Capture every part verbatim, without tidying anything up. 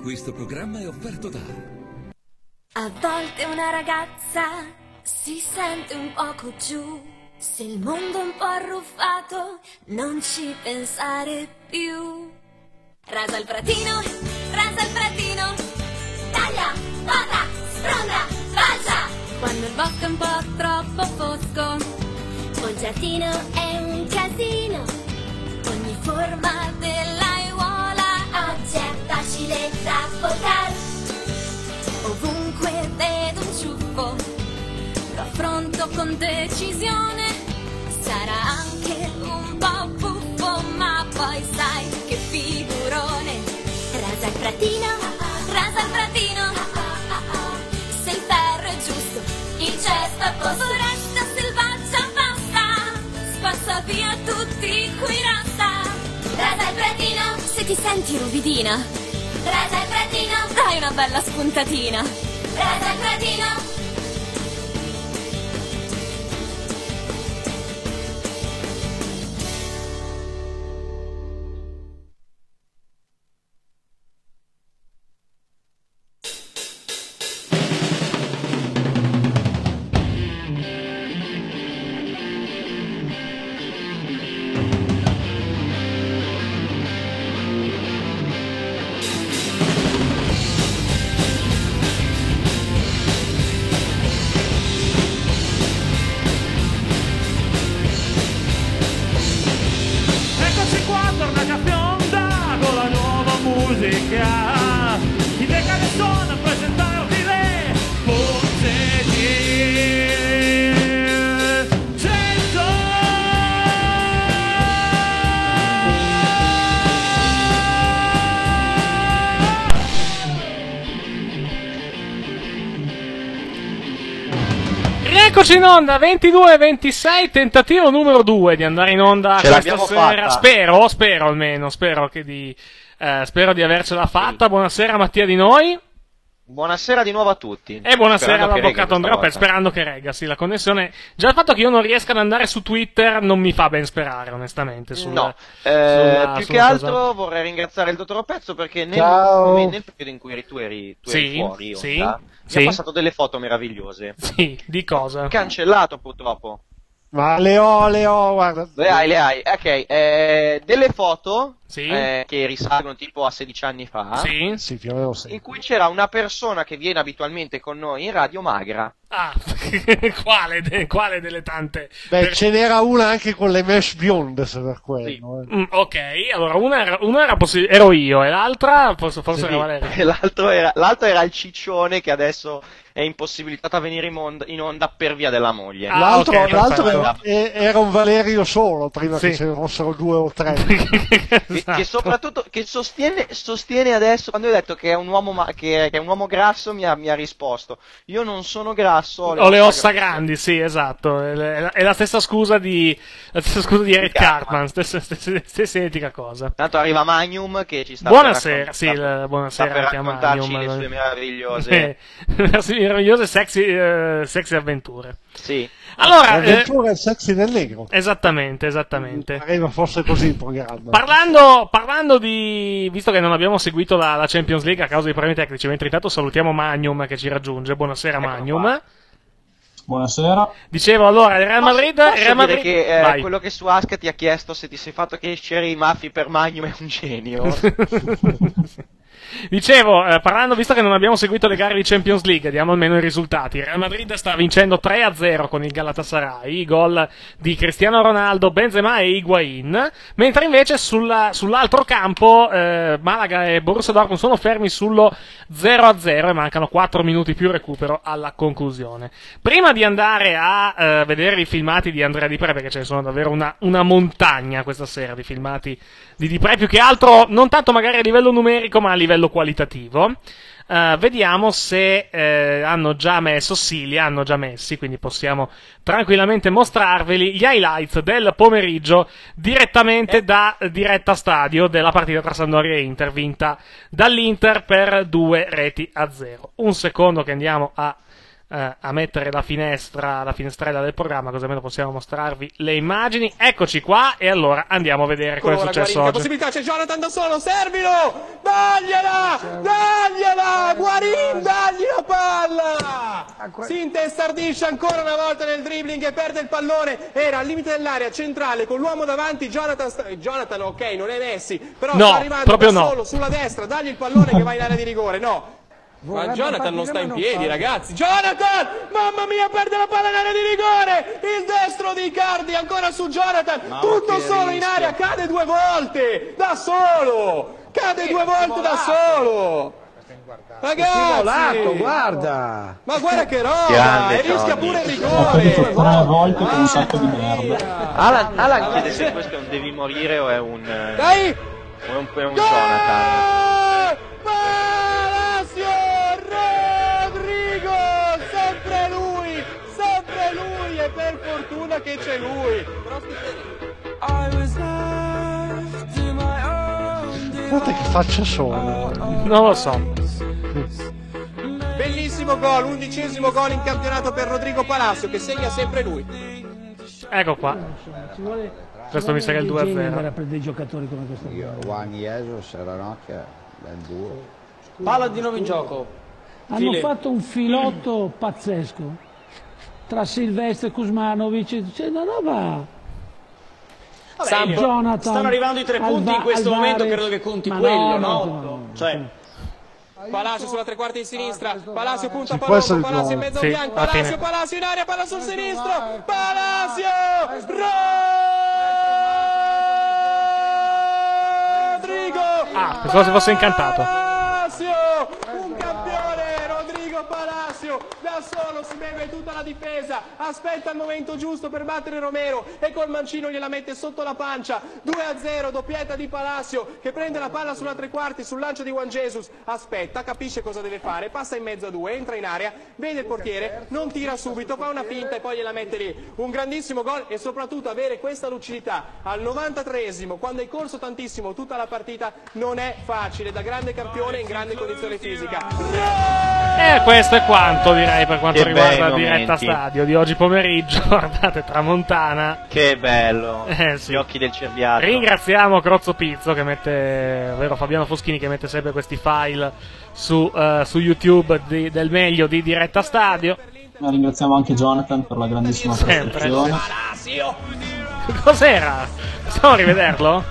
Questo programma è offerto da... A volte una ragazza si sente un poco giù. Se il mondo è un po' arruffato, non ci pensare più. Rasa il pratino, rasa il pratino, taglia, poda, sfronda, balza. Quando il bosco è un po' troppo fosco, o il giardino è un casino, ogni forma dell'aiuola oggi è facile da poter. Ovunque vedo un ciuffo, lo affronto con decisione. Sarà anche un po' buffo, ma poi sai che figurone. Rasa il pratino, rasa il pratino, se il ferro è giusto, il cesto è posto. Foresta selvaggia basta, spazza via tutti qui rasta. Rasa il pratino, se ti senti ruvidina, rasa il pratino, dai una bella spuntatina. Rasa il pratino. Eccoci in onda, ventidue ventisei, tentativo numero due di andare in onda Ce questa sera. fatta. Spero, spero almeno, spero che di eh, spero di avercela fatta. Buonasera Mattia Di Noi. Buonasera di nuovo a tutti. E buonasera Sperando che all'avvocato regga Andrea, questa sperando che regga, sì, la connessione. Già il fatto che io non riesca ad andare su Twitter non mi fa ben sperare, onestamente. Sul, No, sulla, eh, più sulla che cosa. altro vorrei ringraziare il dottor Opezzo perché nel, Ciao. momen- nel periodo in cui eri, tu eri, tu eri Sì, fuori, sì, onda, mi sì. ha passato delle foto meravigliose. Sì, di cosa? Cancellato purtroppo. Ma le ho, le ho, guarda. Le hai, le hai. Ok, eh, delle foto Sì. eh, che risalgono tipo a sedici anni fa, Sì. Sì, più o meno sì. in cui c'era una persona che viene abitualmente con noi in radio magra. Ah, quale, de- quale delle tante? Beh, per- ce n'era una anche con le mesh bionde, se per quello. eh. Mm, ok, allora una era, una era possi- ero io e l'altra forse, forse Sì, era Valerio. e l'altro era, l'altro era il ciccione che adesso è impossibilitato a venire in onda, in onda per via della moglie. Ah, L'altro, ok, l'altro perfetto. era, e- era un Valerio solo, prima Sì. che ce ne fossero due o tre. Che, Esatto. che soprattutto che sostiene, sostiene adesso, quando io ho detto che è un uomo, ma- che, che è un uomo grasso, mi ha, mi ha risposto: io non sono grasso, Ho le ossa grandi, sì, esatto. È la, è la stessa scusa di la stessa scusa di Eric Cartman. Cartman, stessa, stessa, stessa identica cosa. Tanto arriva Magnum che ci sta Buonasera, per sì, raccont- il- buonasera sta per anche a raccontarci Magnum. le sue meravigliose. Eh, meravigliose sexy, eh, sexy avventure. Sì. Allora, eh, L'avventura è il sexy del negro. esattamente, esattamente. Pareva fosse così il programma. Parlando, parlando di... visto che non abbiamo seguito la, la Champions League a causa dei problemi tecnici, mentre intanto salutiamo Magnum che ci raggiunge. Buonasera Eccolo Magnum. qua. Buonasera. Dicevo allora, il Real Madrid... Posso, il posso Real dire Madrid... che eh, Vai. quello che su Ask ti ha chiesto se ti sei fatto crescere i maffi per Magnum è un genio. Dicevo, eh, parlando, visto che non abbiamo seguito le gare di Champions League, diamo almeno i risultati. Il Real Madrid sta vincendo tre a zero con il Galatasaray, i gol di Cristiano Ronaldo, Benzema e Higuain, mentre invece sulla, sull'altro campo eh, Malaga e Borussia Dortmund sono fermi sullo zero a zero e mancano quattro minuti più recupero alla conclusione. Prima di andare a eh, vedere i filmati di Andrea Di Pre, perché ce ne sono davvero una, una montagna questa sera di filmati di Di Pre, più che altro non tanto magari a livello numerico ma a livello qualitativo. Uh, vediamo se eh, hanno già messo, sì, li hanno già messi, quindi possiamo tranquillamente mostrarveli gli highlights del pomeriggio direttamente da diretta stadio della partita tra Sampdoria e Inter, vinta dall'Inter per due reti a zero. Un secondo che andiamo a eh, a mettere la finestra, la finestrella del programma, così almeno possiamo mostrarvi le immagini. Eccoci qua, e allora andiamo a vedere cosa è successo Guarin, oggi. Possibilità, c'è Jonathan da solo, servilo! Dagliela! Dagliela! Guarin, dagli la palla! Si intestardisce ancora una volta nel dribbling e perde il pallone. Era al limite dell'area centrale con l'uomo davanti. Jonathan, sta... Jonathan ok, non è Messi, però no, sta arrivando proprio da no. solo sulla destra. Dagli il pallone che va in area di rigore. No. Ma Jonathan non sta in piedi, ragazzi. Jonathan! Mamma mia, perde la palla in area di rigore! Il destro di Icardi, ancora su Jonathan. No, tutto solo rischio. In area, cade due volte! Da solo! Cade due volte da solo! Ragazzi! Guarda! Ma guarda che roba! E rischia pure il rigore! Tre volte con un sacco di merda. Alan, Alan chiede se questo è un devi morire o è un... Dai! O è un, è un Jonathan. Palacio! Rodrigo! Sempre lui! Sempre lui! E per fortuna che c'è lui! Guarda che faccia sono. Non lo so. Bellissimo gol, undicesimo gol in campionato per Rodrigo Palacio, che segna sempre lui. Ecco qua. Questo mi sa che è il due a zero. Per dei giocatori come questo. Juan Jesus era Ranocchia, ben duro. Palla di nuovo in gioco. Hanno File. fatto un filotto pazzesco tra Silvestre e Kuzmanovic, c'è una roba. Samp, Jonathan, stanno arrivando i tre punti Alva, in questo Alvarez, momento, credo che conti ma quello, no, no? no, no, no. Cioè, Palacio sulla tre quarti di sinistra, Palacio punta a può essere Palombo, Palacio in mezzo sì, a bianco, alla fine. Palacio, Palacio in aria, palla sul sinistro, Palacio! Rodrigo! Ah, pensavo si fosse incantato. Palacio! Un campione, Rodrigo Palacio, da solo si beve tutta la difesa, aspetta il momento giusto per battere Romero e col mancino gliela mette sotto la pancia. Due a zero, doppietta di Palacio che prende la palla sulla tre quarti sul lancio di Juan Jesus, aspetta, capisce cosa deve fare, passa in mezzo a due, entra in area, vede il portiere, non tira subito, fa una finta e poi gliela mette lì. Un grandissimo gol e soprattutto avere questa lucidità al novantatreesimo, quando hai corso tantissimo tutta la partita, non è facile, da grande campione in grande condizione fisica. E questo è quanto, direi, per quanto Che riguarda bei diretta momenti. stadio di oggi pomeriggio. Guardate, tramontana. Che bello. Eh, sì. Gli occhi del cerbiato. Ringraziamo Crozzo Pizzo che mette, ovvero Fabiano Foschini, che mette sempre questi file su, uh, su YouTube di, del meglio di diretta stadio. Ringraziamo anche Jonathan per la grandissima Sempre. prestazione. Cos'era? Possiamo rivederlo?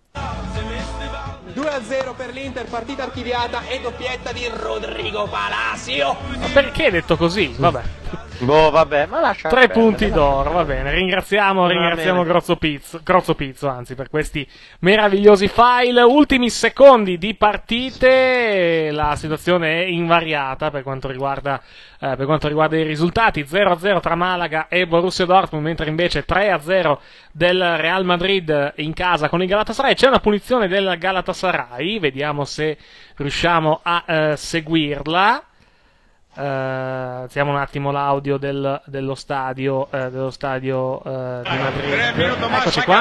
due a zero per l'Inter, partita archiviata e doppietta di Rodrigo Palacio. Ma perché hai detto così? Vabbè. Boh, vabbè, ma lascia Tre perdere, punti dai. d'oro, va bene. Ringraziamo, Va ringraziamo bene. Grozzo Pizzo, Grozzo Pizzo, anzi, per questi meravigliosi file. Ultimi secondi di partite, la situazione è invariata per quanto riguarda, eh, per quanto riguarda i risultati. zero a zero tra Malaga e Borussia Dortmund, mentre invece tre a zero del Real Madrid in casa con il Galatasaray. C'è una punizione del Galatasaray, vediamo se riusciamo a eh, seguirla. Uh, alziamo un attimo l'audio del, dello stadio uh, dello stadio uh, di Madrid. Eccoci qua.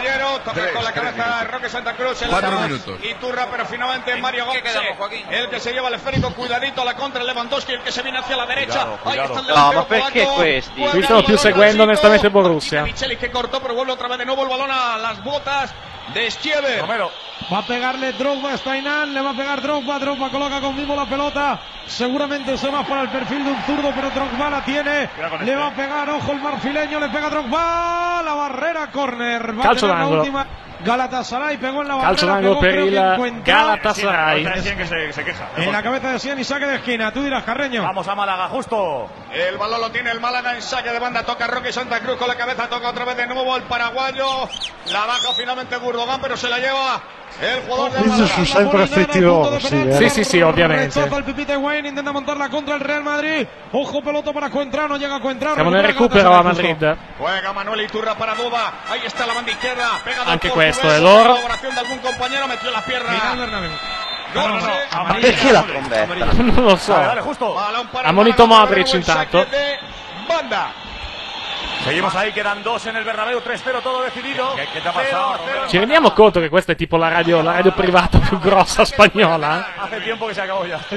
Cuatro minutos. Iturra, pero finalmente Mario Götze, el que se lleva el esférico, cuidadito la contra Lewandowski, el que se viene hacia la derecha. Ahí está el No, delantero ma perché polaco. questi? Juega Qui stiamo el più balón seguendo al onestamente sitio. Borussia. Michelis que cortó, pero vuelve otra vez de nuevo el balón a las botas de Schieber. Romero. Va a pegarle Drogba a Stainan, le va a pegar Drogba, Drogba coloca con vivo la pelota, seguramente eso más para el perfil de un zurdo, pero Drogba la tiene, le va a pegar, ojo el marfileño, le pega Drogba, la barrera, córner, va Calcio a tener la d'angolo. última, Galatasaray pegó en la barrera, Calcio d'angolo pegó, per creo que il encuentra Galatasaray. Que se, se queja. en la cabeza de Sian y saque de esquina, tú dirás, Carreño. Vamos a Málaga, justo. El balón lo tiene el Málaga en saque de banda, toca Roque Santa Cruz con la cabeza, toca otra vez de nuevo el paraguayo, la baja finalmente Gurdogan, pero se la lleva el jugador del Questi sono Málaga. sempre effettivi, sì, eh. Sì, sì, sì, ovviamente. Rechaza el Pipita Higuaín, intenta montarla contra el Real Madrid. Ojo, pelota para Cuentrano, llega Cuentrano. Siamo nel recupera recupero a Galatasaray, Madrid. Juega Manuel Iturra para Duba, ahí está la banda izquierda, pegado Anche al questo portugués, è loro. colaboración de algún compañero, metió la pierna. Final Bernabéu. Götze. No, no, no. Ma perché la trombetta? Non lo so. Dale, dale, justo. Balón para Ha monito Málaga, Modric luego el intanto. saque de banda. Seguimos ahí, quedan dos en el Bernabéu, tres cero, todo decidido. ¿Qué, qué te ha pasado? Ci rendiamo conto che questa è tipo la radio, la radio privata più grossa spagnola? Hace tiempo que se acabó ya.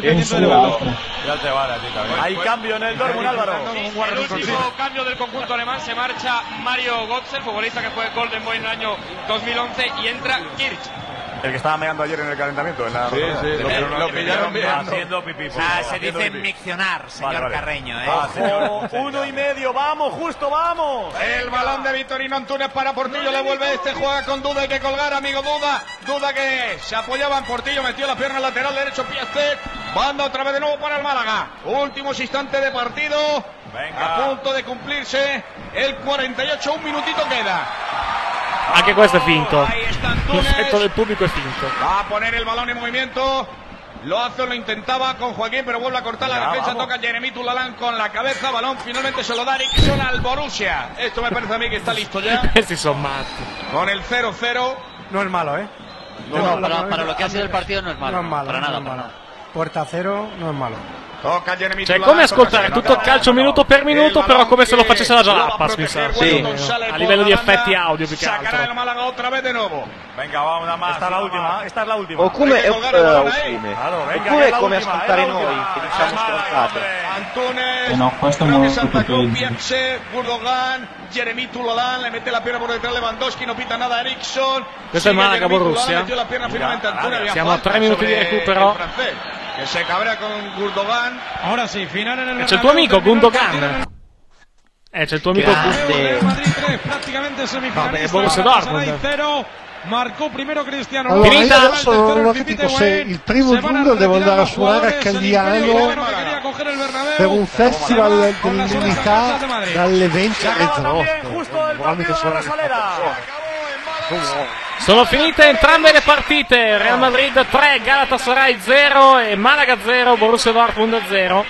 Hay cambio en el Dortmund, Álvaro. El último cambio del conjunto alemán, se marcha Mario Götze, futbolista que fue Golden Boy en el año dos mil once, y entra Kirch. El que estaba meando ayer en el calentamiento. En la Sí, sí, lo, lo- lo, lo que pillaron pillaron bien. haciendo pipí. Ah, se haciendo dice pipí. miccionar, señor Vale, vale. Carreño, ¿eh? Ah, señor. Uno y medio, vamos, justo, vamos. El balón de Vitorino Antunes para Portillo, le vuelve este, juega con Duda, hay que colgar, amigo Duda. Duda que se apoyaba en Portillo, metió la pierna lateral derecho, Piastek. Banda otra vez de nuevo para el Málaga. Últimos instantes de partido. Venga. A punto de cumplirse el cuarenta y ocho, un minutito queda. Anche questo è finto. Ahí está Antunes. L'effetto del pubblico è finto. Va a poner el balón en movimiento. Lo hace, lo intentaba con Joaquín, pero vuelve a cortar la Ya, defensa. vamos. Toca Jeremy Tulalán con la cabeza. Balón finalmente se lo da Eriksson al Borussia. Esto me parece a mí que está listo ya. Questi sono matti. Con el cero cero. No es malo, ¿eh? No, para, para lo que ha sido el partido no es malo. No es malo, para no nada, es para malo. nada. Puerta cero, no es malo. Toca Jeremy Cioè, Tulalán, come ascoltare toca tutto il calcio minuto per minuto, però come se lo facesse la Jalapas, mi sa. Sì. A livello di effetti audio, più che Sacará el altro. Málaga otra vez de nuevo. Venga, va una más. Esta es la última, esta es la última. O come, Hay que eh, colgar el balón eh, ahí. come. Claro, venga, Oppure è è la come ultima, ascoltare è la noi, ultima. che diciamo Al Málaga, stronzate. hombre. Antunes. Eh no, questo è creo que molto Santa Cruz, peggio. Piense, Gundogan, Jeremy Tulalán, le mete la pierna por detrás Lewandowski, no pita nada Eriksson. Questo è Sigue Malaga Jeremy Borussia. Tulalán, metió la pierna finalmente Antunes, había Siamo a falta tre minuti di sobre recupero. el francés, que se cabrea con Gundogan. Ahora sí, final en el E c'è il tuo amico Bernabéu, Gundogan. Eh, c'è il tuo amico Real Gundogan. Madrid tres, prácticamente semifinalista. Vabbè, Borussia Galatasaray Dortmund. cero. Marcò primero Cristiano Allora, io Finita. adesso non ho capito se il primo giugno devo andare a suonare a Cagliano per un festival dell'unità dalle venti alle otto. Non mica suonare Sono finite entrambe le partite. Real Madrid tre, Galatasaray zero e Malaga zero, Borussia Dortmund zero.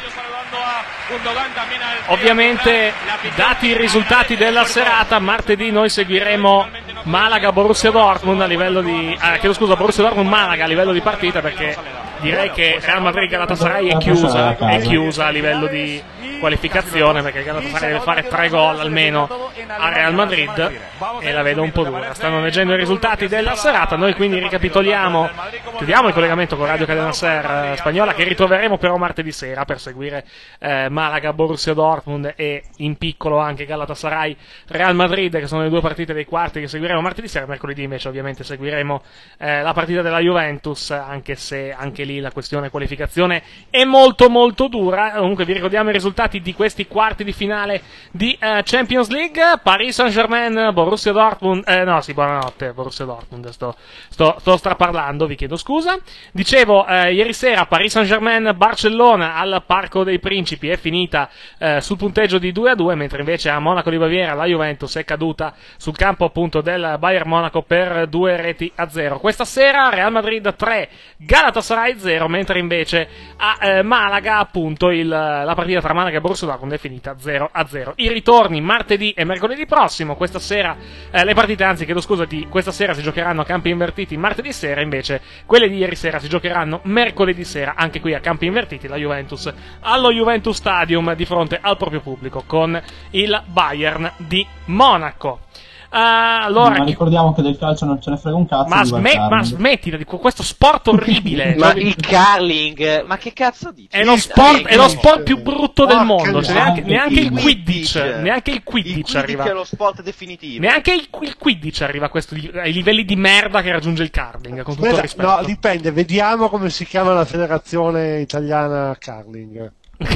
Ovviamente, dati i risultati della serata, martedì noi seguiremo Malaga Borussia Dortmund a livello di eh, chiedo scusa, Borussia Dortmund Malaga a livello di partita, perché direi che Real Madrid Galatasaray è chiusa, è chiusa a livello di qualificazione, perché Galatasaray deve fare tre gol almeno a Real Madrid e la vedo un po' dura. Stanno leggendo i risultati della serata, noi quindi ricapitoliamo, chiudiamo il collegamento con Radio Cadena Ser eh, spagnola, che ritroveremo però martedì sera per seguire eh, Malaga Borussia Dortmund e in piccolo anche Galatasaray Real Madrid, che sono le due partite dei quarti che seguiremo martedì sera. Mercoledì invece ovviamente seguiremo eh, la partita della Juventus, anche se anche lì la questione qualificazione è molto molto dura. Comunque vi ricordiamo i risultati di questi quarti di finale di uh, Champions League. Paris Saint-Germain, Borussia Dortmund, eh, no sì, buonanotte, Borussia Dortmund, sto, sto, sto straparlando, vi chiedo scusa. Dicevo, eh, ieri sera Paris Saint-Germain, Barcellona al Parco dei Principi è finita eh, sul punteggio di due a due, mentre invece a Monaco di Baviera la Juventus è caduta sul campo appunto del Bayern Monaco per due reti a zero. Questa sera Real Madrid tre, Galatasaray zero, mentre invece a eh, Malaga appunto il, la partita tra Malaga e Borussia Dortmund è finita zero a zero. I ritorni martedì e mercoledì prossimo. Questa sera eh, le partite, anzi chiedo scusa, di questa sera si giocheranno a campi invertiti martedì sera, invece quelle di ieri sera si giocheranno mercoledì sera, anche qui a campi invertiti, la Juventus allo Juventus Stadium di fronte al proprio pubblico con il Bayern di Monaco. Uh, allora, ma ricordiamo che del calcio non ce ne frega un cazzo. ma, di sme- ma smettila di questo sport orribile. Ma Cioè, il curling, ma che cazzo dici? è lo sport, è lo sport più brutto del mondo. Cioè, neanche, neanche il Quidditch, neanche il Quidditch arriva. è lo sport definitivo. Neanche il, il Quidditch arriva a questo, ai livelli di merda che raggiunge il curling, con tutto il Aspetta, rispetto. no, dipende, vediamo come si chiama la federazione italiana curling.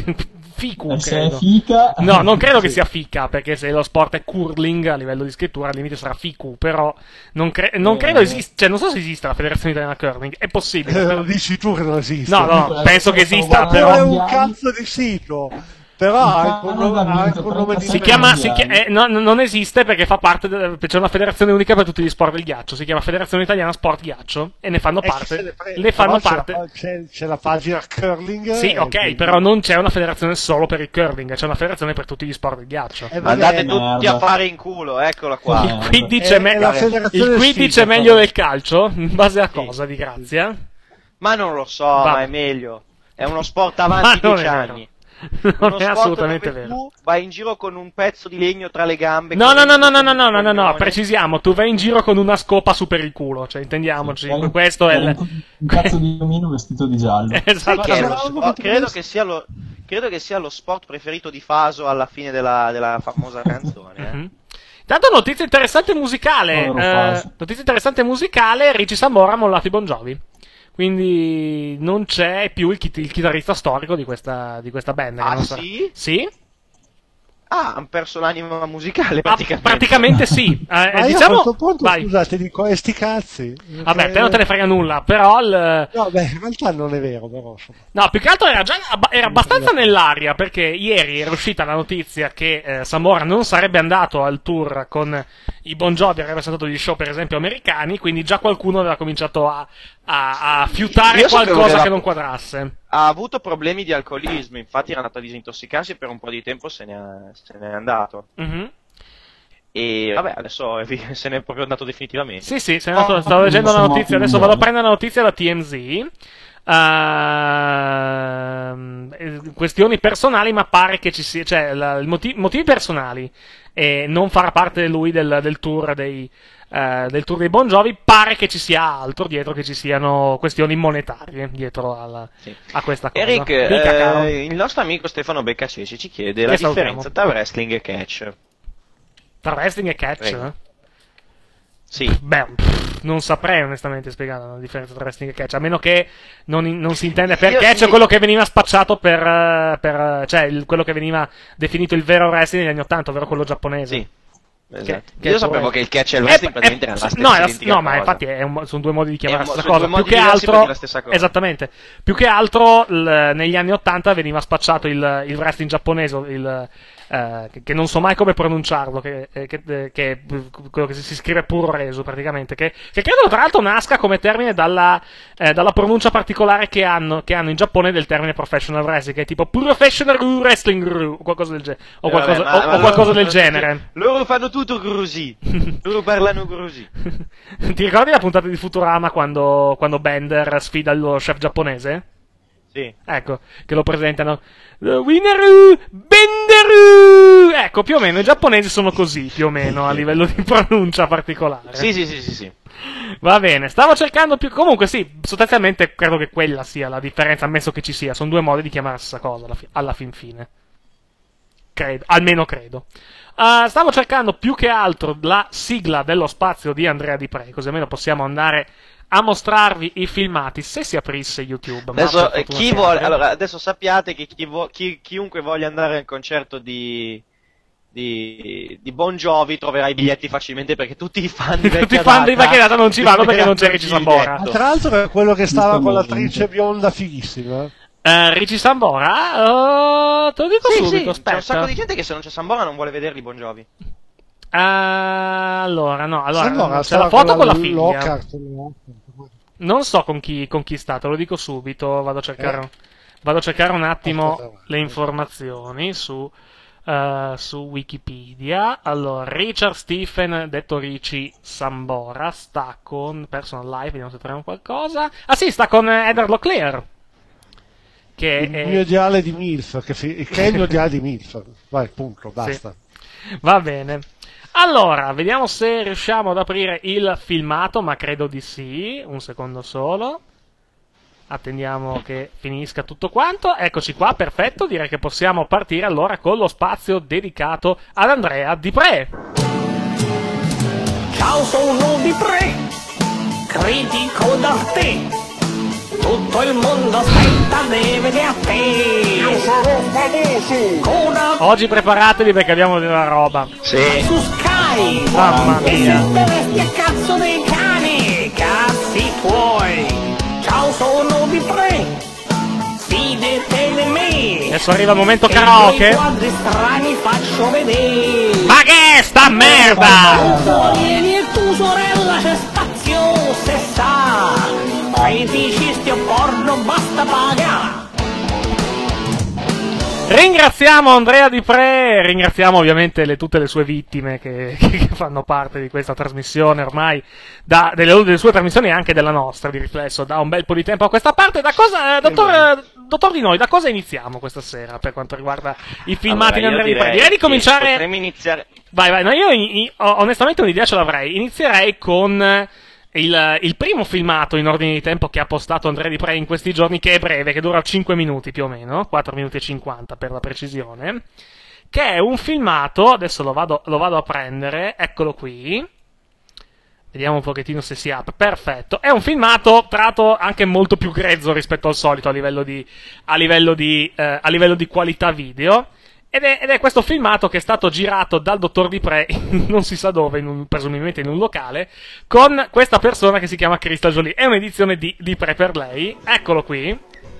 Ficu, Se è credo. fica. No, non credo che Sì. sia fica, perché se lo sport è curling a livello di scrittura al limite sarà ficu, però non, cre- non Eh. credo esista, cioè non so se esista la federazione italiana curling, è possibile. Eh, però- lo dici tu che non esiste. No, no, penso che esista, Però è però un cazzo di sito. Però ha anche un nome, ha anche un nome di si chiama, si chia- eh, no, non esiste perché fa parte de- c'è una federazione unica per tutti gli sport del ghiaccio, si chiama Federazione Italiana Sport Ghiaccio e ne fanno E chi se parte ne frega? le fanno Però c'è parte la- C'è, c'è la pagina curling. sì, e ok, quindi- però non c'è una federazione solo per il curling, c'è una federazione per tutti gli sport del ghiaccio. Eh, vabbè, Andate tutti merda. a fare in culo, eccola qua. Il Quidditch È- è, me- è la federazione il Quidditch sfiga, è meglio però. del calcio? In base a cosa, di grazia? Ma non lo so, Va. ma è meglio. È uno sport Ma avanti non dieci è vero. anni. Non è assolutamente vero. Tu vai in giro con un pezzo di legno tra le gambe. No, no, no, no, no, no, no, no, no, no, precisiamo, tu vai in giro con una scopa su per il culo, cioè intendiamoci, Sì, questo è il... Un cazzo di omino vestito di giallo. Esatto. Che è lo sport- credo, che sia lo, credo che sia lo sport preferito di Faso alla fine della, della famosa canzone. Eh. Mm-hmm. Intanto notizia interessante musicale, Oh, eh, notizia interessante musicale, Richie Sambora ha mollato i Bon Jovi. Quindi non c'è più il, chit- il chitarrista storico di questa, di questa band. Ah, non so- sì? Sì? Ah, hanno perso l'anima musicale praticamente. Ah, praticamente sì. Eh, Ma io diciamo... a questo punto, Vai. scusate, dico, e sti cazzi. Vabbè, te non te ne frega nulla, però il... No, beh, in realtà non è vero, però. insomma. No, più che altro era già abba- era abbastanza nell'aria, perché ieri era uscita la notizia che eh, Samora non sarebbe andato al tour con i Bon Jovi, avrebbe saltato gli show per esempio americani, quindi già qualcuno aveva cominciato a, a, a fiutare Io sapevo qualcosa che che la- non quadrasse. Ha avuto problemi di alcolismo, infatti era andato a disintossicarsi e per un po' di tempo se ne, è- se ne è andato. Mhm. E vabbè, adesso è vi- se ne è proprio andato definitivamente. Sì, sì, se ne è andato- stavo leggendo la notizia, adesso vado a prendere la notizia da T M Z. Ehm, eh, questioni personali, ma pare che ci sia, cioè, la- il motivi, motivi personali e non farà parte lui del, del tour dei, eh, del tour dei Bon Jovi, pare che ci sia altro dietro, che ci siano questioni monetarie dietro alla, a questa cosa. Eric, Dica, caro. eh, il nostro amico Stefano Beccaceci ci chiede Che la salutiamo. differenza tra wrestling e catch. Tra wrestling e catch? Prego. eh? Sì. Beh, pff, non saprei onestamente spiegare la differenza tra wrestling e catch, a meno che non, in- non si intende per Io- catch io- quello che veniva spacciato per, eh, per eh, cioè il- quello che veniva definito il vero wrestling negli anni ottanta, ovvero quello giapponese. Sì. Esatto. che Io è sapevo pure- che il catch e il Eh, wrestling eh, praticamente erano la sì, stessa no, è la- identica no, ma cosa. infatti è un- sono due modi di chiamare È la un- stessa sono cosa. due Più modi che diversi per altro, dire la stessa cosa. esattamente. Più che altro l- negli anni ottanta veniva spacciato il, il wrestling giapponese, il, eh, che, che non so mai come pronunciarlo, che, eh, che, eh, che è quello che si, si scrive puro reso praticamente, che, che credo tra l'altro nasca come termine dalla, eh, dalla pronuncia particolare che hanno, che hanno in Giappone del termine professional wrestling, che è tipo professional wrestling o qualcosa del, ge- o Eh, qualcosa, vabbè, ma- o- ma o qualcosa loro- del genere. Loro fanno tutto così. Loro parlano così. Ti ricordi la puntata di Futurama quando, quando Bender sfida lo chef giapponese? Sì. Ecco, che lo presentano. Winneru! Benderu! Ecco, più o meno i giapponesi sono così, più o meno, a livello di pronuncia particolare. Sì, sì, sì, sì, sì. Va bene, stavo cercando più... Comunque sì, sostanzialmente credo che quella sia la differenza, ammesso che ci sia. Sono due modi di chiamare la stessa cosa, alla, fi- alla fin fine. Credo, almeno credo. Uh, stavo cercando più che altro la sigla dello spazio di Andrea Di Pre, così almeno possiamo andare a mostrarvi i filmati se si aprisse YouTube. ma Adesso, per eh, fortuna chi si vuole, apre. allora, adesso sappiate che chi vuo- chi- chiunque voglia andare al concerto di, di, di Bon Jovi troverà i biglietti facilmente perché tutti i fan di Tutti i vecchia fan di data vecchia data non ci vanno perché non c'è il Richie Sambora. Ma tra l'altro era quello che stava con Giustamente. l'attrice bionda fighissima. Uh, Richie Sambora? Uh, te lo dico Sì, subito, sì, c'è un sacco aspetta. di gente che se non c'è Sambora non vuole vederli Bon Jovi. Uh, allora, no, allora, Sembra c'è la foto con la figlia. Lockhart. Non so con chi, con chi sta, te lo dico subito, vado a cercare, Eh. vado a cercare un attimo Aspetta, le informazioni su, eh, su Wikipedia. Allora, Richard Stephen, detto Richie Sambora, sta con Personal Life, vediamo se troviamo qualcosa. Ah sì, sta con eh, Heather Locklear. Che Il è... mio ideale di MILF, che, fi- che è il mio ideale di MILF. Vai, punto, basta. Va bene. Allora, vediamo se riusciamo ad aprire il filmato, ma credo di sì. Un secondo solo. Attendiamo che finisca tutto quanto. Eccoci qua, perfetto. Direi che possiamo partire allora con lo spazio dedicato ad Andrea Di Pre. Ciao, sono Di Pre, critico d'arte. Tutto il mondo aspetta di vedere a te. Io sarò famoso. Con Oggi preparatevi perché abbiamo della roba. Sì. su Sky. Mamma E mia. se te vesti a cazzo dei cani, cazzi tuoi. Ciao, sono Di Pre, fidete di me. Adesso arriva il momento Che karaoke. due quadri strani faccio vedere. Ma che è sta merda? Vieni e tu sorella c'è spazio se sa. Feticisti o porno basta pagare. Ringraziamo Andrea Di Pre, ringraziamo ovviamente le, tutte le sue vittime che, che fanno parte di questa trasmissione ormai, da, delle, delle sue trasmissioni e anche della nostra di riflesso, da un bel po' di tempo a questa parte. Da cosa, eh, dottor, dottor Di Noi, da cosa iniziamo questa sera per quanto riguarda i filmati di Allora, Andrea Di Pre? direi Direi di cominciare... Potremmo iniziare... Vai, vai, no, io i- i- onestamente un'idea ce l'avrei. Inizierei con il, il primo filmato in ordine di tempo che ha postato Andrea Di Pre in questi giorni, che è breve, che dura cinque minuti più o meno, quattro minuti e cinquanta per la precisione, che è un filmato, adesso lo vado, lo vado a prendere, eccolo qui, vediamo un pochettino se si apre, perfetto, è un filmato tratto anche molto più grezzo rispetto al solito a livello di, a livello di, eh, a livello di qualità video. Ed è, ed è questo filmato che è stato girato dal dottor Di Pre, non si sa dove, in un, presumibilmente in un locale, con questa persona che si chiama Crystal Jolie. È un'edizione di Di Pre per lei, eccolo qui.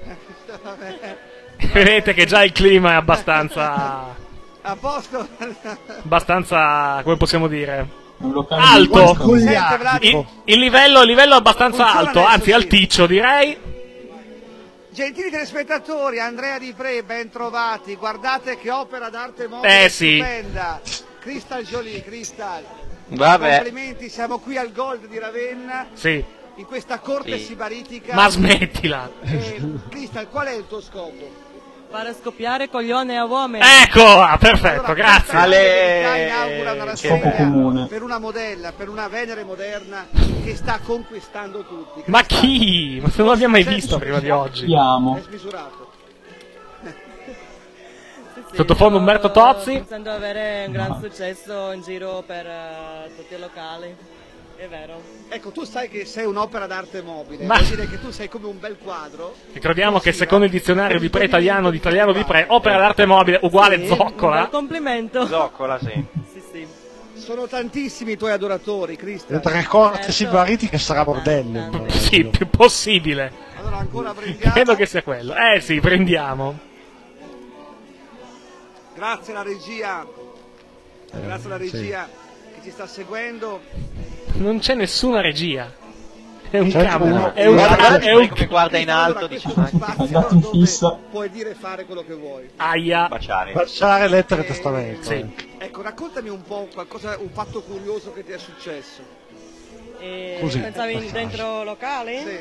Vedete che già il clima è abbastanza... A posto? abbastanza, come possiamo dire... alto. Il, il livello, il livello è abbastanza alto, anzi alticcio direi. Gentili telespettatori, Andrea Di Pre, ben trovati. Guardate che opera d'arte mobile Eh, sì. stupenda. Crystal Jolie, Crystal. Vabbè. Complimenti, siamo qui al Gold di Ravenna. Sì. In questa corte Sì. sibaritica. Ma smettila. Eh, Crystal, qual è il tuo scopo? Fare scoppiare coglione a uomini. Ecco, ah, perfetto, Allora, grazie. Ale... inaugura una rassegna comune. per una modella, per una Venere moderna che sta conquistando tutti. Ma chi? Ma se non l'abbiamo mai visto prima di oggi. Siamo. È smisurato. Sottofondo Umberto Tozzi. Pensando di avere un gran successo in giro per eh, tutti i locali. È vero. Ecco, tu sai che sei un'opera d'arte mobile, Ma- vuol dire che tu sei come un bel quadro. Ricordiamo che secondo il dizionario di Pre italiano di italiano Di Pre, opera d'arte mobile uguale Sì, zoccola. Un bel complimento. Zoccola, sì. Sì, sì. Sono tantissimi i tuoi adoratori, Cristian. Le tre corte Certo. sibaritiche sarà bordello. Sì, più possibile. Allora ancora prendiamo. Credo che sia quello. Eh sì, prendiamo. Grazie alla regia. Grazie alla regia che ci sta seguendo. Non c'è nessuna regia. È un C'è cavolo. uno. È un Guarda, cavolo. È un che guarda in alto, Allora, dice questo ma spazio Andato in dove fissa. puoi dire e fare quello che vuoi. aia. baciare. Baciare lettere e testamento. Sì. eh. Ecco, raccontami un po' qualcosa, un fatto curioso che ti è successo. E Così, pensavi per dentro locali? Sì.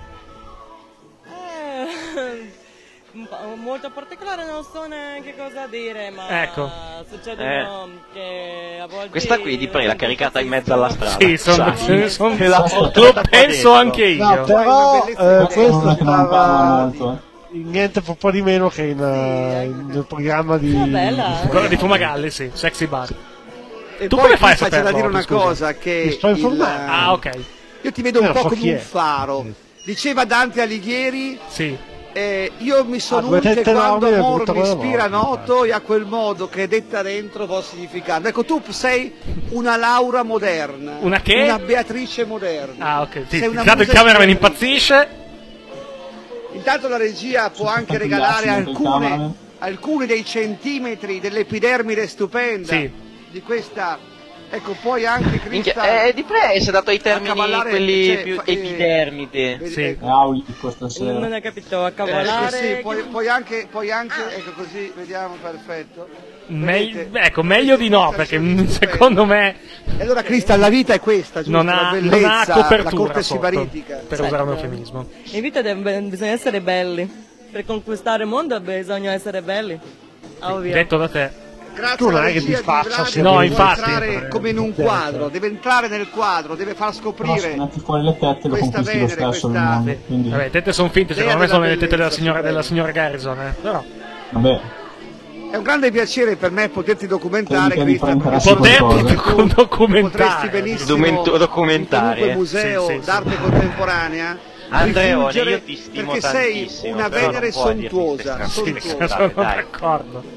Eh, un po' molto particolare, non so neanche cosa dire, ma Ecco. succedono che a volte... Questa qui Di Pre l'ha caricata in mezzo alla strada. Sì, sono, Sai? sono- Che l'ha lo portata qua penso dentro. anche No, io. però eh, Sono questo una che non parla stava molto. eh. in niente po' di meno che in, eh, in- nel programma di... È bella. Quello di Fumagalli, sì, Sexy Bar. E Tu poi come fai a qui c'è da saperlo, dire una scusa? cosa che Mi sto il- informando. Ah, ok. io ti vedo un Io non po' so come chi un è. faro. Diceva Dante Alighieri, Sì. eh, io mi sono Ah, due che tette quando enormi e amor butta mi quella ispira morta. noto e a quel modo che detta dentro vo significando. Ecco, tu sei una Laura moderna. Una che? Una Beatrice moderna. Ah, ok. Sì, Sei una intanto il musa cameraman di- impazzisce. Intanto la regia può anche Aspetta, regalare grazie, il alcune, cameraman. alcuni dei centimetri dell'epidermide stupenda Sì. di questa. Ecco, poi anche Minchia, Crystal eh, Di Pre si è dato i termini accavallare, quelli cioè, più fa- eh, epidermide. vedi, Sì. ecco. Aulico stasera. Non hai capito, a Eh, cavolare... sì, poi, poi anche, poi anche ecco così, vediamo, perfetto. Megli- Vedete? ecco, meglio di no, perché mm, secondo me E allora Crystal, la vita è questa, giusto? non la ha, bellezza, non ha copertura la corte sotto, sibaritica. per usare un eufemismo. In vita deve- bisogna essere belli. Per conquistare il mondo bisogna essere belli. Ovvio. Detto da te. Grazie Tu non alla è che regia di faccia di Radio sia No, può infatti. entrare come in un quadro, deve entrare nel quadro, deve far Però se scoprire metti fuori le tette lo questa conquisti lo Venere, stesso il questa- mondo. Quindi, Vabbè, le tette sono finte, secondo Lei me ha sono le della tette della bellezza, signora, sì, della prego. signora Garrison, eh. Però vabbè, È un grande piacere per me poterti documentare, Credi che Cristian, riprendere perché poterti qualcosa. docu- documentare. potresti benissimo Documento- documentare. in qualunque museo Sì, sì, sì. d'arte contemporanea Andreone, rifulgere, io ti stimo perché sei tantissimo, una però non Venere puoi dirmi sontuosa, queste sì, sontuosa. sono dai. d'accordo.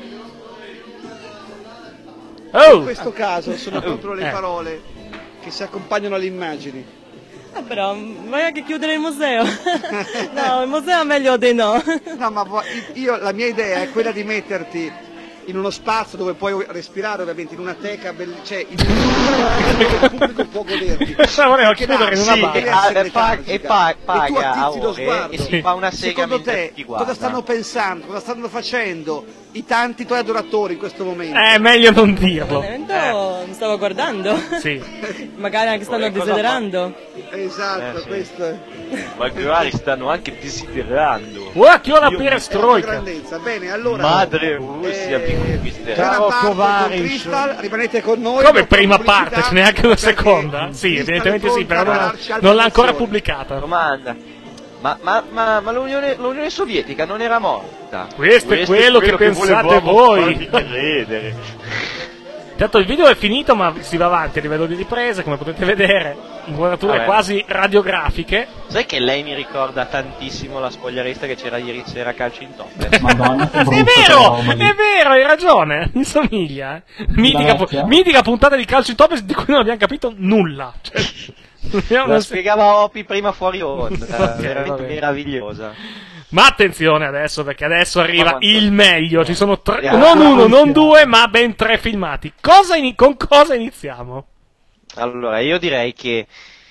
In Oh! questo caso sono proprio le Eh. parole che si accompagnano alle immagini. Ah, però vai anche chiudere il museo. No, il museo è meglio di no. No, ma vo- io la mia idea è quella di metterti in uno spazio dove puoi respirare, ovviamente in una teca, cioè in un dove il pubblico può goderti. Volevo chiudere in una barra. E, pa e pa paga e tu attizi lo sguardo. E si fa una sega Secondo mentre te ti guarda. cosa stanno pensando, cosa stanno facendo i tanti tuoi adoratori in questo momento? Eh, meglio non dirlo. Eh. Mi stavo guardando. Sì. Magari anche stanno desiderando. Esatto, Eh, sì. questo è. Magari stanno anche desiderando. Uah, che ora Io- perestroika. grandezza. Bene, allora Madre Russia, eh, mi conquisterà. prima Ciao, parte con Kovaris. Crystal, rimanete con noi. Come dopo prima pubblicità, parte, ce n'è anche una perché seconda? Sì, Crystal evidentemente è sì, pronta però a non, darci altre non l'ha ancora emozioni. pubblicata. Domanda. Ma, ma, ma, ma l'Unione, l'Unione Sovietica non era morta? Questo è quello che pensate voi. Credere. Intanto il video è finito, ma si va avanti a livello di riprese, come potete vedere, inquadrature Vabbè. quasi radiografiche. Sai che lei mi ricorda tantissimo la spogliaresta che c'era ieri sera a Calcio in Top? Madonna, che È brutta vero, roba è lì. vero, hai ragione, mi somiglia. eh. Mitica, pu- vecchia? mitica puntata di Calcio in Top di cui non abbiamo capito nulla. Cioè, non La si- spiegava Opi prima fuori onda, Ok, veramente va bene. meravigliosa. Ma attenzione adesso, perché adesso arriva quanto- il meglio. Ci sono tre, Ah, non uno, non sì. due, ma ben tre filmati. Cosa ini- con cosa iniziamo? Allora, io direi che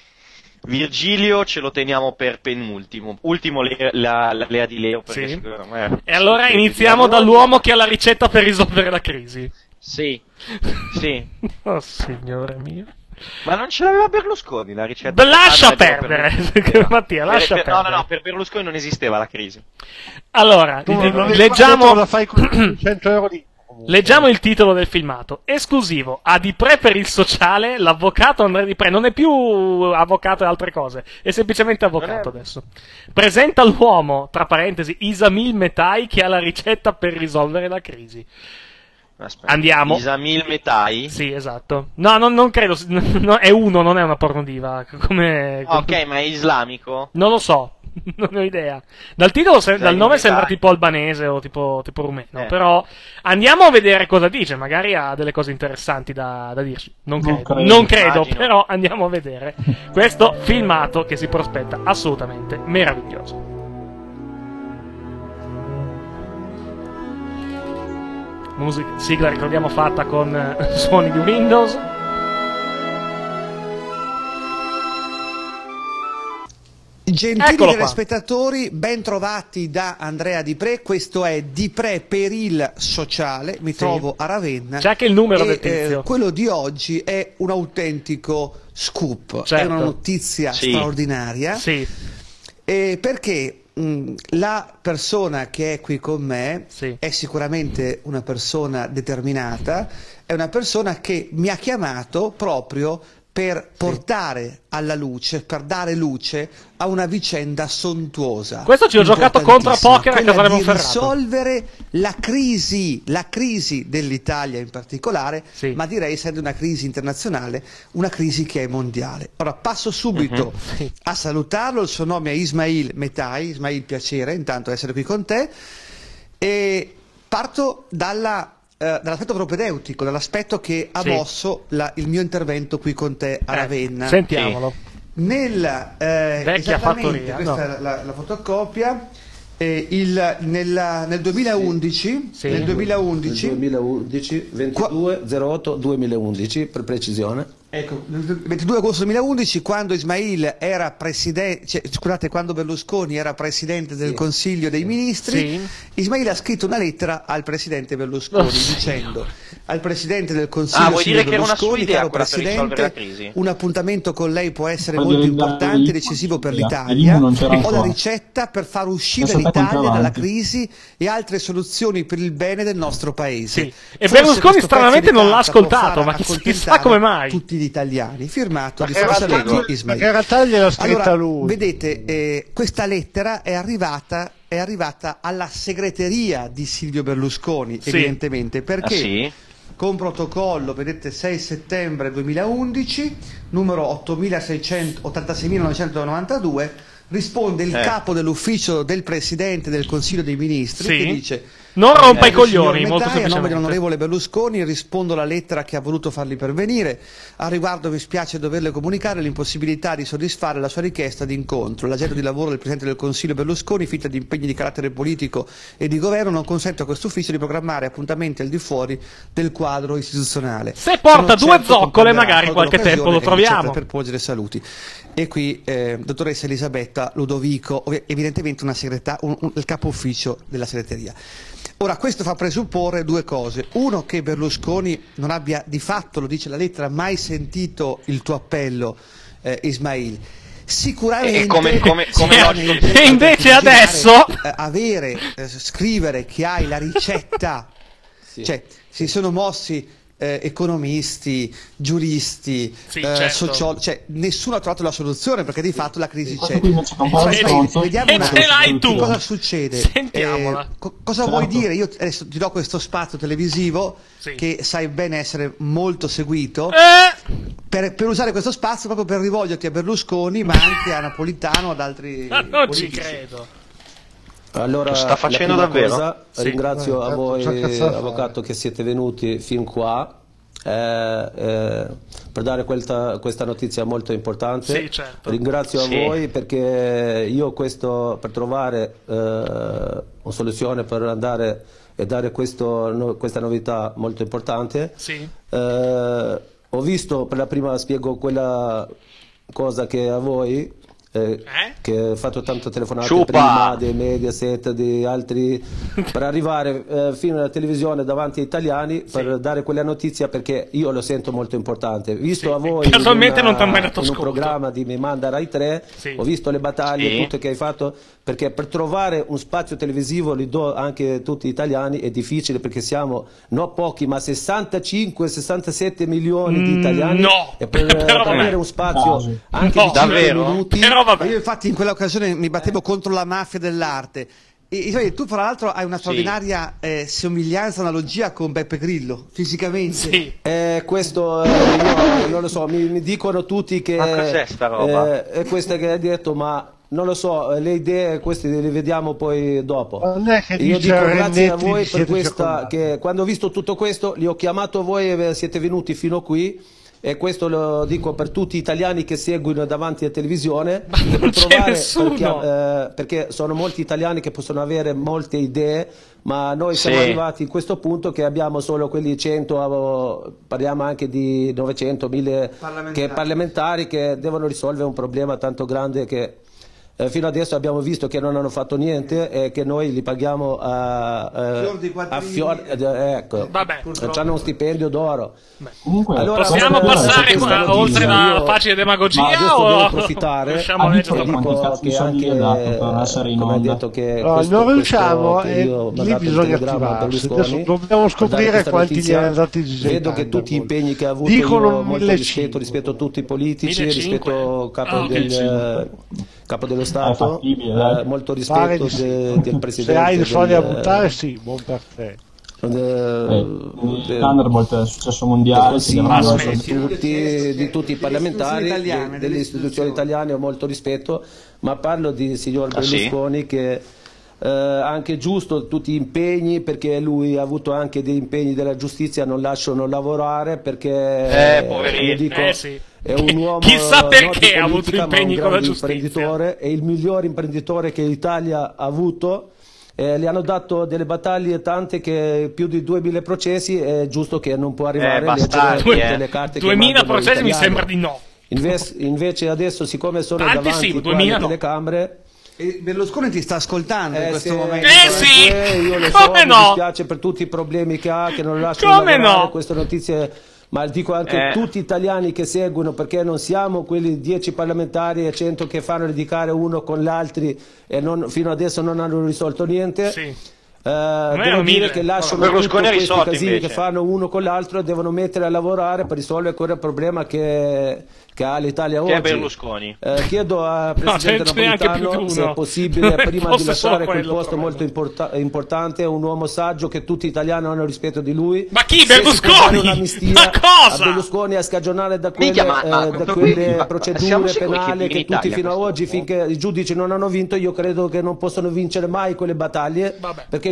Virgilio ce lo teniamo per penultimo. Ultimo le- la, la Lea di Leo, perché Sì. secondo me... E allora iniziamo dall'uomo che ha la ricetta per risolvere la crisi. Sì, sì. Oh signore mio. Ma non ce l'aveva Berlusconi la ricetta? Beh, lascia Ah, no, è vero, perdere, per- Mattia, lascia per- per- No, no, perdere. no, per Berlusconi non esisteva la crisi. Allora, Tu non avevi leggiamo, detto la fai con cento euro di... leggiamo il titolo del filmato. Esclusivo, a Di Pre per il sociale, l'avvocato Andrea Di Pre. Non è più avvocato e altre cose, è semplicemente avvocato Non è- adesso. Presenta l'uomo, tra parentesi, Isamil Metai, che ha la ricetta per risolvere la crisi. Aspetta. Andiamo. Isamil Metai? Sì, esatto. No, non, non credo, no, è uno, non è una pornodiva. Come... Ok, ma è islamico? Non lo so, non ne ho idea. Dal titolo, se- dal nome Metai. sembra tipo albanese o tipo, tipo rumeno. Eh. Però andiamo a vedere cosa dice. Magari ha delle cose interessanti da, da dirci. Non Non credo, credo. non credo, Immagino. però andiamo a vedere questo filmato che si prospetta assolutamente meraviglioso. Musica, sigla, ricordiamo, fatta con eh, suoni di Windows. Gentili Eccolo qua. telespettatori, ben trovati da Andrea Di Pre. Questo è Di Pre per il sociale. Mi Sì. trovo a Ravenna. C'è anche il numero e, del tizio. eh, quello di oggi è un autentico scoop, è Certo. una notizia Sì. straordinaria. Sì, Eh, perché mh, la persona che è qui con me Sì. è sicuramente una persona determinata, è una persona che mi ha chiamato proprio per portare alla luce, per dare luce a una vicenda sontuosa. Questo ci ho giocato contro a importantissima, poker a quella Casale di Monferrato. risolvere la crisi, la crisi dell'Italia in particolare, Sì. ma direi essendo una crisi internazionale, una crisi che è mondiale. Ora passo subito Sì. a salutarlo, il suo nome è Ismail Metai. Ismail, piacere intanto essere qui con te, e parto dalla, eh, dall'aspetto propedeutico, dall'aspetto che ha Sì. mosso la- il mio intervento qui con te a Eh, Ravenna. sentiamolo. Nel, eh, Vecchia esattamente, fattoria, questa no. è la, la fotocopia, eh, il, nella- nel duemilaundici, Sì. nel duemilaundici, duemilaundici, ventidue zero otto duemilaundici per precisione. ecco, nel ventidue agosto duemilaundici, quando Ismail era presidente, cioè, scusate, quando Berlusconi era presidente del Sì. Consiglio dei Ministri, Sì. Ismail ha scritto una lettera al presidente Berlusconi Oh, sì. dicendo al presidente del Consiglio Ah, vuoi Silvio dire che era una sua Berlusconi, idea caro quella per risolvere la presidente, crisi? un appuntamento con lei può essere Poi molto devi dare importante e il- decisivo per il l'Italia. non c'era Ho la ancora. ricetta per far uscire Adesso fai l'Italia conto dalla avanti. crisi e altre soluzioni per il bene del nostro paese. Sì. E Forse Berlusconi questo stranamente pezzo di non l'ha carta può ascoltato, far ma chissà accontentare come mai. tutti gli italiani. Firmato di Perché era Salvatore Diego. Ismail. Perché in realtà gliel'ha scritta Allora, lui. vedete, eh, questa lettera è arrivata, è arrivata alla segreteria di Silvio Berlusconi, Sì. evidentemente, perché Ah, sì? con protocollo, vedete, sei settembre duemilaundici, numero ottantaseiminovanocentodue, risponde il Eh. capo dell'ufficio del Presidente del Consiglio dei Ministri, Sì. che dice: Non rompa eh, i coglioni, signor molto Medai, a nome semplicemente. dell'onorevole Berlusconi rispondo alla lettera che ha voluto fargli pervenire. A riguardo mi spiace doverle comunicare l'impossibilità di soddisfare la sua richiesta di incontro. L'agenda di lavoro del Presidente del Consiglio Berlusconi, fitta di impegni di carattere politico e di governo, non consente a questo ufficio di programmare appuntamenti al di fuori del quadro istituzionale. Se porta Sono due certo zoccole, comprenderà, magari colgo qualche l'occasione tempo lo e troviamo. certo per porgere saluti. E qui eh, dottoressa Elisabetta Ludovico, ov- evidentemente una segreta- un, un, il capo ufficio della segreteria. Ora, questo fa presupporre due cose. Uno, che Berlusconi non abbia di fatto, lo dice la lettera, mai sentito il tuo appello, eh, Ismail. Sicuramente, E come- come- come sicuramente E invece immaginare, adesso- eh, avere, eh, scrivere che hai la ricetta, cioè si sono mossi eh, economisti, giuristi, Sì, eh, certo. sociologi, cioè nessuno ha trovato la soluzione perché di fatto la crisi c'è. qui invece compare Ismail, stronzo. vediamo E un ce l'hai attimo tu. cosa succede. Sentiamola. Eh, co- cosa Certo. vuoi dire? Io adesso ti do questo spazio televisivo Sì. che sai bene essere molto seguito. Eh, Per, per usare questo spazio proprio per rivolgerti a Berlusconi, ma anche a Napolitano, ad altri ma non ci politici. credo. Allora, Lo sta la facendo prima davvero? cosa, Sì. ringrazio Eh, a certo, voi, c'è cazzo da fare. avvocato, che siete venuti fin qua eh, eh, per dare questa, questa notizia molto importante. Sì, certo. Ringrazio Sì. a voi perché io questo, per trovare eh, una soluzione per andare e dare questo, no- questa novità molto importante, Sì. eh, ho visto per la prima, spiego quella cosa che a voi, eh, che ho fatto tante telefonate Ciupa! prima dei Mediaset, di altri, per arrivare eh, fino alla televisione davanti agli italiani per dare quella notizia, perché io lo sento molto importante. Visto Sì. a voi Casualmente in una- non t'ha mai dato in un ascolto. programma di Mi Manda Rai tre, Sì. ho visto le battaglie Sì. tutte che hai fatto, perché per trovare un spazio televisivo, li do anche a tutti gli italiani, è difficile perché siamo non pochi ma sessantacinque sessantasette milioni di Mm, italiani, no. e per, Però per vabbè. avere un spazio Quasi. anche No. di cinque Davvero? minuti. Però vabbè. Io infatti in quell'occasione mi battevo contro la mafia dell'arte. E, Ismail, tu fra l'altro hai una straordinaria eh, somiglianza, analogia con Beppe Grillo, fisicamente. Sì. Eh, questo eh, io non lo so, mi, mi dicono tutti che Ma cos'è sta roba? eh, è questa che hai detto, ma non lo so, le idee queste le vediamo poi dopo. Non è che Io dice dico grazie a Rennetti voi che per siete questa, circondati. che quando ho visto tutto questo li ho chiamato voi e siete venuti fino qui, e questo lo dico per tutti gli italiani che seguono davanti alla televisione, Ma non per c'è trovare- nessuno. perché, eh, perché sono molti italiani che possono avere molte idee, ma noi siamo Sì. arrivati in questo punto che abbiamo solo quelli cento, eh, parliamo anche di novecento, mille Parlamentari. che, parlamentari che devono risolvere un problema tanto grande che eh, fino adesso abbiamo visto che non hanno fatto niente e che noi li paghiamo a, eh, Fior di a quattrini. fior, eh, ecco, Vabbè. hanno uno stipendio d'oro. Comunque, Allora, Possiamo guarda, passare questa qua, notizia, oltre la io- facile ma demagogia adesso o devo approfittare. riusciamo a Ah, leggere dico, dopo? quanti Dico cazzo di che soldi anche gli ha dato per essere in come hai onda? detto che No, questo, non questo riusciamo che e io ho lì mandato il bisogna telegramma a attivarsi. Berlusconi Adesso dobbiamo per dare scoprire questa quanti notizia. gliene andati Vedo disegnando che tutti gli voi. impegni che ha avuto Dicono io molto millecinquecento. rispetto rispetto a tutti i politici, millecinquecento. rispetto al capo, Ah, del, millecinquecento. capo dello È Stato, fattibile, dai. eh, molto Pare rispetto di sì. de- del presidente. Se hai i soldi a del- buttare, sì, buon per te. del- Eh, del- Thunderbolt è successo del mondiale, si Consiglio, chiamava Ma di smetti. tutti, di tutti i parlamentari, istituzioni italiane, de- delle delle istituzioni italiane ho molto rispetto, ma parlo di signor Ah, sì? Berlusconi che eh, anche giusto tutti gli impegni, perché lui ha avuto anche degli impegni della giustizia, non lasciano lavorare perché Eh, poverino. io dico, Eh, sì. è un uomo Chissà non perché di ha avuto politica, ma impegni un con la grande giustizia. imprenditore, è il miglior imprenditore che l'Italia ha avuto. Eh, le hanno dato delle battaglie tante, che più di duemila processi, è giusto che non può arrivare Eh, a leggere bastardi, tutte eh. le carte che duemila mandano gli processi mi italiani. sembra di no. Inves- invece adesso, siccome sono Tanti davanti sì, qua duemila alle no. telecamere, E Berlusconi ti sta ascoltando in eh, questo se- momento. Eh, sì! eh, io lo so, Come mi no? dispiace per tutti i problemi che ha, che non lasciano Come lavorare no? queste notizie, ma dico anche Eh. a tutti gli italiani che seguono, perché non siamo quelli dieci parlamentari e cento che fanno litigare uno con gli altri e non- fino adesso non hanno risolto niente. Sì. Eh, erano devo dire mille. che lasciano Berlusconi tutti ha questi risolto, casini invece. che fanno uno con l'altro e devono mettere a lavorare per risolvere quel problema che, che ha l'Italia Che oggi. è Berlusconi. Eh, chiedo al No, Presidente ce n'è neanche più Napolitano di se uno. è possibile, Non è prima di fosse solo lasciare quel quello, posto però. molto importa- importante, un uomo saggio che tutti gli italiani hanno rispetto di lui. Ma chi? Se si può Berlusconi? fare un'amnistia Ma cosa? a Berlusconi, a scagionare da quelle, Minchia, ma- ma- eh, da ma- quelle ma- procedure siamo sicuri che penali vive che in tutti Italia fino ad questo oggi, uomo? finché i giudici non hanno vinto, io credo che non possono vincere mai quelle battaglie, Vabbè. perché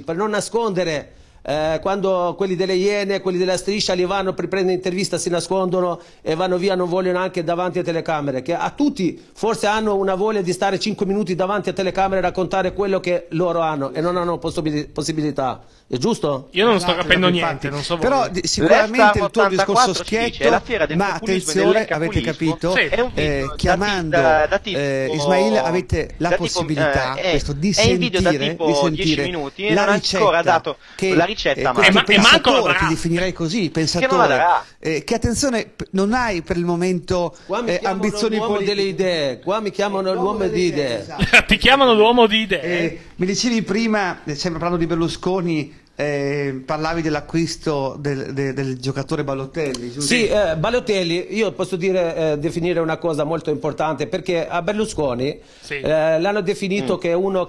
per non nascondere Eh, quando quelli delle Iene, quelli della Striscia li vanno per prendere intervista, si nascondono e vanno via, non vogliono anche davanti a telecamere, che a tutti forse hanno una voglia di stare cinque minuti davanti a telecamere e raccontare quello che loro hanno e non hanno possibil- possibilità. È giusto? Io non sto capendo niente, non so voi. Però di- sicuramente il tuo discorso schietto, ma attenzione, avete capito, Sì. È un video eh, da chiamando ti- da- da tipo- eh, Ismail avete la da tipo, possibilità eh, questo, di è in video da sentire, tipo di sentire dieci minuti e la non ha ricetta ancora dato che la ricetta, eh, ma- questo E ma- e manco la pensatore, darà. ti definirei così, Che non la pensatore, darà. eh, che attenzione, p- non hai per il momento Qua mi eh, chiamano ambizioni l'uomo politiche. delle idee, qua mi chiamano l'uomo di idee. Ti chiamano l'uomo di idee. Eh, mi dicevi prima, eh, sempre parlando di Berlusconi, eh, parlavi dell'acquisto del, de- del giocatore Balotelli, giusto? Sì, eh, Balotelli, io posso dire, eh, definire una cosa molto importante, perché a Berlusconi Sì. eh, l'hanno definito Mm. che è uno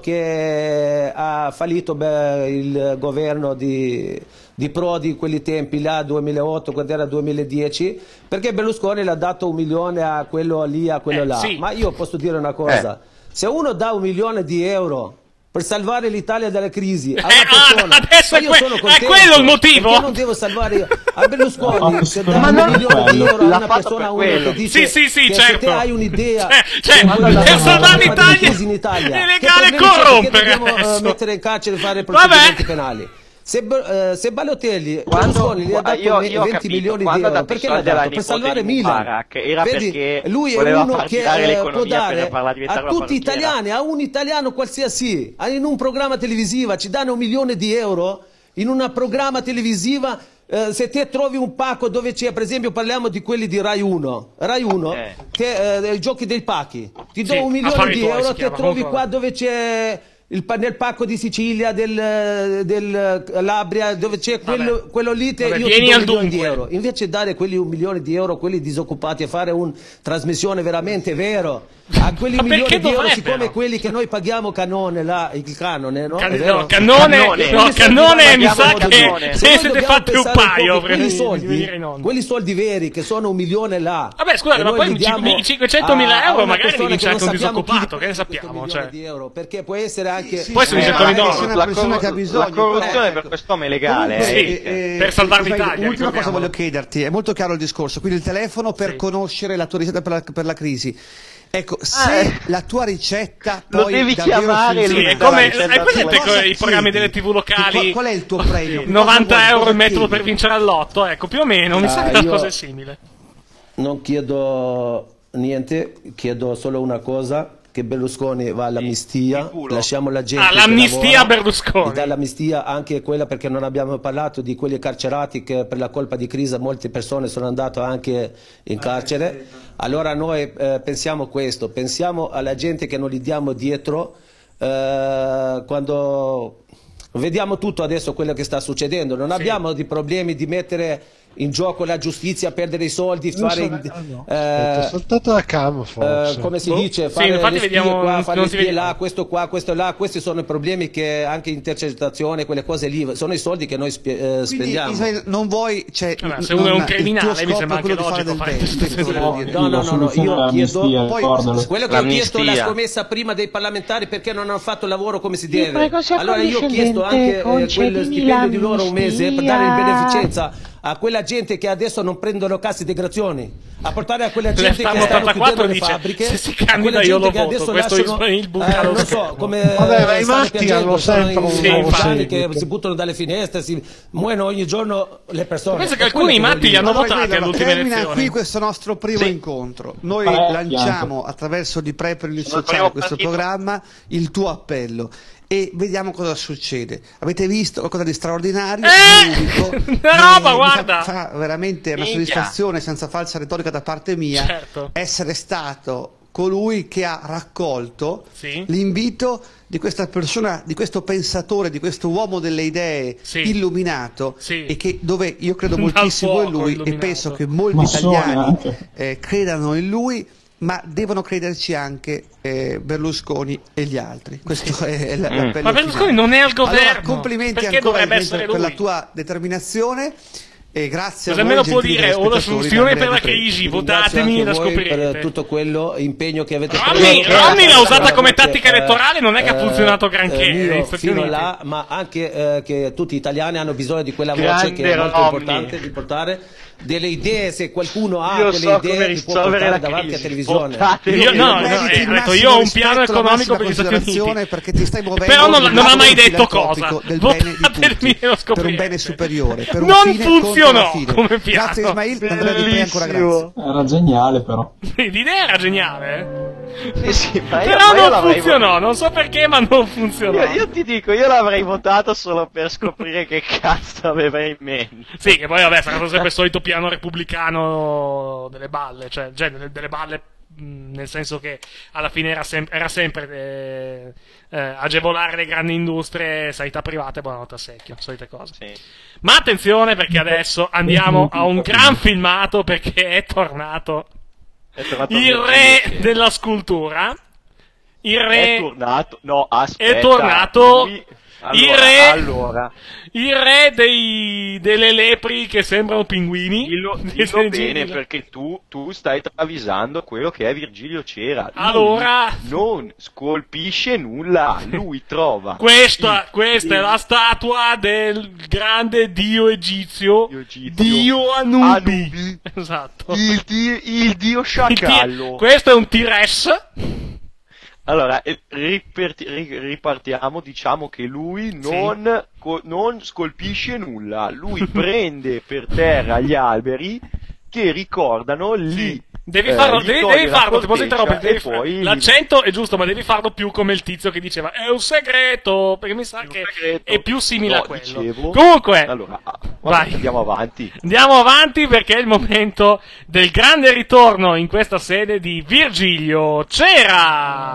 che ha fallito beh, il governo di, di Prodi in quei tempi, là duemilaotto, quando era duemiladieci, perché Berlusconi l'ha dato un milione a quello lì, a quello Eh, là. sì. Ma io posso dire una cosa, se uno dà un milione di euro per salvare l'Italia dalla crisi a una ah, persona, adesso ma è io que- sono è contento, quello il motivo? perché non devo salvare io. A Berlusconi No, se ma dà un non è milione di quello. euro a L'ha una fatto persona, per uno quello. che dice Sì, sì, sì, che certo. se te hai un'idea Cioè, cioè, che per guarda, salvare la l'Italia crisi in Italia, è che legale problemi c'è? Perché corrompere dobbiamo eh, adesso. mettere in carcere e fare procedimenti penali. Se, eh, se Balotelli Berlusconi gli ha dato io- io ho venti capito, milioni di quando ha euro, dato i perché l'ha soldi alla dato? Per nipote salvare di Milan. Mubarak, era Vedi, perché lui è voleva uno far che girare eh, l'economia può dare per farla diventare a una tutti i parrucchiera. italiani, a un italiano qualsiasi, in un programma televisivo ci danno un milione di euro in un programma televisiva. Eh, se te trovi un pacco dove c'è, per esempio parliamo di quelli di Rai uno, Rai uno Eh. che eh, i giochi dei pacchi, ti do Sì, un milione affari di tuoi euro, si te chiama, trovi comunque. qua dove c'è il, pa- nel pacco di Sicilia del, del Labria, dove c'è quello, quello lì, te, Vabbè, io vieni ti do al un milione di dunque. euro. Invece dare quelli un milione di euro a quelli disoccupati e fare una trasmissione veramente vero a quelli Ma milioni perché di euro, dovrebbero? siccome quelli che noi paghiamo canone là, il canone, no? Can- È vero? no, cannone, Cannone. no, Quelli cannone soldi mi noi sa paghiamo che cannone. se Se noi siete dobbiamo fatti un pensare un po' paio che prima quelli di soldi, venire in onda. quelli soldi veri che sono un milione là. Vabbè, scusate, e ma noi poi li i diamo cinquecentomila a- a euro una magari persona mi dice che anche non un sappiamo chi disoccupato, di che ne questo sappiamo, milione cioè. di euro, perché può essere anche Può essere un Eh, gettone ma d'oro. la, una persona cor- che ha bisogno, la corruzione ecco. per quest'uomo è legale. Sì, eh. per salvare Ismail, l'Italia, Ultima cosa ricordiamolo. voglio chiederti, è molto chiaro il discorso, quindi il telefono per Sì. conoscere la tua ricetta per la, per la crisi. Ecco, Ah, se eh. la tua ricetta Lo poi devi davvero chiamare Sì, lui è dà come, la ricetta hai presente tua. co- i programmi delle tivù locali? Qual, qual è il tuo premio? novanta euro il metro per per vincere all'otto, ecco, più o meno, mi sa Ah, che la io- cosa è simile. Non chiedo niente, chiedo solo una cosa, che Berlusconi va all'amnistia, lasciamo la gente Ah, che l'amnistia lavora, Berlusconi. e dall'amnistia anche quella, perché non abbiamo parlato di quelli carcerati che per la colpa di crisi molte persone sono andate anche in carcere. Allora noi eh, pensiamo questo, pensiamo alla gente che non gli diamo dietro eh, quando vediamo tutto adesso quello che sta succedendo, non abbiamo di problemi di mettere in gioco la giustizia, perdere i soldi, Non fare so, eh, ah, no. Aspetta, soltanto la cam forse. eh, come si Boh. dice, Sì, fare infatti le spie vediamo- qua, fare non le si spie vede. là, questo qua, questo là, questi sono i problemi che anche intercettazione, quelle cose lì, sono i soldi che noi spie- eh, Quindi spendiamo. Ismail, non vuoi, cioè, Vabbè, se non- uno è un il tuo criminale, mi scopo sembra è quello anche di fare del logico fare bene, queste questo cose. volevo dire. No, no, no, no, soluzione io è chiedo l'amnistia, Poi- ricordalo. quello che ho chiesto la L'amnistia. scommessa prima dei parlamentari perché non hanno fatto il lavoro come si Vi deve. prego, sia Allora io ho chiesto anche eh, condiscendente, quel concedimi stipendio di loro un mese per dare in l'amnistia. beneficenza a quella gente che adesso non prendono cassa integrazioni, a portare a quella gente che Leftam stanno ottantaquattro chiudendo le dice, fabbriche, se si a quella candida io gente lo che voto, adesso questo lasciano, Ismail buca eh, lo non so, schermo. come Vabbè, ma i stanno matti piangendo, hanno sono sempre in un Sì, nuovo anni che seguito. si buttano dalle finestre, si muoiono ogni giorno le persone. Penso che È alcuni quello che matti voglio li hanno dire. Allora, votati Ismail, alle ultime termina elezioni. qui questo nostro primo Sì. incontro. Noi Eh, lanciamo attraverso di Prepper il Sono il sociale primo questo partito. programma, il tuo appello. E vediamo cosa succede. Avete visto qualcosa di straordinario? Eh! Unico, Una che roba, mi guarda! Fa, fa veramente una Minchia. soddisfazione senza falsa retorica da parte mia Certo. essere stato colui che ha raccolto Sì. l'invito di questa persona, di questo pensatore, di questo uomo delle idee Sì. illuminato, Sì. e che dove io credo Dal moltissimo in fuoco lui illuminato. e penso che molti Massone italiani anche. eh, credano in lui, ma devono crederci anche eh, Berlusconi e gli altri. Questo è l- l'appello Ma Berlusconi finale. non è al governo. Allora, complimenti Perché ancora dovrebbe Ismail, essere per la lui? tua determinazione. E grazie cosa a voi, almeno può gentili dire? O la telespettatori soluzione per la d'Andrea Di crisi, Vi votatemi e la ringrazio anche voi scoprirete. per tutto quello impegno che avete Romney, preso. Romney l'ha usata Perché, come tattica eh, elettorale, non è che ha eh, funzionato granché eh, negli Miro, Stati fino Uniti. là, ma anche eh, che tutti gli italiani hanno bisogno di quella voce Grande che è molto Romney. importante di portare delle idee. Se qualcuno ha Io quelle so come idee li può risolvere portare la davanti crisi. a televisione. Votatemi. Io, no, no, Meriti eh, il ho detto, massimo io ho un rispetto, piano la economico massima per gli Stati Uniti. considerazione, perché ti stai muovendo Però non, in un non ha mai lavoro detto cosa. filantropico del bene di Votatemi e lo tutti, per un scoprirete. bene superiore, per un Non fine contro funzionò la fine. come piano. Grazie Ismail, Andrea Di Pre ancora grazie. Era geniale però. L'idea era geniale. Sì, sì, ma io, Però ma io non l'avrei funzionò, votato. non so perché, ma non funzionò. Io, io ti dico, io l'avrei votato solo per scoprire che cazzo aveva in mente. Sì, che poi vabbè, sarà sempre il solito piano repubblicano delle balle, cioè, cioè delle, delle balle mh, nel senso che alla fine era, sem- era sempre eh, eh, agevolare le grandi industrie, sanità privata e buonanotte a secchio, solite cose. Sì. Ma attenzione, perché adesso andiamo a un gran filmato, perché è tornato È tornato il Virgilio re Cera. della scultura. Il re È tornato, no, aspetta. è tornato lui- il allora, re, allora, il re dei, delle lepri che sembrano pinguini. dillo, Che dillo se- bene perché tu, tu stai travisando quello che è Virgilio Cera. Lui Allora- non scolpisce nulla, lui trova. Questa, il- questa è il- la statua del grande dio egizio, Dio egizio. Dio Anubi. Anubi. Esatto. Il, dio- il dio Il sciacallo. T- questo è un T-Rex. Allora, eh, riperti- ri- ripartiamo, diciamo che lui non, co- non scolpisce nulla, lui prende per terra gli alberi che ricordano lì. Devi eh, farlo, gli devi, toglie devi la farlo, ti posso corteccia interrompere. e devi fa- poi L'accento è giusto, ma devi farlo più come il tizio che diceva è un segreto, perché mi sa che segreto. è più simile No, a quello. dicevo- Comunque, Allora, ah, vai. andiamo avanti. Andiamo avanti perché è il momento del grande ritorno in questa sede di Virgilio Cera.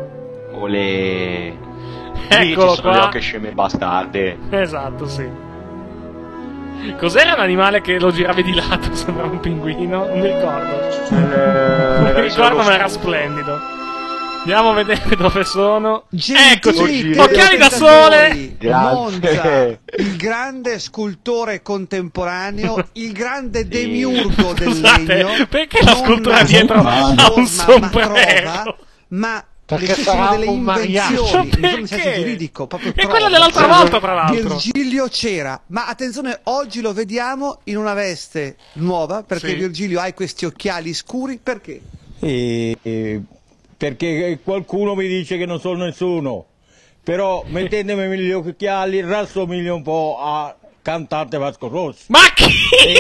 Olè. Lì Eccolo ci sono qua. le ocche sceme bastarde. Esatto, sì. Cos'era l'animale che lo giravi di lato? Sembrava un pinguino? Non mi ricordo. non mi ricordo, ma era splendido. Andiamo a vedere dove sono. Eccoci, occhiali da sole. Monza, il grande scultore contemporaneo, il grande demiurgo del Scusate, legno. perché la non scultura una dietro forma, ha un ma sombrero? trova, ma Perché queste sono sarà delle un mariachi. invenzioni, Perché? non sono in senso giuridico, proprio E trova. quella dell'altra volta, tra l'altro. Virgilio Cera, ma attenzione, oggi lo vediamo in una veste nuova, perché Sì. Virgilio ha questi occhiali scuri, perché? E- e- perché qualcuno mi dice che non sono nessuno, però mettendomi gli occhiali rassomiglio un po' a cantante Vasco Rossi. Ma chi? E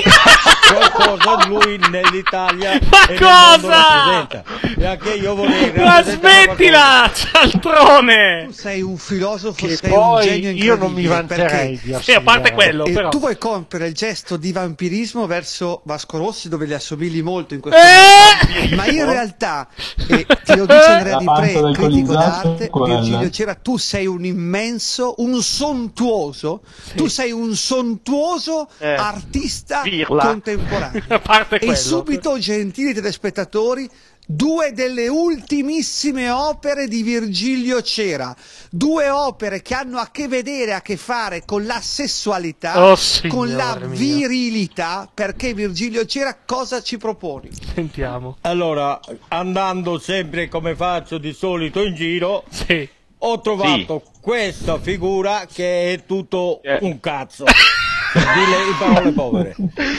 qualcosa lui nell'Italia Ma e nel mondo cosa? rappresenta. E anche io vorrei Ma rappresentare smettila, cialtrone! Tu sei un filosofo, Che sei un poi genio io non mi incredibile, vanterei perché- di Sì, a parte assomigliare. quello, E però. tu vuoi compiere il gesto di vampirismo verso Vasco Rossi, dove gli assomigli molto in questo Eh! momento. Ma in realtà, e ti lo dice Andrea La Di panza Pre, del critico Coliseo d'arte, è quella. Virgilio Cera, tu sei un immenso, un sontuoso, tu sei un sontuoso Eh, artista pirla. contemporaneo. A parte E quello. subito, gentili telespettatori, due delle ultimissime opere di Virgilio Cera, due opere che hanno a che vedere, a che fare con la sessualità, Oh, signore con la mio. virilità, perché Virgilio Cera cosa ci proponi? Sentiamo. Allora, andando sempre come faccio di solito in giro, Sì. ho trovato questa figura che è tutto Eh. un cazzo. Per dire in parole povere.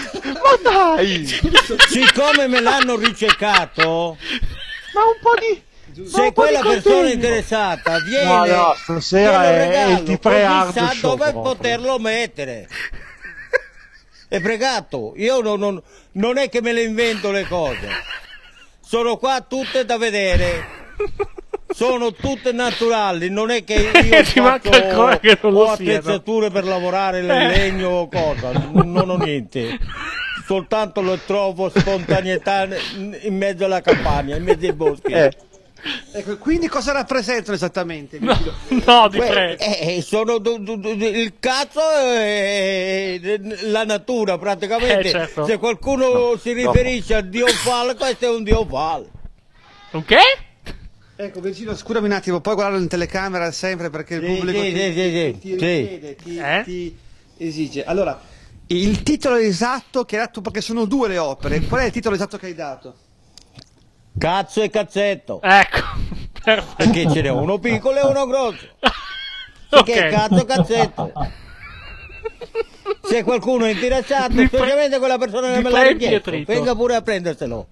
Ma dai! Siccome me l'hanno ricercato, Ma un po' di... se quella persona interessata viene, No, no, stasera glielo è- è regalo, il Di Pre così Hard sa Show dove proprio. poterlo mettere. È pregato, io non, non- non è che me le invento le cose, sono qua tutte da vedere. Sono tutte naturali, non è che io Ci manca faccio ancora che non lo ho siano. attrezzature per lavorare il Eh. legno o cosa, non ho niente. Soltanto lo trovo spontaneità in mezzo alla campagna, in mezzo ai boschi. Eh. Ecco, quindi cosa rappresentano esattamente? No, no, Di Beh, Pre. eh, sono du- du- du- il cazzo è la natura praticamente. Eh, certo. Se qualcuno si riferisce a Dio Fal, questo è un Dio Fal. Un che? Ecco, Virgilio, scusami un attimo, puoi guardarlo in telecamera sempre perché il Sì, pubblico sì, ti, sì, sì, sì. ti Sì. richiede, ti, Eh? ti esige. Allora, il titolo esatto che hai dato, perché sono due le opere, qual è il titolo esatto che hai dato? Cazzo e cazzetto. Ecco. Perché ce n'è uno piccolo e uno grosso. Ok. Che cazzo e cazzetto. Se qualcuno è interessato, Di pre- specialmente quella persona che di me l'ha pre- richiesto, Pietrito. venga pure a prenderselo.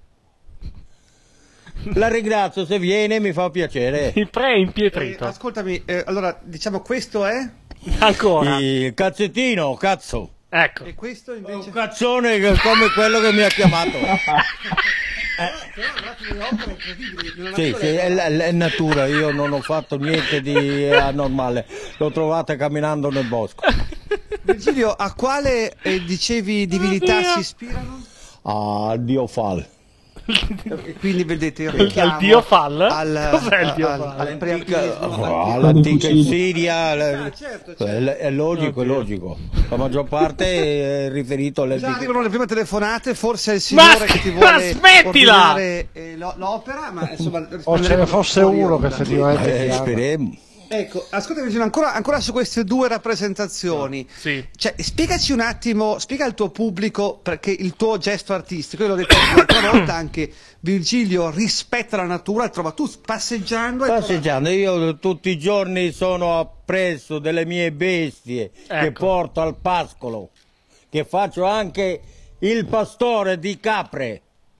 La ringrazio, se viene mi fa piacere. Il pre è impietrito. Eh, ascoltami, eh, allora diciamo questo è? Ancora. Il cazzettino, cazzo. Ecco. E questo invece? Un cazzone che- come quello che mi ha chiamato. Sì, sì, è, è- è natura, io non ho fatto niente di anormale, l'ho trovata camminando nel bosco. Virgilio, a quale eh, dicevi divinità Oddio. si ispirano? Ah, Dio Fal. E quindi vedete il Al richiamo dio Fall? al, Cos'è il dio al- Fall? All'antica, all'antica Siria, la- Ah, certo, è, è logico, è logico. La maggior parte è riferito alle Già antiche. arrivano le prime telefonate, forse è il signore Ma- che ti ma vuole smettila! ordinare eh, lo- l'opera, ma insomma O ce ne risponderemo fosse fuori uno che onda. effettivamente Eh, chiama. speriamo. Ecco, ascolta Virgilio, ancora, ancora su queste due rappresentazioni. Sì. Cioè, spiegaci un attimo, spiega al tuo pubblico, perché il tuo gesto artistico, io l'ho detto l'altra volta anche, Virgilio rispetta la natura, trova tu passeggiando e Passeggiando, io tutti i giorni sono appresso delle mie bestie che Ecco. porto al pascolo, che faccio anche il pastore di capre.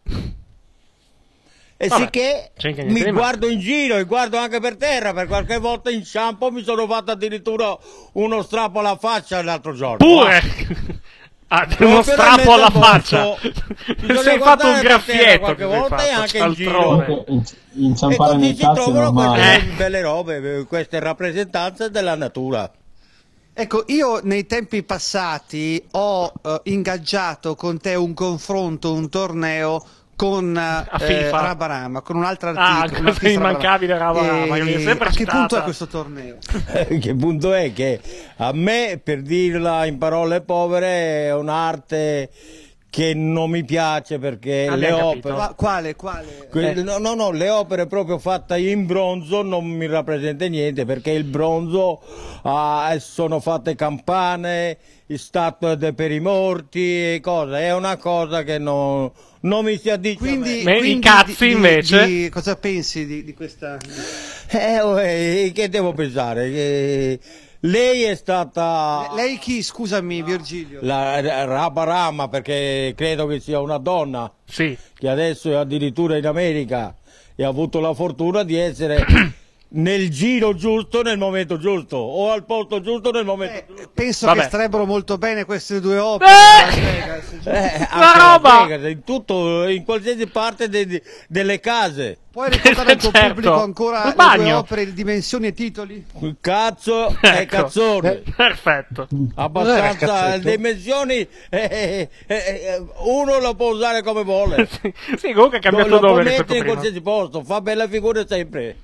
E Vabbè, sicché c'è anche niente mi di male. guardo in giro e guardo anche per terra, per qualche volta in shampoo mi sono fatto addirittura uno strappo alla faccia l'altro giorno. Pure! Ah, Proprio uno nel strappo alla mezzo faccia! bosco. Ti Bisogna sei fatto un guardare per terra graffietto qualche che sei volta e fatto, anche in giro. cialtrone. Comunque, in- E inciampare così nel si cazzo è trovano normale. queste Eh. belle robe, queste rappresentanze della natura. Ecco, io nei tempi passati ho eh, ingaggiato con te un confronto, un torneo con eh, FIFA. Rabarama, con un'altra Ah, articolo. con l'immancabile Rabarama, che mi è sempre a che citata. punto è questo torneo? Che punto è che a me, per dirla in parole povere, è un'arte che non mi piace perché le Abbiamo capito. opere... Qua- quale, quale? Que- Eh. no, no, no, le opere proprio fatte in bronzo non mi rappresenta niente perché il bronzo ah, sono fatte campane, statue de- per i morti e cose, è una cosa che non, non mi si addice. Quindi, Me- i quindi cazzi, di- di- invece? di- cosa pensi di, di questa? Eh, oh, eh, che devo pensare? Che lei è stata Lei chi? Scusami, Virgilio. la la Rabarama perché credo che sia una donna Sì. che adesso è addirittura in America e ha avuto la fortuna di essere nel giro giusto nel momento giusto o al posto giusto nel momento Eh, giusto. penso Vabbè. che starebbero molto bene queste due opere. Eh! Las Vegas. Eh, La anche roba! Las Vegas, in tutto, in qualsiasi parte de- de- delle case. Puoi ricordare al tuo Certo. pubblico ancora Il le due bagno. opere, dimensioni e titoli? Cazzo e Ecco. cazzone. Perfetto. Cos'era Abbastanza cazzetto? dimensioni, eh, eh, eh, eh, uno lo può usare come vuole. Sì, comunque ha cambiato lo può nome rispetto mettere in prima. qualsiasi posto, fa bella figura sempre.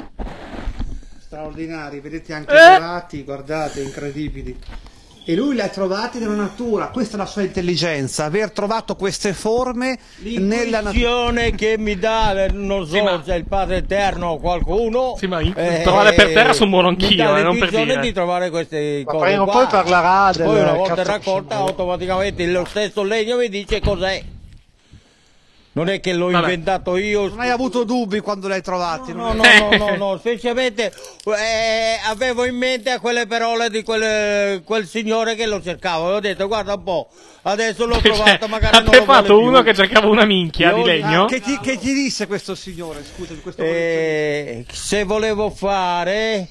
Straordinari, vedete anche Eh! i dorati, guardate, incredibili. E lui li ha trovati nella natura, questa è la sua intelligenza, aver trovato queste forme nella natura. L'intuizione che mi dà, eh, non so Sì, ma- se è il Padre Eterno o qualcuno. Sì, ma in- trovare per terra sono buono mi anch'io, dà eh, non per l'intuizione dire. di trovare queste Ma cose prima o qua. poi parlerà del Poi una volta cazzo raccolta che si- automaticamente lo stesso legno mi dice cos'è. Non è che l'ho Vabbè. inventato io. Non hai avuto dubbi quando li hai trovati? No, non no, è- no, no, no, semplicemente eh, avevo in mente a quelle parole di quel, quel signore che lo cercavo. Ho detto, guarda un po', adesso l'ho trovato, magari non Avete lo vuole fatto più. uno che cercava una minchia di Io- legno? Ah, che, ti, che ti disse questo signore? Scusa, di questo Eh, se volevo fare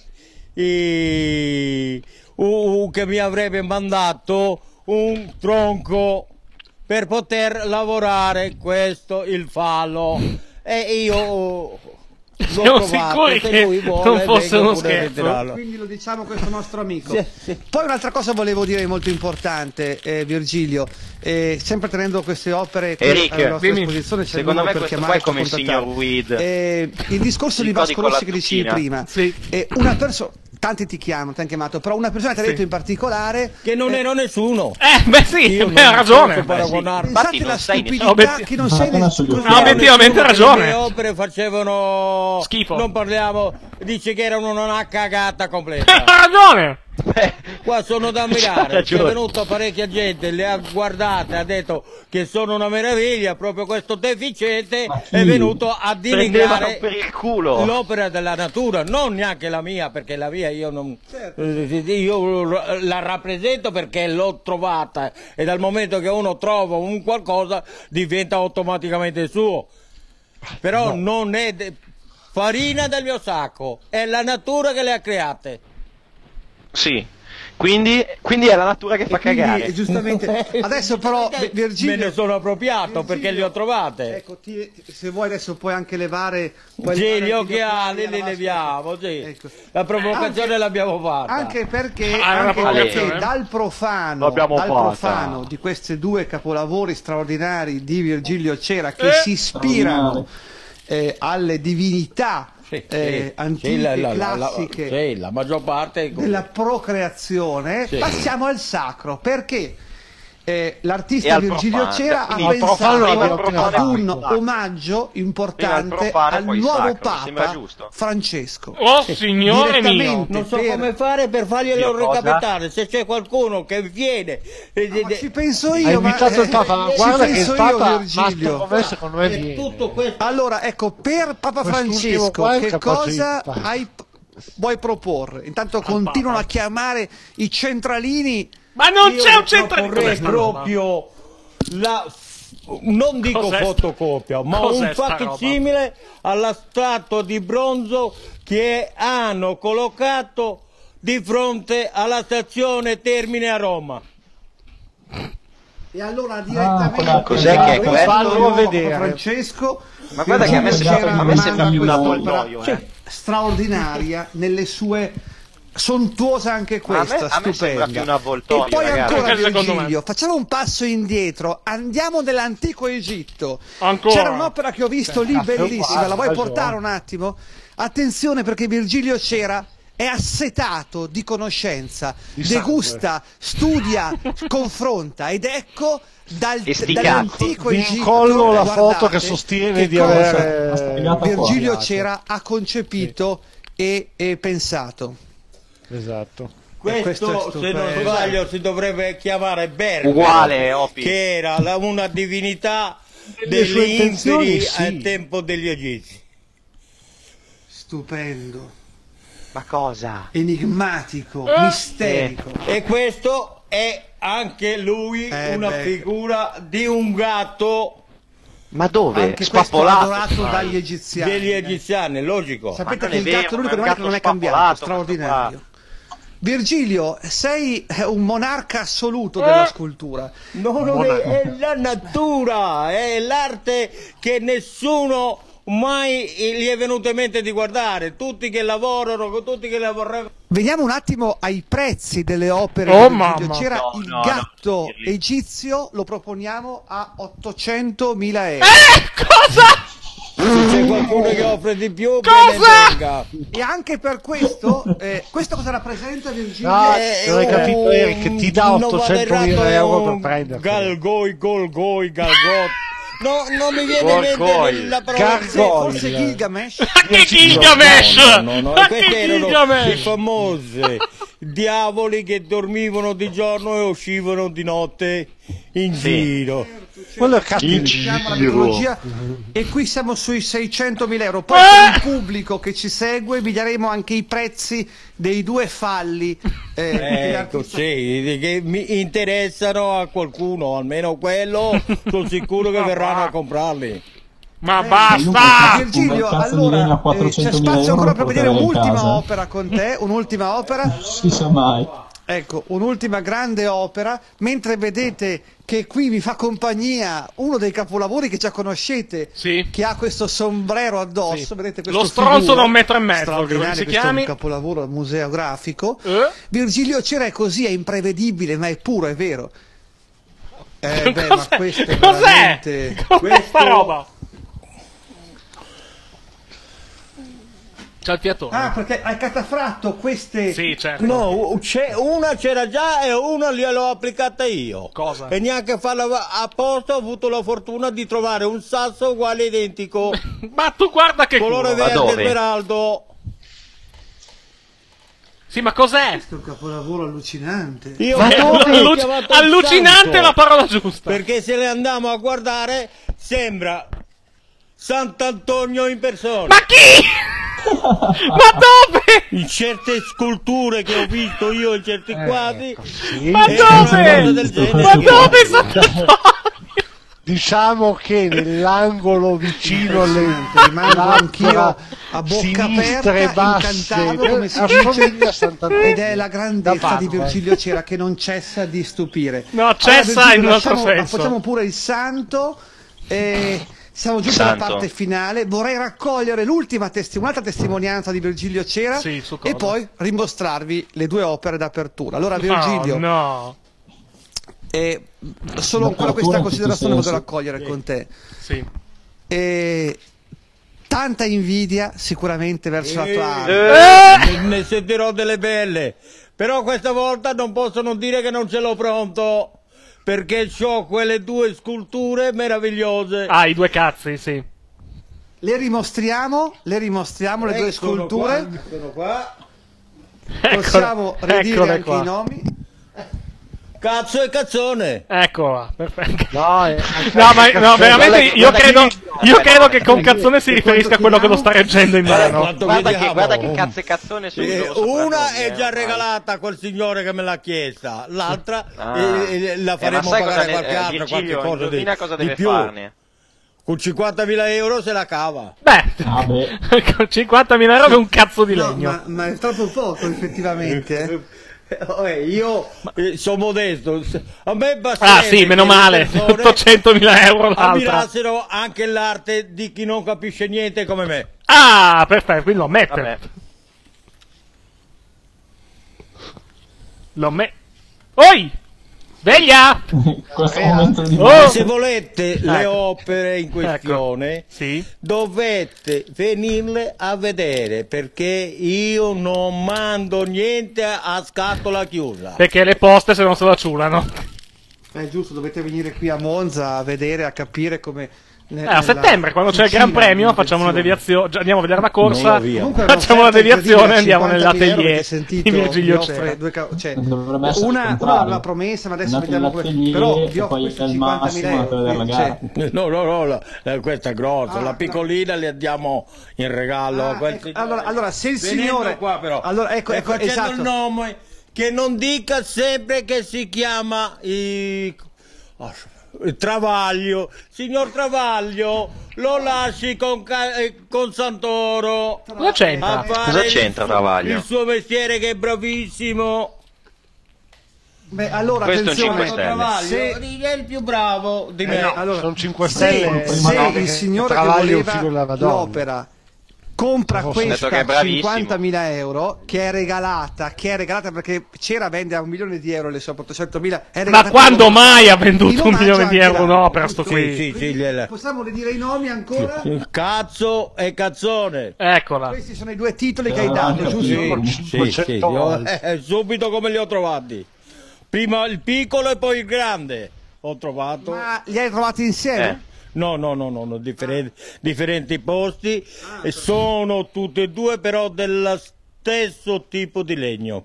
eh, uh, che mi avrebbe mandato un tronco per poter lavorare questo il fallo e io l'ho Siamo trovato, sicuri se che lui vuole, non fosse venga uno pure a scherzo? ritirarlo. Quindi lo diciamo a questo nostro amico. Sì, sì. Poi un'altra cosa volevo dire molto importante, eh, Virgilio, eh, sempre tenendo queste opere qui Eric, alla nostra dimmi. esposizione, c'è il Secondo numero me per questo chiamare, qua è come il per signor contattare. Weed. Eh, il discorso Il di Vasco codico Rossi alla che dicevi zucchina. prima, Sì. eh, una persona, tanti ti chiamano, ti hanno chiamato, però una persona ti ha Sì. detto in particolare Che non ero nessuno. Eh, beh sì, Io beh, non ha ragione. posso paragonarmi. pensate Infatti non la sei stupidità nessuno. che non Ma sei appena nessuno. sugli- No, obiettivamente ha ragione. Le mie opere facevano Schifo. Non parliamo, dice che erano una cagata completa. Ha ragione. Qua sono da ammirare, c'è venuto parecchia gente, le ha guardate, ha detto che sono una meraviglia, proprio questo deficiente è venuto a denigrare per il culo l'opera della natura, non neanche la mia, perché la mia io non io la rappresento perché l'ho trovata, e dal momento che uno trova un qualcosa diventa automaticamente suo. Però no. non è farina del mio sacco, è la natura che le ha create. Sì, quindi, quindi è la natura che fa quindi, cagare. Giustamente. Adesso però Virgilio... Me ne sono appropriato Virgilio, perché le ho trovate. Ecco, ti, se vuoi adesso puoi anche levare... Puoi sì, levare gli occhiali li leviamo, sì. Ecco. La provocazione anche, l'abbiamo fatta. Anche perché, ah, anche perché eh? dal profano, dal profano di questi due capolavori straordinari di Virgilio Cera che eh? si ispirano eh, alle divinità Sì, eh, sì, antiche, sì, la, la, classiche la, sì, la maggior parte della procreazione, sì. passiamo al sacro, perché eh, l'artista Virgilio profano, Cera ha pensato ad un omaggio importante al nuovo Papa Francesco. Oh sì, signore mio! Non so per... come fare per farglielo recapitare, se c'è qualcuno che viene... No, ci penso io, Hai ma... invitato il Papa, ma guarda che il Papa Virgilio. Secondo me viene. Tutto questo... Allora, ecco, per Papa Francesco, che cosa hai... vuoi proporre? Intanto continuano a chiamare i centralini. Ma non c'è un centralino! Proprio la, non dico fotocopia, ma un facsimile alla statua di bronzo che hanno collocato di fronte alla stazione Termine a Roma. E allora direttamente ah, cos'è che è quello? Vedere Francesco. Ma guarda che a me sembra più un avvoltoio, eh. straordinaria nelle sue... sontuosa anche questa, a me, stupenda. A me un avvoltoio, e poi ragazzi. ancora Virgilio, facciamo un passo indietro, andiamo nell'antico Egitto. C'era un'opera che ho visto lì bellissima, la vuoi portare un attimo? Attenzione, perché Virgilio Cera è assetato di conoscenza, degusta, studia, confronta, ed ecco dal, dall'antico Egitto incollo la guardate, foto che sostiene che di avere Virgilio Cera ha concepito e, e pensato. Esatto. Questo, questo se non sbaglio, si dovrebbe chiamare Berbero, uguale, Opi, che era la, una divinità degli inferi sì. al tempo degli Egizi. Stupendo. Ma cosa? Enigmatico, eh. misterico. Eh. E questo è anche lui eh, una beh. figura di un gatto. Ma dove? Anche spappolato adorato dagli egiziani. Degli egiziani, logico. Sapete che il gatto è l'unico che non è cambiato, straordinario. Virgilio, sei un monarca assoluto della scultura. No, no, è, è la natura, è l'arte che nessuno mai gli è venuto in mente di guardare. Tutti che lavorano, tutti che lavorano. Veniamo un attimo ai prezzi delle opere oh, di Virgilio. C'era no, il no, gatto no, egizio, lo proponiamo a ottocentomila euro. Eh, cosa? Se c'è qualcuno che offre di più, cosa? E anche per questo, eh, questo cosa rappresenta Virgilio? No, è non hai capito, Eric, ti dà ottocentomila euro per prendere. Galgoi, Golgoi, Galgot. No, non mi viene in mente la parola. Forse Gilgamesh? Che Gilgamesh? No, no, no, no. Questi erano i famosi diavoli che dormivano di giorno e uscivano di notte in sì. giro. Quello è cattivo. Diciamo la mitologia, e qui siamo sui seicentomila euro. Poi per il pubblico che ci segue vi daremo anche i prezzi dei due falli eh, ecco, sì, che mi interessano a qualcuno, almeno quello sono sicuro che verranno a comprarli. Ma eh, basta! Virgilio, allora eh, c'è spazio ancora per vedere un'ultima opera con te, un'ultima opera? Si sa mai. Ecco, un'ultima grande opera, mentre vedete che qui vi fa compagnia uno dei capolavori che già conoscete, sì. che ha questo sombrero addosso, sì. vedete questo lo stronzo figura, da un metro e mezzo, straordinario, si questo chiami? è un capolavoro museografico. Eh? Virgilio Cera è così, è imprevedibile, ma è puro, è vero. Eh, beh, ma questo è veramente... Cos'è questo... sta roba? C'è il fiatone. Ah, perché hai catafratto queste... Sì, certo. No, una c'era già e una gliel'ho applicata io. Cosa? E neanche a farla apposta ho avuto la fortuna di trovare un sasso uguale identico. Ma tu guarda che colore culo. verde smeraldo. Sì, ma cos'è? Questo è un capolavoro allucinante. Io Ma ho alluc- chiamato allucinante santo, è la parola giusta. Perché se le andiamo a guardare sembra Sant'Antonio in persona. Ma chi? Ma dove? In certe sculture che ho visto io, in certi quadri. Sì. Ma dove? Ma dove Sant'Antonio? Diciamo che nell'angolo vicino alle rimango anch'io a bocca sinistre aperta, e basse incantato, come si assomiglia a Sant'Antonio. ed è la grandezza Da di Padova. Virgilio Cera che non cessa di stupire. No, cessa Allora, in un altro lasciamo- senso. Facciamo pure il santo. E siamo giunti alla Santo. parte finale. Vorrei raccogliere l'ultima testi- un'altra testimonianza di Virgilio Cera Sì, su cosa? e poi rimostrarvi le due opere d'apertura. Allora, No, Virgilio, no. eh, solo ancora D'apertura questa in considerazione tutti i voglio sensi. raccogliere con te. Sì. E tanta invidia sicuramente verso la tua arte. Eh, ne- ne sentirò delle belle. Però questa volta non posso non dire che non ce l'ho pronto. Perché ho quelle due sculture meravigliose. Ah, i due cazzi, sì. Le rimostriamo, le rimostriamo le due Eh, sono sculture. qua, sono qua. Possiamo Eccole- ridire eccole anche qua. i nomi. Cazzo e cazzone. Eccola, perfetto. No, eh, No, ma no, veramente io guarda credo, che- io credo che con cazzone si riferisca a quello che lo sta reggendo in mano. Quanto Guarda che, vediamo? guarda che cazzo e cazzone sono Eh, i loro una soprannomi, è eh, già ormai. regalata a quel signore che me l'ha chiesta, l'altra Ah. eh, eh, la Eh, faremo ma sai pagare cosa ne- qualche eh, altra, qualche Virgilio, cosa di, indovina cosa di deve più. farne? Con cinquantamila euro se la cava. Beh, Ah, beh. con cinquantamila euro è un cazzo di No, legno. ma, ma è troppo poco effettivamente. eh. Eh, io eh, sono modesto, a me basta Ah sì, meno male, ottocentomila euro l'altra. ammirassero anche l'arte di chi non capisce niente come me. Ah, perfetto, quindi lo mette. Vabbè. Lo me... Oi! Sveglia! Questo momento di Oh! Se volete le Ecco. opere in questione, Sì. dovete venirle a vedere perché io non mando niente a scatola chiusa. Perché le poste se non se la ciulano. È giusto, dovete venire qui a Monza a vedere, a capire come. ne- Eh, a nella settembre, quando c'è il Gran cucina Premio, di facciamo una invenzione. deviazione. Andiamo a vedere la Non corsa. va via. Comunque è Facciamo una un'offerta deviazione e andiamo incredibile, cinquantamila euro nell'atelier che sentito, di Virgilio vi offre Cera. due ca- cioè, Dovrebbe essere il una, una contrario. aveva promessa, ma adesso Andate vediamo come. all'atelier Però e vi offre poi questi al cinquantamila massimo per euro. vedere la cioè, gara. No, no, no, la- eh, questa è grossa, Ah, la no. piccolina le diamo in regalo a Ah, quel ecco, signore. allora, allora, se il Venendo signore. qua però, Allora, ecco, e ecco, facendo esatto. il nome, che non dica sempre che si chiama i... oh, Travaglio, signor Travaglio, lo lasci con, Ca- eh, con Santoro. Cosa c'entra? a fare Cosa il c'entra suo- Travaglio? Il suo mestiere che è bravissimo. Beh, allora, Questo è un attenzione. cinque stelle. Travaglio Se- è il più bravo di me. Eh no, allora, sono cinque se, stelle. se ma no, il che signore che Travaglio voleva figlio della Madonna. l'opera compra Ho detto questa che è bravissimo. cinquantamila euro che è regalata, che è regalata perché c'era vende a un milione di euro le sue ottocentomila. Ma quando mai ha venduto un milione di euro un'opera sto Sì, qui? sì, sì, gliela- Possiamo dire i nomi ancora? Cazzo e cazzone. Eccola. Questi sono i due titoli che Eh, hai dato, anche giusto? Sì, sì, sì, cinquecento io- volte. eh, subito come li ho trovati. Prima il piccolo e poi il grande. Ho trovato. Ma li hai trovati insieme? Eh. No, no, no, no, no, differenti, differenti posti. E sono tutti e due però dello stesso tipo di legno.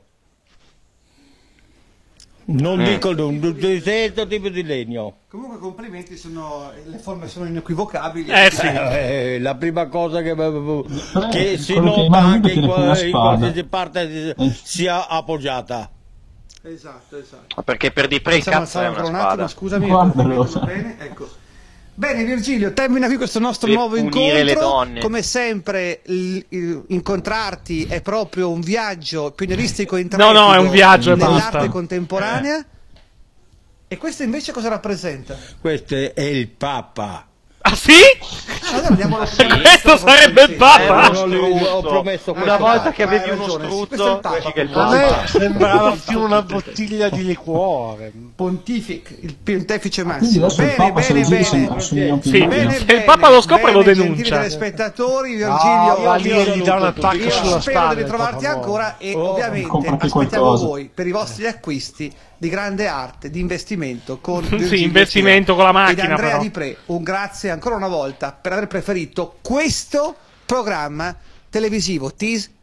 Non Mm. dico del dello stesso tipo di legno. Comunque complimenti, sono, le forme sono inequivocabili. Eh sì. Eh, la prima cosa che, che si quello che nota immagino anche è in, che qua- una in spada. qualsiasi parte sia appoggiata. Esatto, esatto. Ma perché per di pre il Possiamo cazzo è alzare una ancora un attimo, spada. scusami. Guardalo. va bene, ecco. Bene Virgilio, termina qui questo nostro Per nuovo punire incontro. le donne. Come sempre il- il- incontrarti è proprio un viaggio pionieristico e No, no, è un viaggio e nell'arte basta. contemporanea. E questo invece cosa rappresenta? Questo è il Papa. Ah sì? Allora andiamo alla Questo sarebbe il Papa. È uno Ho struzzo. promesso Una questo. volta che Hai avevi uno ragione, sì, questo è il struzzo, Papa. vedi che è il A me Papa. sembrava più una bottiglia di liquore. Pontific, il pontefice Quindi massimo. adesso il Bene, Papa se bene, lo giri bene. sembra assomiglia un Sì, pinguino. se il Papa lo scopre lo bene, denuncia. Gentili telespettatori, No, Virgilio, va lì e gli dà un attacco io sulla spero spalla. di ritrovarti per favore. ancora e Oh, ovviamente comprati aspettiamo qualcosa. voi per i vostri acquisti di grande arte, di investimento con Sì, Virgilio investimento Cera con la macchina, ed Andrea però. Di Pre. Un grazie ancora una volta per aver preferito questo programma televisivo Tease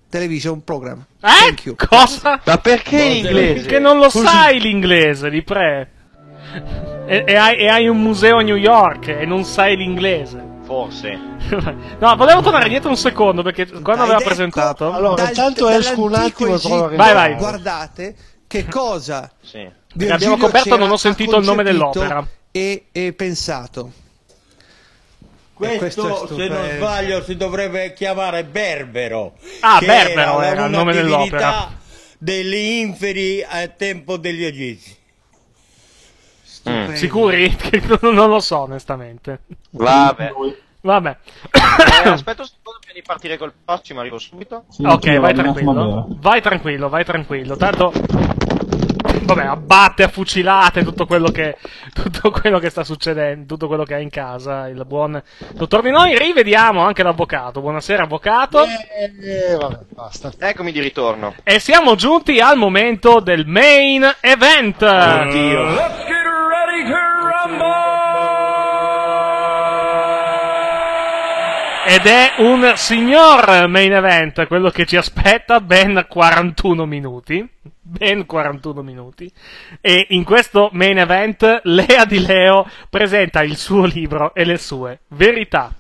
television program. Eh? Thank you. Cosa? Ma perché in inglese? Perché non lo Così. sai l'inglese, di pre. E, e, hai, e hai un museo a New York e non sai l'inglese. Forse. No, volevo tornare indietro un secondo perché quando aveva presentato. Allora, Dal- intanto esco un attimo e provo a Vai, vai. Guardate che cosa Sì. Perché abbiamo coperto, non ho sentito il nome dell'opera. E, e pensato. Questo, questo è se non stupendo. sbaglio, si dovrebbe chiamare Berbero. Ah, che Berbero era il una nome divinità dell'opera. degli inferi al tempo degli Egizi. Mm. Sicuri? Che non non lo so, onestamente. Vabbè. Vabbè. Eh, aspetta un secondo prima di partire col prossimo, arrivo subito. Sì, Ok, anch'io vai vado un attimo a tranquillo. bere. Vai tranquillo, vai tranquillo. Tanto. Vabbè, abbatte a fucilate tutto quello che. Tutto quello che sta succedendo. Tutto quello che ha in casa. Il buon dottor Di Noi. Rivediamo anche l'avvocato. Buonasera, avvocato. Eh, vabbè, basta. Eccomi di ritorno. E siamo giunti al momento del main event. Oddio. Ed è un signor main event, quello che ci aspetta, ben quarantuno minuti. Ben quarantuno minuti. E in questo main event Lea Di Leo presenta il suo libro e le sue verità.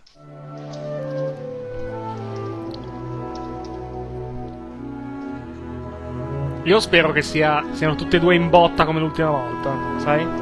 Io spero che sia, siano tutte e due in botta come l'ultima volta, sai?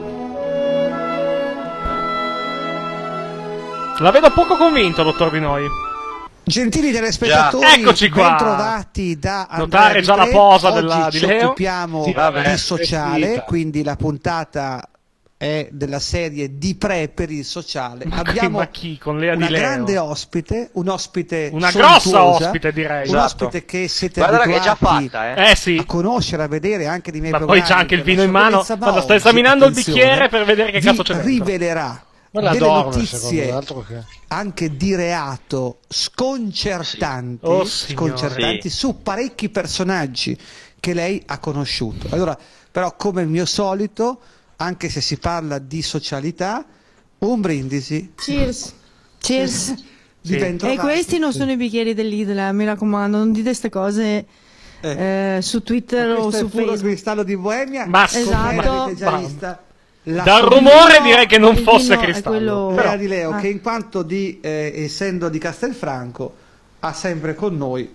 La vedo poco convinto, dottor Di Noi. Gentili telespettatori, Già. Eccoci qua. bentrovati da Andrea Notare Di già la Tre. posa Oggi della- di ci Leo. occupiamo Sì, vabbè. di sociale, Vestita. quindi la puntata è della serie Di Pre per il sociale. Ma chi- Abbiamo ma chi? Con Lea Di una Leo? grande ospite, un ospite Una sontuosa, grossa ospite, direi. un Esatto. ospite che siete Guarda che è già abituati fatta, eh. Eh sì. a conoscere, a vedere anche nei miei Ma poi programmi. c'ha anche il per vino la in sua mano. bellezza, ma Guarda, sta oggi, esaminando il attenzione, bicchiere per vedere che vi cazzo c'è dentro. rivelerà Ma la delle dorme, notizie secondo me, altro che... anche di reato sconcertanti, Sì. Oh, signore. sconcertanti Sì. su parecchi personaggi che lei ha conosciuto. Allora, però, come il mio solito, anche se si parla di socialità, un brindisi. Cheers. Cheers. Di Sì. ben E trovati. questi non sono i bicchieri dell'Idel, eh, mi raccomando, non dite queste cose eh, su Twitter o Questo è su il puro Facebook. cristallo di Boemia. Ma come esatto. avete già Ma- vista, la Dal sua- rumore direi che non il fosse vino è cristallo. quello- Lea Però- Di Leo, Ah. che in quanto di, eh, essendo di Castelfranco, ha sempre con noi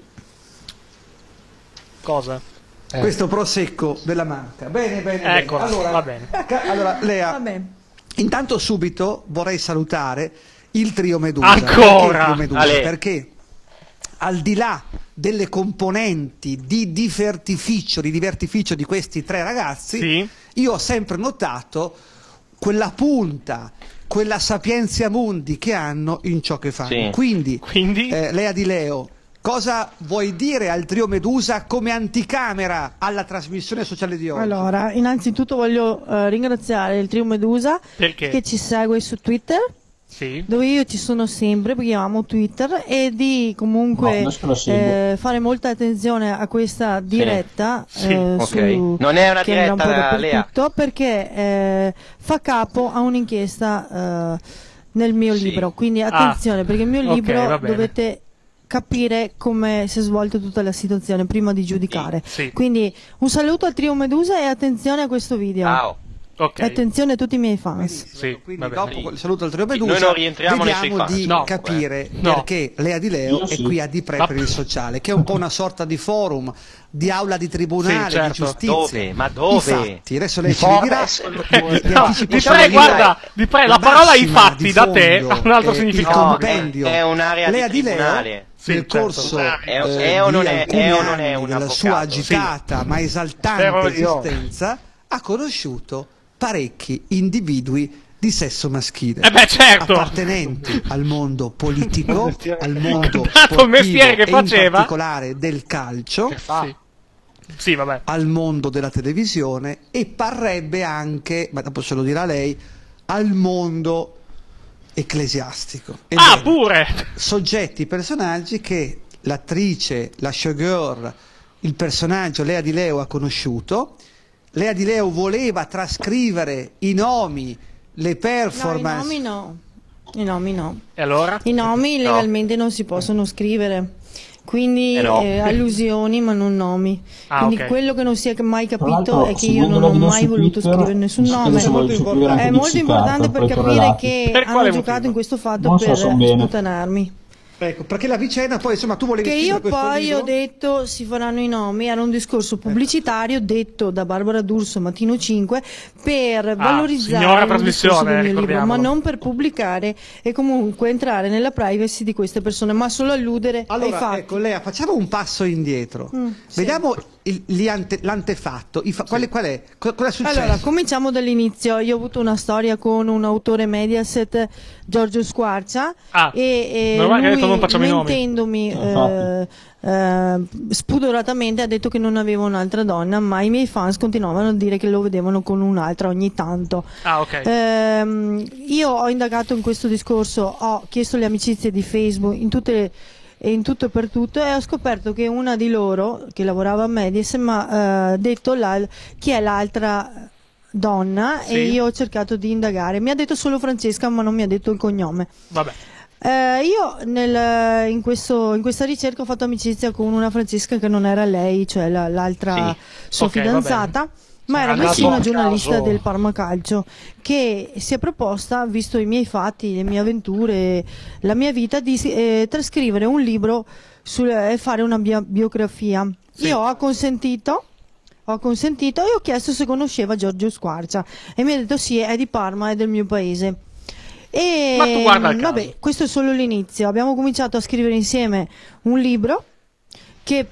Cosa? Eh. questo prosecco della Marca. Bene, bene, Eccola, bene. Allora, va bene. ca- allora, Lea, Vabbè. intanto subito vorrei salutare il trio Medusa. Ancora? Perché il trio Medusa? Ale. Perché al di là delle componenti di divertificio, di divertificio di questi tre ragazzi, Sì. io ho sempre notato quella punta, quella sapienza mundi che hanno in ciò che fanno. Sì. Quindi, Quindi? eh, Lea Di Leo, cosa vuoi dire al trio Medusa come anticamera alla trasmissione sociale di oggi? Allora, innanzitutto voglio eh, ringraziare il trio Medusa Perché? che ci segue su Twitter, Sì. dove io ci sono sempre perché io amo Twitter, e di comunque No, nessuno seguo. eh, fare molta attenzione a questa diretta Sì, eh, ok. su- Non è una che andrà un po' diretta, dappertutto, perché eh, fa capo a un'inchiesta eh, nel mio Sì. libro, quindi Ah, attenzione perché il mio ok, libro va bene. dovete capire come si è svolta tutta la situazione prima di giudicare. Sì. Quindi un saluto al trio Medusa e attenzione a questo video. Ciao. Ok. E attenzione a tutti i miei fans. Sì, Quindi va bene. dopo il saluto al trio Noi Medusa, non rientriamo nei suoi vediamo fans. di No. capire No. perché Lea Di Leo Io è sì. qui a Di Pre Ma- per il sociale, che è un po' una sorta di forum, di aula di tribunale, Sì, certo. di giustizia. Dove? Ma dove? Infatti, adesso lei Di ci dirà. Forest? vi- vi No, anticipo di solo pre, io. guarda, di pre, la parola infatti da te fondo, ha un altro eh, significato. Il No, compendio. è un'area di Lea Di Leo, tribunale. Sì, nel certo. corso È- eh, è o di non è- alcuni è o non è anni un della avvocato? sua agitata ma esaltante Spero io. esistenza, ha conosciuto parecchi individui di sesso maschile, Eh beh, certo. appartenenti al mondo politico, al mondo Dato il sportivo mestiere che e in faceva. particolare del calcio, Sì. Sì, vabbè. al mondo della televisione e parrebbe anche, ma dopo ce lo dirà lei, al mondo ecclesiastico. Ah, Ebbene, pure! soggetti, personaggi che l'attrice, la showgirl, il personaggio Lea Di Leo ha conosciuto. Lea Di Leo voleva trascrivere i nomi, le No, i performance. nomi no. I nomi no. E allora? I nomi No. legalmente non si possono scrivere. Quindi Eh no. eh, allusioni ma non nomi. Ah, Quindi ok. quello che non si è mai Tra capito l'altro, è che io seguendo non la ho video mai su voluto Twitter, scrivere nessun si nome. si vuole scoprire anche È di molto psichiatra, importante per poi capire correlati. che Per hanno quale giocato motivo? in questo fatto Non so, per son bene. sputtanarmi. Ecco, perché la vicenda poi insomma tu volevi Che scrivere io questo poi libro? ho detto si faranno i nomi, era un discorso pubblicitario detto da Barbara D'Urso Mattino cinque per valorizzare signora il discorso trasmissione, del mio libro, ricordiamolo. ma non per pubblicare e comunque entrare nella privacy di queste persone, ma solo alludere ai Allora, fatti. ecco, Lea, facciamo un passo indietro. Mm, sì. Vediamo il- gli ante- l'antefatto. I fa- qual, è, qual è? Co- Cosa è successo? Allora, cominciamo dall'inizio. Io ho avuto una storia con un autore Mediaset, Giorgio Squarcia, Ah, e, e meno male che hai lui, detto non facciamo i nomi. mentendomi eh, eh, spudoratamente, ha detto che non aveva un'altra donna, ma i miei fans continuavano a dire che lo vedevano con un'altra ogni tanto. Ah, ok. Ehm, io ho indagato in questo discorso, ho chiesto le amicizie di Facebook in tutte le e in tutto e per tutto e ho scoperto che una di loro che lavorava a Mediaset mi ha eh, detto la- chi è l'altra donna Sì. e io ho cercato di indagare. Mi ha detto solo Francesca ma non mi ha detto il cognome. Vabbè. Eh, io nel- in, questo- in questa ricerca ho fatto amicizia con una Francesca che non era lei, cioè la- l'altra Sì. sua Ok, va fidanzata, ma era Andato bensì una a giornalista caso. del Parma Calcio che si è proposta, visto i miei fatti, le mie avventure, la mia vita, di eh, trascrivere un libro sul- e fare una bio- biografia. Io ho consentito. Ho consentito e ho chiesto se conosceva Giorgio Squarcia e mi ha detto sì, è di Parma, è del mio paese. E Ma tu guarda il caso. vabbè, questo è solo l'inizio. Abbiamo cominciato a scrivere insieme un libro che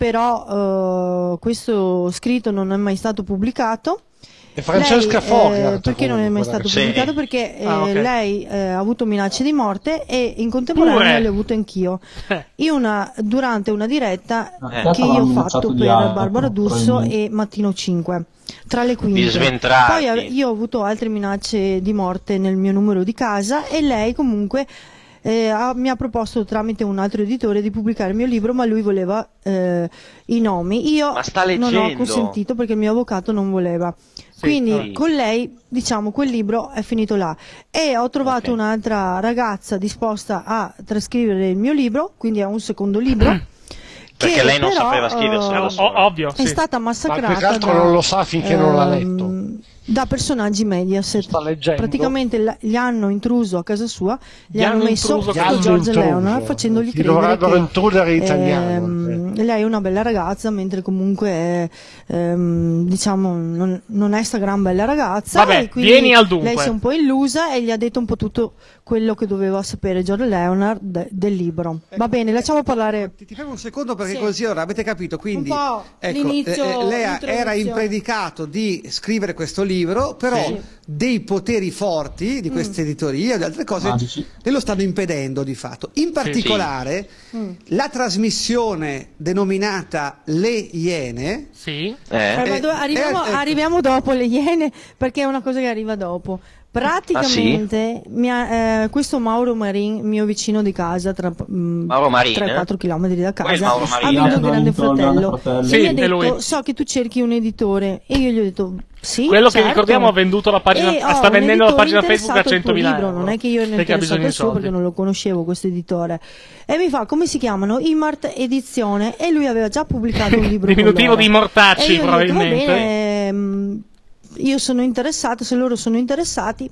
però eh, questo scritto non è mai stato pubblicato. E Francesca Lei, Fogart, eh, perché non è mai comunque, stato sì. pubblicato? Perché eh, Ah, ok. lei eh, ha avuto minacce di morte e in contemporanea Pure. le ho avute anch'io. Io una, durante una diretta Eh. che io ho fatto di per altro, Barbara D'Urso e Mattino cinque tra le quinte. Di sventrarti. Poi ave- io ho avuto altre minacce di morte nel mio numero di casa e lei comunque eh, ha- mi ha proposto tramite un altro editore di pubblicare il mio libro, ma lui voleva eh, i nomi. Io Ma sta non ho leggendo. consentito perché il mio avvocato non voleva. Quindi vabbè. con lei, diciamo, quel libro è finito là. E ho trovato un'altra ragazza disposta a trascrivere il mio libro, quindi è un secondo libro. Perché che lei non però, sapeva scriversela da eh, sola. ovvio, è stata Ma più che massacrata altro da, non lo sa finché non l'ha ehm, letto. da personaggi Mediaset. Praticamente la- gli hanno intruso a casa sua, gli, Gli hanno hanno messo intruso a questo casa George intruso. Leonard facendogli Ti credere dovrebbero che intrudere italiano, ehm, lei è una bella ragazza, mentre comunque è, ehm, diciamo non, non è sta gran bella ragazza. Vabbè, e quindi vieni al dunque. lei si è un po' illusa e gli ha detto un po' tutto quello che doveva sapere George Leonard de- del libro. Va bene, lasciamo parlare. Ti fermo un secondo perché Sì. così ora avete capito, quindi Un po' ecco, l'inizio, eh, eh, Lea era l'introduzione. impredicato di scrivere questo libro, però Sì. dei poteri forti di queste editorie e di altre cose Magici. le lo stanno impedendo di fatto. In particolare Mm. la trasmissione denominata Le Iene sì. Eh, ma dove- arriviamo, eh, arriviamo dopo le Iene perché è una cosa che arriva dopo. Praticamente mi ha- eh, questo Mauro Marin, mio vicino di casa, tra mm, Mauro Marin, tre eh? quattro chilometri da Poi il casa, Mauro ha Marin. vinto il Ah, Grande vinto il Fratello. Grande Fratello. E Sì, mi ha è detto, lui. so che tu cerchi un editore. E io gli ho detto, sì, Quello che certo. ricordiamo ha venduto la pagina, E ho sta un vendendo la editore pagina Facebook a interessato al tuo centomila libro, euro. non è che io ero Perché ha interessato bisogno al di suo soldi. perché non lo conoscevo questo editore. E mi fa, come si chiamano? Imart Edizione. E lui aveva già pubblicato un libro con Diminutivo loro. di Mortacci, E io gli ho detto, va probabilmente. bene, ehm, io sono interessato, se loro sono interessati.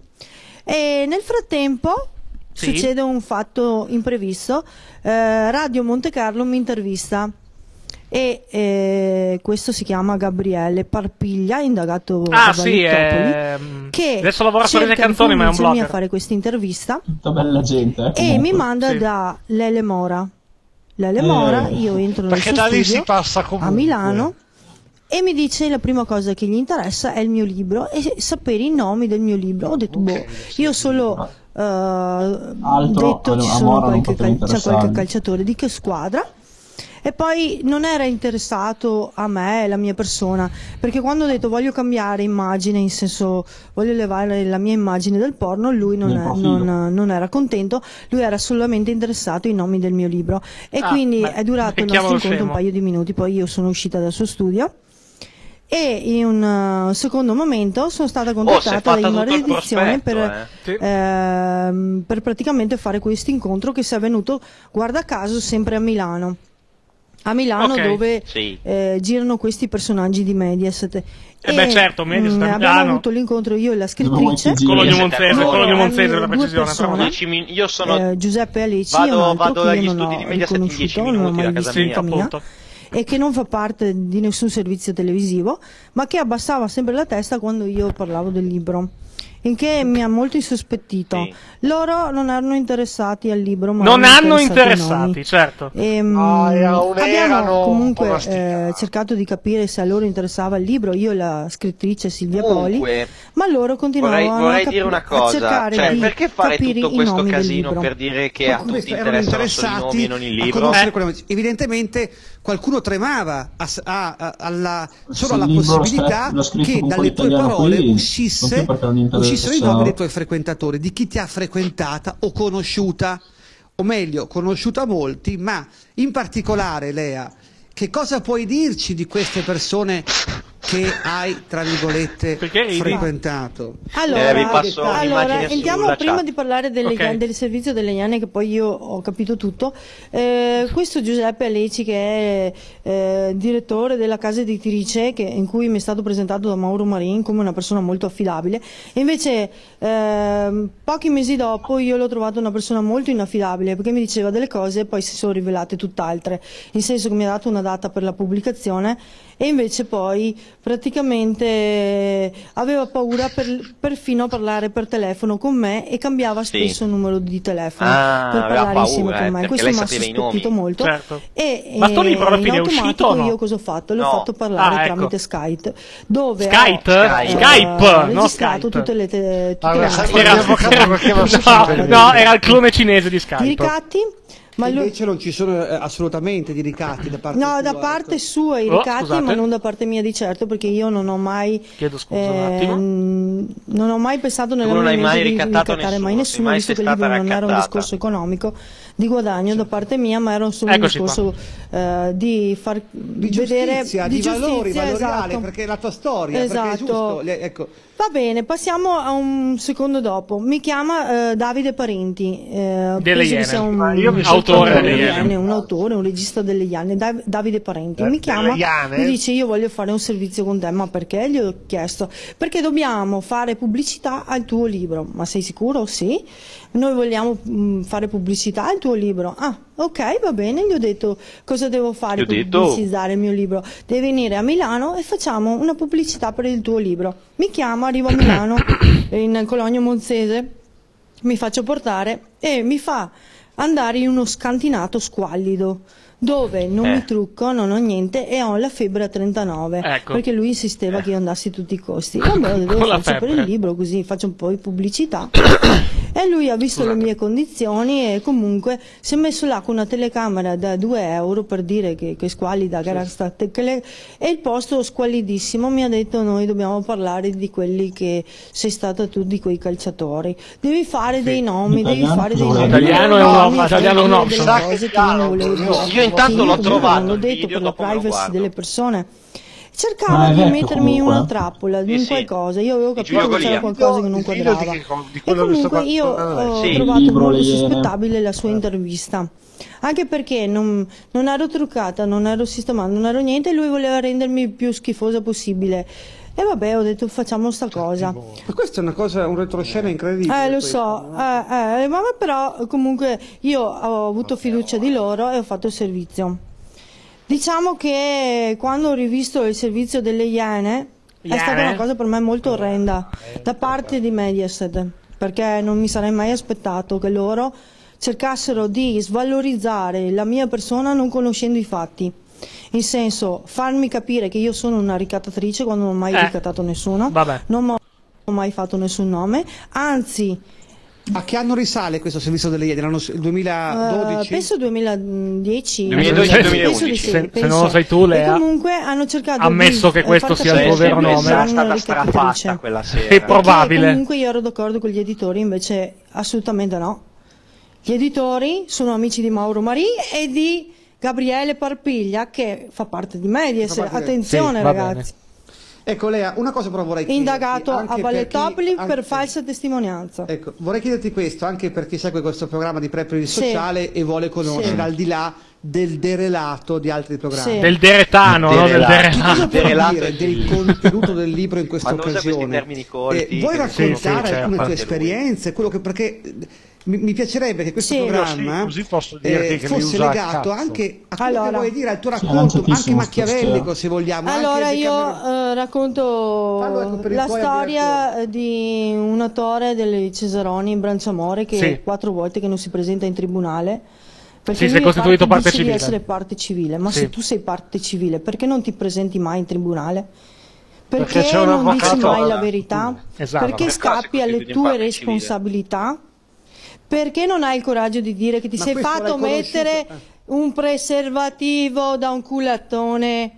E nel frattempo Sì. succede un fatto imprevisto. Eh, Radio Monte Carlo mi intervista e eh, questo si chiama Gabriele Parpiglia, indagato Ah, da sì, Vallettopoli, ehm, che adesso lavora a Sorride cerca di Canzoni, ma è un convincermi blogger. a fare questa intervista Tutta bella gente. eh, e comunque. mi manda Sì. da Lele Mora. Lele Mora, Eh, io entro nel perché suo da lì studio si passa comunque. a Milano e mi dice la prima cosa che gli interessa è il mio libro e sapere i nomi del mio libro. Ho detto, boh, io solo eh, detto a- ci a sono Mora non qualche, poteva cal- c'è qualche interessarmi. calciatore di che squadra. E poi non era interessato a me, la mia persona, perché quando ho detto voglio cambiare immagine, in senso voglio levare la mia immagine del porno, lui non, Nel è- profilo. non- non era contento, lui era solamente interessato ai nomi del mio libro. E Ah, quindi beh, è durato il becchiamo nostro lo incontro un scemo. paio di minuti, poi io sono uscita dal suo studio. E in un uh, secondo momento sono stata Oh, si è contattata fatta da tutto il maledizione prospetto, per, eh. Sì. ehm, per praticamente fare questo incontro che si è avvenuto, guarda caso, sempre a Milano. A Milano, Ok. dove Sì. eh, girano questi personaggi di Mediaset. Eh beh, certo, Mediaset mh, a abbiamo Milano. avuto l'incontro io e la scrittrice. Cologno Io Monzese, siete Cologno erano Monzese per la due precisione. persone. però- dieci min- io sono... Eh, Giuseppe Aleci, Vado- un altro vado che agli io non studi ho di Mediaset in dieci riconosciuto, non ho minuti, mai la visto casa in mia. vita mia, appunto. e che non fa parte di nessun servizio televisivo, ma che abbassava sempre la testa quando io parlavo del libro. Il che mi ha molto insospettito. Sì. Loro non erano interessati al libro, ma Non erano hanno interessati a noi. interessati, certo. Ehm, No, era un- abbiamo erano comunque un po' eh, cercato di capire se a loro interessava il libro, io e la scrittrice Silvia Poli, Comunque, ma loro continuavano vorrei, vorrei a, capi- dire una a cosa, cercare cioè di perché fare capire tutto i questo nomi del casino libro. per dire che a Comunque tutti erano interessano solo i nomi e non il a libro? conoscere Eh. quella- Evidentemente qualcuno tremava a- a- a- alla, solo Se alla il libro l'ha possibilità scritto- l'ha scritto che con dalle tue quell'italiano parole qui, uscisse, non perché non interessa. uscissero i nomi dei tuoi frequentatori, di chi ti ha frequentata o conosciuta, o meglio, conosciuta molti, ma in particolare, Lea, che cosa puoi dirci di queste persone che hai, tra virgolette, Perché ridi? frequentato? Allora, Eh, vi passo allora un'immagine entriamo sulla prima chat. di parlare delle, Ok. del servizio delle Iane, che poi io ho capito tutto. Eh, questo Giuseppe Aleci, che è eh, direttore della casa editrice, che, in cui mi è stato presentato da Mauro Marin come una persona molto affidabile, e invece ehm, pochi mesi dopo io l'ho trovato una persona molto inaffidabile, perché mi diceva delle cose e poi si sono rivelate tutt'altre, nel senso che mi ha dato una data per la pubblicazione e invece poi praticamente aveva paura per, perfino a parlare per telefono con me e cambiava Sì. spesso il numero di telefono Ah, per aveva parlare insieme paura, con eh, me. perché Questo lei mi ha sapeva i sospettito nomi. molto. Certo. E Ma sto eh, libro alla in fine è uscito automatico o no? io cosa ho fatto? L'ho No. fatto parlare Ah, ecco. tramite Skype, dove Skype? ho Skype. Skype, eh, no registrato Skype. tutte le, te- tutte Allora, le sai nostre- Era, Abbiamo capito perché non si no, sente. no, era il clone cinese di i Skype. ricatti, ma lui- Invece non ci sono eh, assolutamente di ricatti da parte no, tua, da ecco. parte sua i Oh, ricatti, scusate. ma non da parte mia di certo, perché io non ho mai Chiedo scusa un attimo. ehm, non ho mai pensato nella non mia hai mente mai di ricattato ricattare mai nessuno, nessuno, mai visto sei che il libro stata non era un raccattata. discorso economico di guadagno da parte mia, ma era solo un Eccoci discorso eh, di far di vedere giustizia, di, valori giustizia, valoriali, esatto. perché è la tua storia, perché è Esatto. giusto, le- ecco. Va bene, passiamo a un secondo dopo. Mi chiama eh, Davide Parenti, eh, Delle penso che Iene. sia un, Ah, io mi sono Autore trovato delle delle Iene. un autore, un regista delle Iane, Dav- Davide Parenti. Eh, Mi chiama, delle Iane? mi dice: io voglio fare un servizio con te. Ma perché? Gli ho chiesto: perché dobbiamo fare pubblicità al tuo libro. Ma sei sicuro? Sì. Noi vogliamo mh, fare pubblicità al tuo libro. Ah, ok, va bene. Gli ho detto: cosa devo fare Gli ho per detto- pubblicizzare il mio libro? Devi venire a Milano e facciamo una pubblicità per il tuo libro. Mi chiama, arrivo a Milano, in Cologno Monzese, mi faccio portare e mi fa andare in uno scantinato squallido, dove non Eh. mi trucco, non ho niente e ho la febbre a trentanove, Ecco. perché lui insisteva che io andassi a tutti i costi. Vabbè, devo Con la farci per febbre. il libro, così faccio un po' di pubblicità. E lui ha visto le mie condizioni e comunque si è messo là con una telecamera da due euro per dire che, che squallida, che era stata, che le- e il posto squallidissimo mi ha detto: noi dobbiamo parlare di quelli che sei stata tu, di quei calciatori. Devi fare dei nomi, devi Italiano fare dei cosa nomi. vuol dire? Italiano è No, un mi option, fai italiano è un dire option. delle cose che io non volevo dire. Io intanto l'ho Sì, trovato, non ho il detto video, per la dopo me lo privacy guardo. delle persone. Ah, Cercava è di vecchio mettermi in comunque. una trappola, Sì, in sì. qualcosa. Io avevo Di capito Giulio che c'era Golia. qualcosa che non Il video quadrava. di, di E quello che sto comunque io guardando ho Sì. trovato Il libro molto Le Iene. sospettabile la sua intervista. Anche perché non, non ero truccata, non ero sistemata, non ero niente, e lui voleva rendermi il più schifosa possibile. E vabbè, ho detto facciamo sta cosa. Ma questa è una cosa, un retroscena incredibile. Eh, lo questo, so, no? eh, eh, ma però comunque io ho avuto fiducia di loro e ho fatto il servizio. Diciamo che quando ho rivisto il servizio delle Iene è stata Iene? una cosa per me molto orrenda da parte di Mediaset, perché non mi sarei mai aspettato che loro cercassero di svalorizzare la mia persona non conoscendo i fatti. In senso, farmi capire che io sono una ricattatrice quando non ho mai Eh. ricattato nessuno, Vabbè. non ho mai fatto nessun nome, anzi A che anno risale questo servizio delle Iene? L'anno- Il duemiladodici? Eh, penso duemiladieci. duemiladodici, Penso di duemilaundici. sì, Se- se penso. non lo sai tu, Lea, E comunque hanno cercato ammesso di, che eh, questo far sia il capire tuo vero che io nome. sono Sarà una stata ricattatrice. strafatta quella sera. È probabile. Che comunque io ero d'accordo con gli editori, invece assolutamente no. Gli editori sono amici di Mauro Marin e di Gabriele Parpiglia, che fa parte di Mediaset. Fa parte di- Attenzione Sì, va ragazzi. Ecco Lea, una cosa però vorrei chiederti. Indagato a anche Valle per chi- Topoli anche- per falsa testimonianza. Ecco, vorrei chiederti questo anche per chi segue questo programma di Prepri Sì. Sociale e vuole conoscere Sì. al di là del derelato di altri programmi. Sì. Del deretano, no? Del Che cosa derelato. puoi Derelato dire è del contenuto del libro in questa Ma non usa questi occasione? termini colti Eh, vuoi che raccontare Sì, sì, alcune certo. tue Parte lui. esperienze? Quello che, perché mi, mi piacerebbe che questo Sì. programma Sì, così posso dirti eh, che mi fosse usa a legato cazzo. anche a quello Allora. che vuoi dire, al tuo Sì, racconto, anche lanciatissimo machiavellico sto se vogliamo. anche Allora di io camera- eh, racconto Fallo, ecco, per i la tuoi storia di un attore delle Cesaroni in Branciamore che Sì. quattro volte che non si presenta in tribunale. Perché Sì, si è lui costituito parte dice di civile. essere parte civile, ma Sì. se tu sei parte civile, perché non ti presenti mai in tribunale? Perché, Perché c'è un non dici avvocato- mai la verità? Esatto. Perché Per cosa scappi alle costituiti in tue parte civile? responsabilità? Perché non hai il coraggio di dire che ti Ma sei questo fatto l'hai conosciuto- mettere eh. un preservativo da un culattone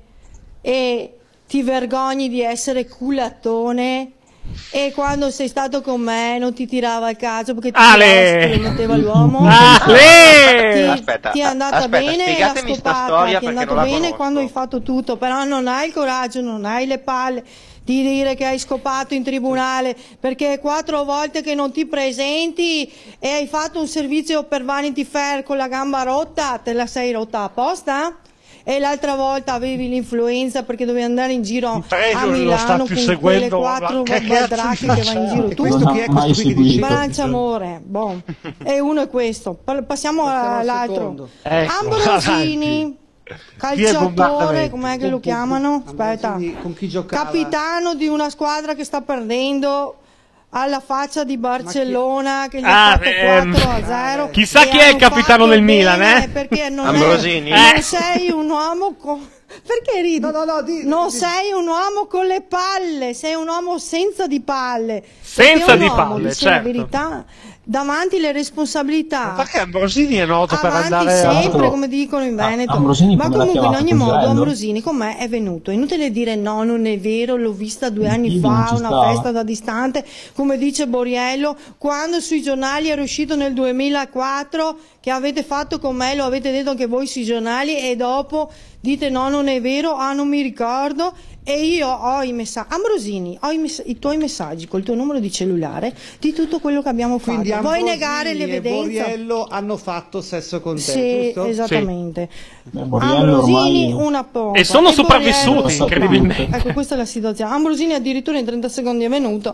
e ti vergogni di essere culattone e quando sei stato con me non ti tirava il cazzo perché ti Ale! tirava, te lo metteva l'uomo? Ale! Ti, Aspetta, ti è andata aspetta, bene la spiegatemi sta scopata, storia ti è perché andato non la bene conosco. quando hai fatto tutto, però non hai il coraggio, non hai le palle di dire che hai scopato in tribunale perché quattro volte che non ti presenti e hai fatto un servizio per Vanity Fair con la gamba rotta, te la sei rotta apposta? E l'altra volta avevi l'influenza perché dovevi andare in giro Prego, a lo sta Milano più con seguendo, quelle quattro ma che baldracche cazzo che vai in giro E tu. questo Non chi ha è questo mai qui che seguito. dice? Francia amore, boh. E uno è questo. Pa- Passiamo Passiamo al all'altro. secondo. Ecco, Ambrosini, avanti. Chi è calciatore, bombardamento? com'è che lo chiamano? Aspetta. Ambrosini, con chi giocava? Capitano di una squadra che sta perdendo alla faccia di Barcellona che gli Ah, ha fatto ehm, quattro a zero. chissà e chi è il hanno capitano fatto del Milan, bene eh? Perché non, Ambrosini? è, non Eh. sei un uomo con... Perché ridi? No, no, no, di- non di- sei un uomo con le palle, sei un uomo senza di palle. Senza Perché un di uomo palle, dice la certo. verità davanti le responsabilità. Perché Ambrosini è noto per Avanti andare a... sempre, come dicono in Ah, Veneto. Ambrosini Ma come l'ha comunque in chiamato, ogni modo Cucurello? Ambrosini con me è venuto. È inutile dire no, non è vero, l'ho vista due anni Quindi non fa, ci una stava. festa da distante, come dice Boriello, quando sui giornali era uscito nel duemilaquattro che avete fatto con me, lo avete detto anche voi sui giornali e dopo dite no, non è vero, ah non mi ricordo. E io ho i messaggi, Ambrosini, ho i, mess- i tuoi messaggi col tuo numero di cellulare di tutto quello che abbiamo fatto. Quindi Vuoi Ambrosini negare e l'evidenza? Borriello hanno fatto sesso con te, Sì, giusto? esattamente. Beh, Borriello Ambrosini ormai- una pompa. E sono E sopravvissuti, Borriello- incredibilmente. Ecco, questa è la situazione. Ambrosini addirittura in trenta secondi è venuto.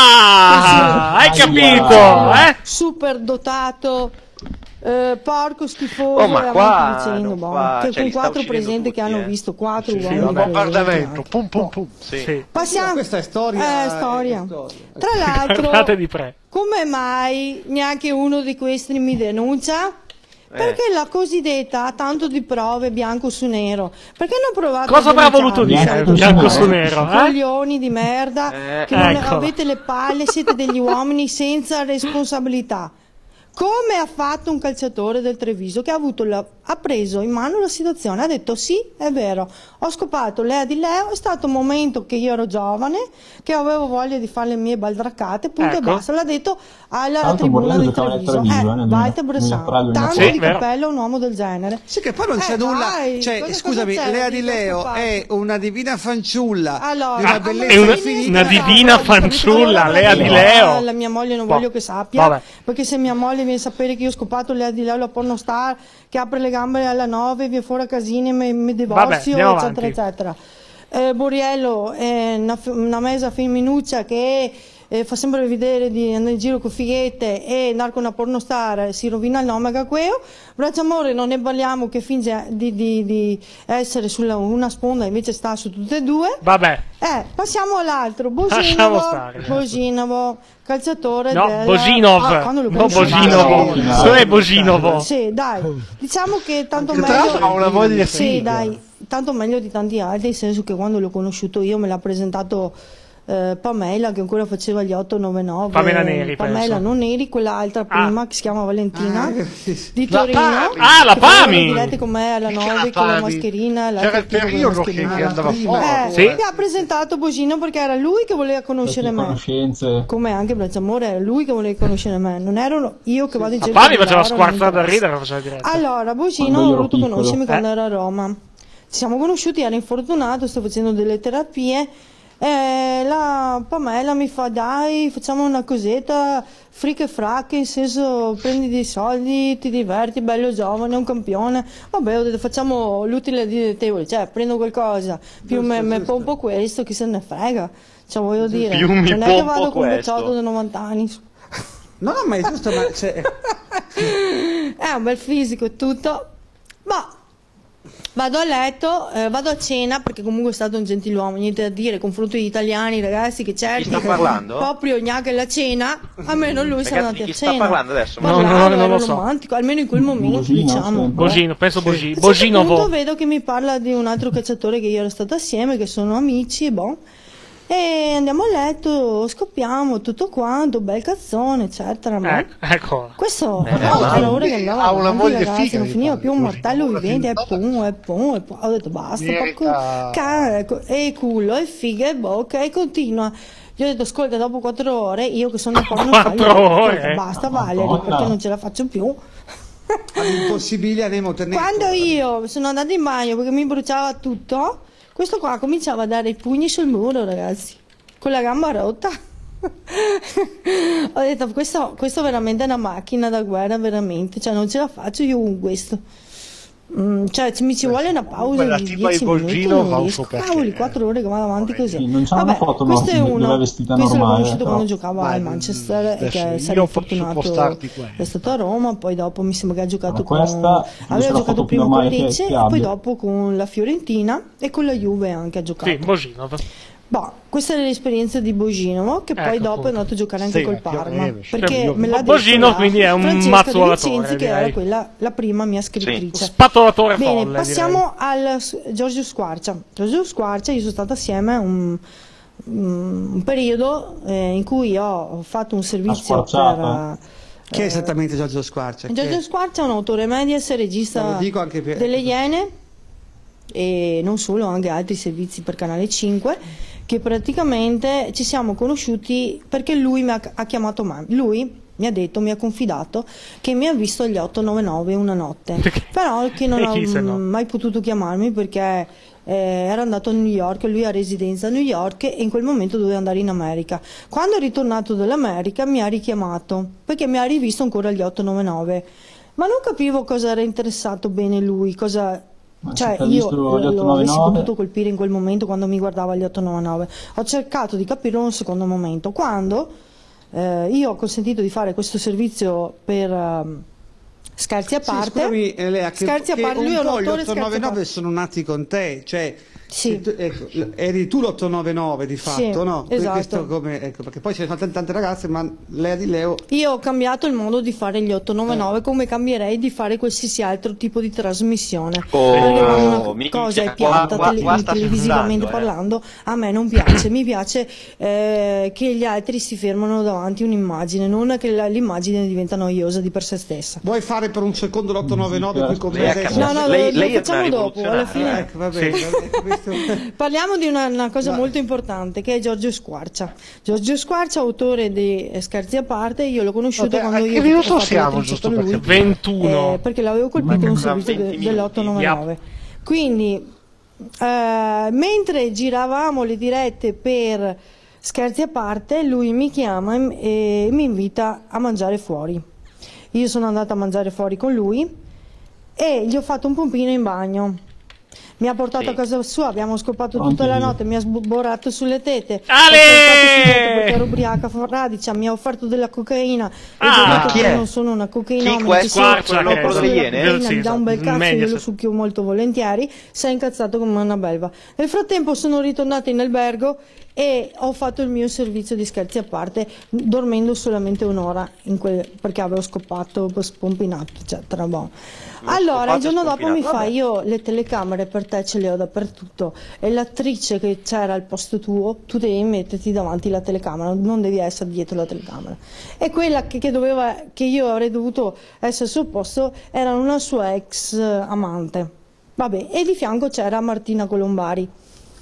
Ah, hai capito, eh? Super dotato. Eh, porco schifoso Oh, ma e qua, avanti dicendo, no, boh, qua, che cioè, con li sta quattro uccidendo presenti tutti, che hanno eh. visto quattro Sì, uomini un presenti. bombardamento, pum pum pum. Sì. Passiamo. Questa è storia. Eh, storia. è storia. Tra l'altro, Guardate di pre. come mai neanche uno di questi mi denuncia? Perché la cosiddetta ha tanto di prove bianco su nero. Perché non provate Cosa a avrà denunciarmi? voluto dire Bianco bianco su su nero? nero? Eh? Coglioni di merda, Eh, che non eccola. avete le palle, siete degli uomini senza responsabilità. Come ha fatto un calciatore del Treviso che ha, avuto la- ha preso in mano la situazione, ha detto sì, è vero, ho scopato Lea Di Leo, è stato un momento che io ero giovane, che avevo voglia di fare le mie baldraccate, punto Ecco. e basta, l'ha detto alla Tanto tribuna Borriello del giocava nel Treviso. Treviso, eh, Eh, nel Walter duemila- Bressan, duemilaquattro, tanto Sì, di vero. cappello un uomo del genere. Sì, che poi non c'è Eh, nulla. vai, Cioè, cosa- scusami, cosa c'è Lea di Di Leo preoccuparti? è una divina fanciulla. Allora, di una ah, bellezza È una, infinita. una divina fanciulla, Lea Di Leo. La mia moglie non Boh. voglio che sappia, Vabbè. perché se mia moglie viene a sapere che io ho scopato Lea Di Leo, la pornostar, che apre le gambe alla nove, viene fuori a casini, mi, mi divorzio, andiamo eccetera, avanti. eccetera. Eh, Borriello è una, una mesa femminuccia che eh, fa sempre vedere di andare in giro con fighette e andare con una pornostar, si rovina il nome a quello. Bracciamore non ne parliamo, che finge di, di- di essere sulla una sponda, invece sta su tutte e due. Vabbè. Eh, passiamo all'altro, Lasciamo Bosinovo, stare. Bosinovo, calciatore No, del... Bosinov. Ah, quando lo No, conosci- Bosinovo. Non è Bosinovo. Sì, dai, diciamo che tanto Che tra l'altro ha meglio... una moglie Sì, figa. dai, tanto meglio di tanti altri, nel senso che quando l'ho conosciuto io me l'ha presentato eh, Pamela, che ancora faceva gli otto nove nove. Pamela Neri, Pamela, penso. non Neri, quell'altra prima che si chiama Valentina, Ah, di La Torino. Pami. Ah, la che faceva Pami! le dirette con me alla Mica nove la con la Pami. mascherina. l'altro C'era il tipo con la periodo che, mascherina. che andava prima. fuori. Eh, Sì. mi ha presentato Bosino perché era lui che voleva conoscere Tutte me. conoscenze. Come anche Bracciamore, era lui che voleva conoscere me, non ero io che vado in A cerca Pami di faceva loro, non squarzare da interessa. ridere, faceva diretta. Allora, Bosino Quando ha io ero voluto piccolo. conoscermi quando Eh. ero a Roma. Ci siamo conosciuti, era infortunato, sto facendo delle terapie. E la Pamela mi fa: dai, facciamo una cosetta, fric e frac, in senso prendi dei soldi, ti diverti, bello giovane, un campione. Vabbè, ho detto facciamo l'utile dilettevole, cioè prendo qualcosa, più me, me pompo questo, chi se ne frega. Cioè voglio dire, Più mi non è che pompo vado con un questo. vecchiotto da novanta anni. No, no, ma è giusto, ma cioè, È un bel fisico e tutto, ma vado a letto, eh, vado a cena, perché comunque è stato un gentiluomo, niente da dire, confronto agli italiani, ragazzi, che certi, sta parlando? proprio gnacca la cena, almeno lui siamo Ragazzi, andati chi a sta cena. parlando adesso? No, no, Parlavo, non era lo so. romantico, almeno in quel momento, diciamo. Bogino, penso Bogi- A un certo punto Boginovo. vedo che mi parla di un altro cacciatore che io ero stata assieme, che sono amici, e boh. E andiamo a letto, scoppiamo, tutto quanto, bel cazzone, eccetera. No? Ecco, ecco. Questo Eh, no, ma- era ora che andava ha una avanti, voglia ragazzi, figa non di finiva fare più un così, martello una vivente, e figliolata. pum, e pum, e pum. Ho detto basta, Mica- porco ca- ecco, e culo, e figa, e bocca, e continua. Gli ho detto, ascolta, dopo quattro ore, io che sono una Quattro ore? basta Valerie, Madonna. perché non ce la faccio più. all'impossibile andiamo tenendo. Quando io sono andata in bagno perché mi bruciava tutto, questo qua cominciava a dare i pugni sul muro, ragazzi, con la gamba rotta. Ho detto, questo, questo veramente è una macchina da guerra, veramente, cioè non ce la faccio io con questo. Mm, cioè ci- mi ci vuole una pausa Quella di tipa dieci di minuti, Borgino non va un riesco. suo perché. Cavoli, quattro ore che vado avanti così. non c'è una Vabbè, foto, questo è no, uno, della vestita questo l'ho normale, conosciuto però. quando giocava Vai, al Manchester, adesso che io si era posso infortunato, postarti quello. è stato a Roma, poi dopo mi sembra che ha giocato Ma con questa, questa aveva è la giocato foto più prima con normale che- Lecce che e poi abbia. dopo con la Fiorentina e con la Juve anche ha giocato. Sì, Boginov. Boh, questa è l'esperienza di Boginovo, che poi Ecco, dopo appunto. è andato a giocare anche Sì, col più o Parma, meno, sì. perché Io- me l'ha detto Boginov la quindi è un Francesca De mazzolatore, Vincenzi, che era direi. quella, la prima mia scrittrice. Spatolatore Bene, folle, passiamo al s- Giorgio Squarcia. Giorgio Squarcia, io sono stata assieme un, un periodo eh, in cui ho fatto un servizio per... squarciata? eh, Chi è esattamente Giorgio Squarcia? Chi Giorgio è? Squarcia è un autore Medias, Te regista lo dico anche per- delle Iene e non solo, anche altri servizi per Canale cinque, che praticamente ci siamo conosciuti perché lui mi ha, ha chiamato me. Lui mi ha detto, mi ha confidato che mi ha visto agli otto nove nove una notte, però che non E ha chi se no? mm, mai potuto chiamarmi perché eh, era andato a New York, lui ha residenza a New York e in quel momento doveva andare in America. Quando è ritornato dall'America mi ha richiamato perché mi ha rivisto ancora agli otto nove nove, ma non capivo cosa era interessato bene lui, cosa... Cioè se t'ha io visto lo, agli lo otto nove avessi nove? potuto colpire in quel momento quando mi guardava agli otto nove nove. Ho cercato di capirlo in un secondo momento, quando eh, io ho consentito di fare questo servizio per ehm, scherzi a Sì, parte. scusami, Elea, che, scherzi a che parte, lui è un un po' gli autore scherzi a parte. ottocentonovantanove sono nati con te, cioè Sì. tu- ecco, l- eri tu l'ottocentonovantanove di fatto, Sì, no? esatto. Questo come, ecco, perché poi ci sono tante, tante ragazze, ma Lea di Leo Io ho cambiato il modo di fare gli otto nove nove come cambierei di fare qualsiasi altro tipo di trasmissione. Oh, Perché quando una minchia, cosa è qua- piatta qua- tele- qua sta televisivamente sudando, eh. parlando, a me non piace. Mi piace eh, che gli altri si fermano davanti a un'immagine, non che la- l'immagine diventa noiosa di per sé stessa. vuoi fare per un secondo l'ottocentonovantanove qui con me Lei ha adesso? No, no, Lei- lo, lei lo è facciamo una dopo, alla fine. Ecco, va bene, va bene, questo- Parliamo di una, una cosa molto importante che è Giorgio Squarcia. Giorgio Squarcia, autore di eh, Scherzi a parte, io l'ho conosciuto Vabbè, quando a io che ho minuto fatto siamo, l'attrice giusto con lui, perché- ventuno. eh, perché l'avevo colpito in un servizio de- dell'otto nove nove. Quindi, eh, mentre giravamo le dirette per Scherzi a parte, lui mi chiama e, e mi invita a mangiare fuori. Io sono andata a mangiare fuori con lui e gli ho fatto un pompino in bagno. Mi ha portato Sì. a casa sua, abbiamo scopato Pronti tutta la via. notte, mi ha sborrato sulle tete. Ale! Ho saltato su letto perché ero ubriaca, fradicia, mi ha offerto della cocaina. Ah, e gli ho detto chi che è? non sono una cocaina. Chi questo? Squarcia, quello che è- delle Iene? cocaina, Sì, mi dà un bel esatto. cazzo, io Mediaset. lo succhio molto volentieri. Si è incazzato come una belva. Nel frattempo sono ritornata in albergo e ho fatto il mio servizio di Scherzi a parte, dormendo solamente un'ora in quel, perché avevo scopato, spompinato, eccetera. Boh. Allora, il giorno dopo mi fa: io le telecamere per te ce le ho dappertutto e l'attrice che c'era al posto tuo, tu devi metterti davanti la telecamera, non devi essere dietro la telecamera. E quella che, che doveva, che io avrei dovuto essere al suo posto era una sua ex eh, amante. Vabbè, e di fianco c'era Martina Colombari.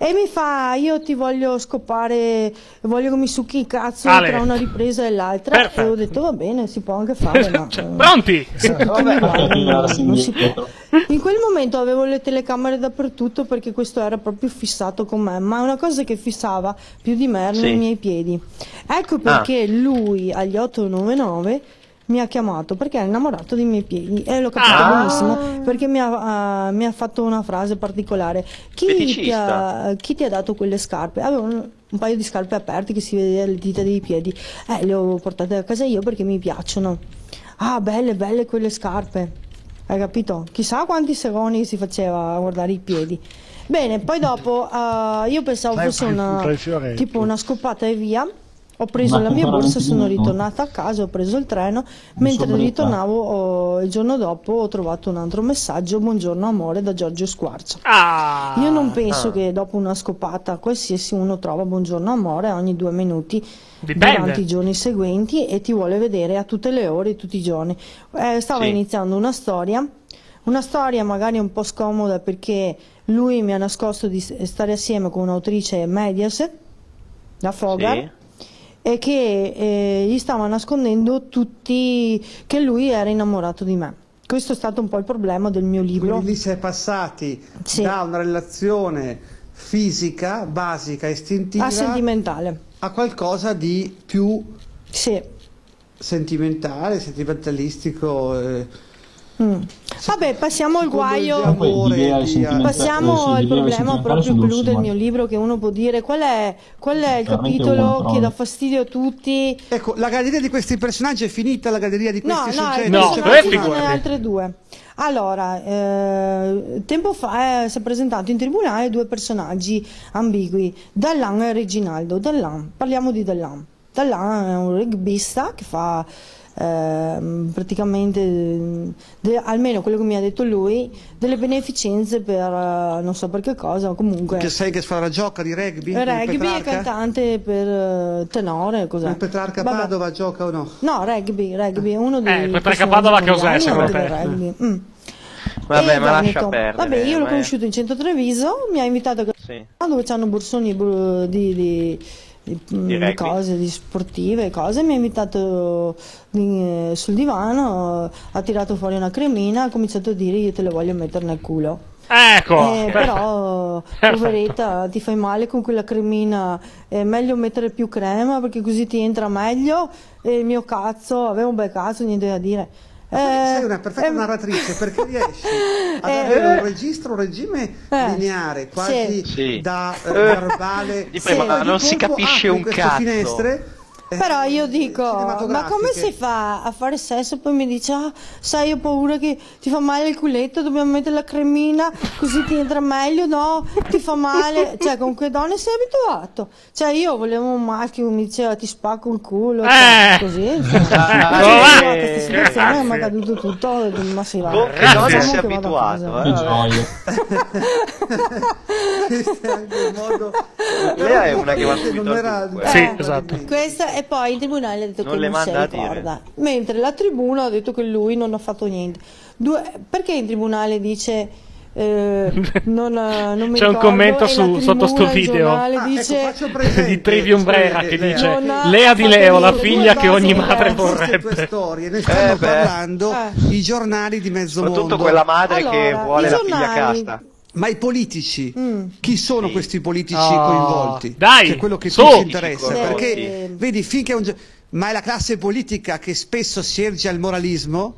E mi fa, io ti voglio scopare, voglio che mi succhi il cazzo Ale. tra una ripresa e l'altra. Perfetto. E ho detto va bene, si può anche fare. Ma, Cioè, pronti? Vabbè, non, non si può. In quel momento avevo le telecamere dappertutto perché questo era proprio fissato con me, ma una cosa che fissava più di me erano Sì. i miei piedi. Ecco perché lui agli otto nove nove mi ha chiamato perché è innamorato dei miei piedi e l'ho capito Ah. benissimo perché mi ha, uh, mi ha fatto una frase particolare. Chi ti, Feticista. ha, chi ti ha dato quelle scarpe? Avevo un, un paio di scarpe aperte che si vedeva le dita dei piedi. Eh, le ho portate a casa io perché mi piacciono. Ah, belle, belle quelle scarpe. Hai capito? Chissà quanti secondi si faceva a guardare i piedi. Bene, poi dopo uh, io pensavo Dai, fosse una, tra i fioretti. tipo una scopata e via. Ho preso Ma la mia ancora borsa, venti sono minuti. ritornata a casa, ho preso il treno. Mentre sobrietà. ritornavo, ho- il giorno dopo ho trovato un altro messaggio: buongiorno amore, da Giorgio Squarcio. Ah, Io non penso ah. che dopo una scopata qualsiasi uno trova buongiorno amore ogni due minuti Dipende. durante i giorni seguenti e ti vuole vedere a tutte le ore, tutti i giorni. Eh, stava Sì. iniziando una storia, una storia magari un po' scomoda perché lui mi ha nascosto di s- stare assieme con un'autrice Mediaset, la Fogar. Sì. E che eh, gli stava nascondendo tutti che lui era innamorato di me. Questo è stato un po' il problema del mio libro. Quindi lì si è passati Sì. da una relazione fisica, basica, istintiva, Ah, sentimentale. a qualcosa di più Sì. sentimentale, sentimentalistico. eh. Mm. Vabbè, passiamo al Secondo il guaio. amore, L'idea via. sentimenta- Passiamo eh, sì, al l'idea problema sentimentale proprio sul clou lusso, del ma- mio libro che uno può dire qual è, qual è il Veramente capitolo uno, che però. dà fastidio a tutti. Ecco, la galleria di questi personaggi è finita, la galleria di No, questi no, soggetti. i No, c'è personaggi questi sono guardi. altre due. Allora, eh, tempo fa eh, si è presentato in tribunale due personaggi ambigui, Dallan e Reginaldo. Dallan, parliamo di Dallan. Dallan è un rugbista che fa ehm, praticamente, de- almeno quello che mi ha detto lui, delle beneficenze per eh, non so per che cosa, comunque. Che sai che squadra gioca di rugby? Il Rugby e Petrarca? cantante per eh, tenore, cos'è? Il Petrarca Vabbè. Padova gioca o no? No, rugby, rugby, è uno dei Eh, Petrarca personaggi Padova che cos'è, mondiali secondo del te? rugby. Mm. Vabbè, E ma lascia Veneto. perdere. Vabbè, io l'ho ma è- conosciuto in centro Treviso, mi ha invitato a Sì. dove c'hanno borsoni bru- di, di, di, mm, Di di rugby. cose, di sportive, cose, mi ha invitato di- sul divano, ha tirato fuori una cremina, ha cominciato a dire io te le voglio mettere nel culo. Ecco. Eh, però, poveretta, ti fai male con quella cremina, è meglio mettere più crema perché così ti entra meglio. E il mio cazzo, avevo un bel cazzo, niente da dire. Eh, Sei una perfetta eh, narratrice perché riesci ad eh, avere un registro, un regime Eh, lineare, quasi sì. da eh, Eh. verbale. Di prima, Poi ma di non si colpo capisce apri un queste cazzo. finestre, eh, Però io dico, ma cinematografiche. come si fa a fare sesso? Poi mi dice, ah, sai, ho paura che ti fa male il culetto, dobbiamo mettere la cremina, così ti entra meglio, no? Ti fa male. Cioè, con che donne sei abituato? Cioè, io volevo un maschio che mi diceva ti spacco il culo, cioè, Eh. così. Ah, Cioè, eh, questa situazione mi è grazie. caduto tutto, ho detto, ma si va. Con che Grazie. donne Facciamo sei che vado a abituato? casa. Che Eh? gioia. Questo è anche un modo. Lei è una che va subito Non era- ovunque. Sì, Eh, esatto. Questa, e poi in tribunale ha detto Non che le non si manda a dire. ricorda, mentre la tribuna ha detto che lui non ha fatto niente. Due- perché in tribunale dice eh, non, eh, non mi C'è un ricordo, commento e su- la tribuna, sotto sto il video. giornale Ah, dice ecco, faccio presente, Di Trivium Brera eh, che Lea. dice Non ha Lea di fatto Leo, la niente, figlia due che ogni basi madre diverse. Queste tue vorrebbe. storie, ne stanno Eh, beh. parlando Eh. i giornali di mezzo Soprattutto mondo. quella madre Allora, che vuole i la figlia giornali- casta. Ma i politici, Mm. chi sono Sì. questi politici Oh, coinvolti? dai, che è quello che su. più ci interessa. Sì. Perché Eh, vedi, finché un gio- ma è la classe politica che spesso si erge al moralismo.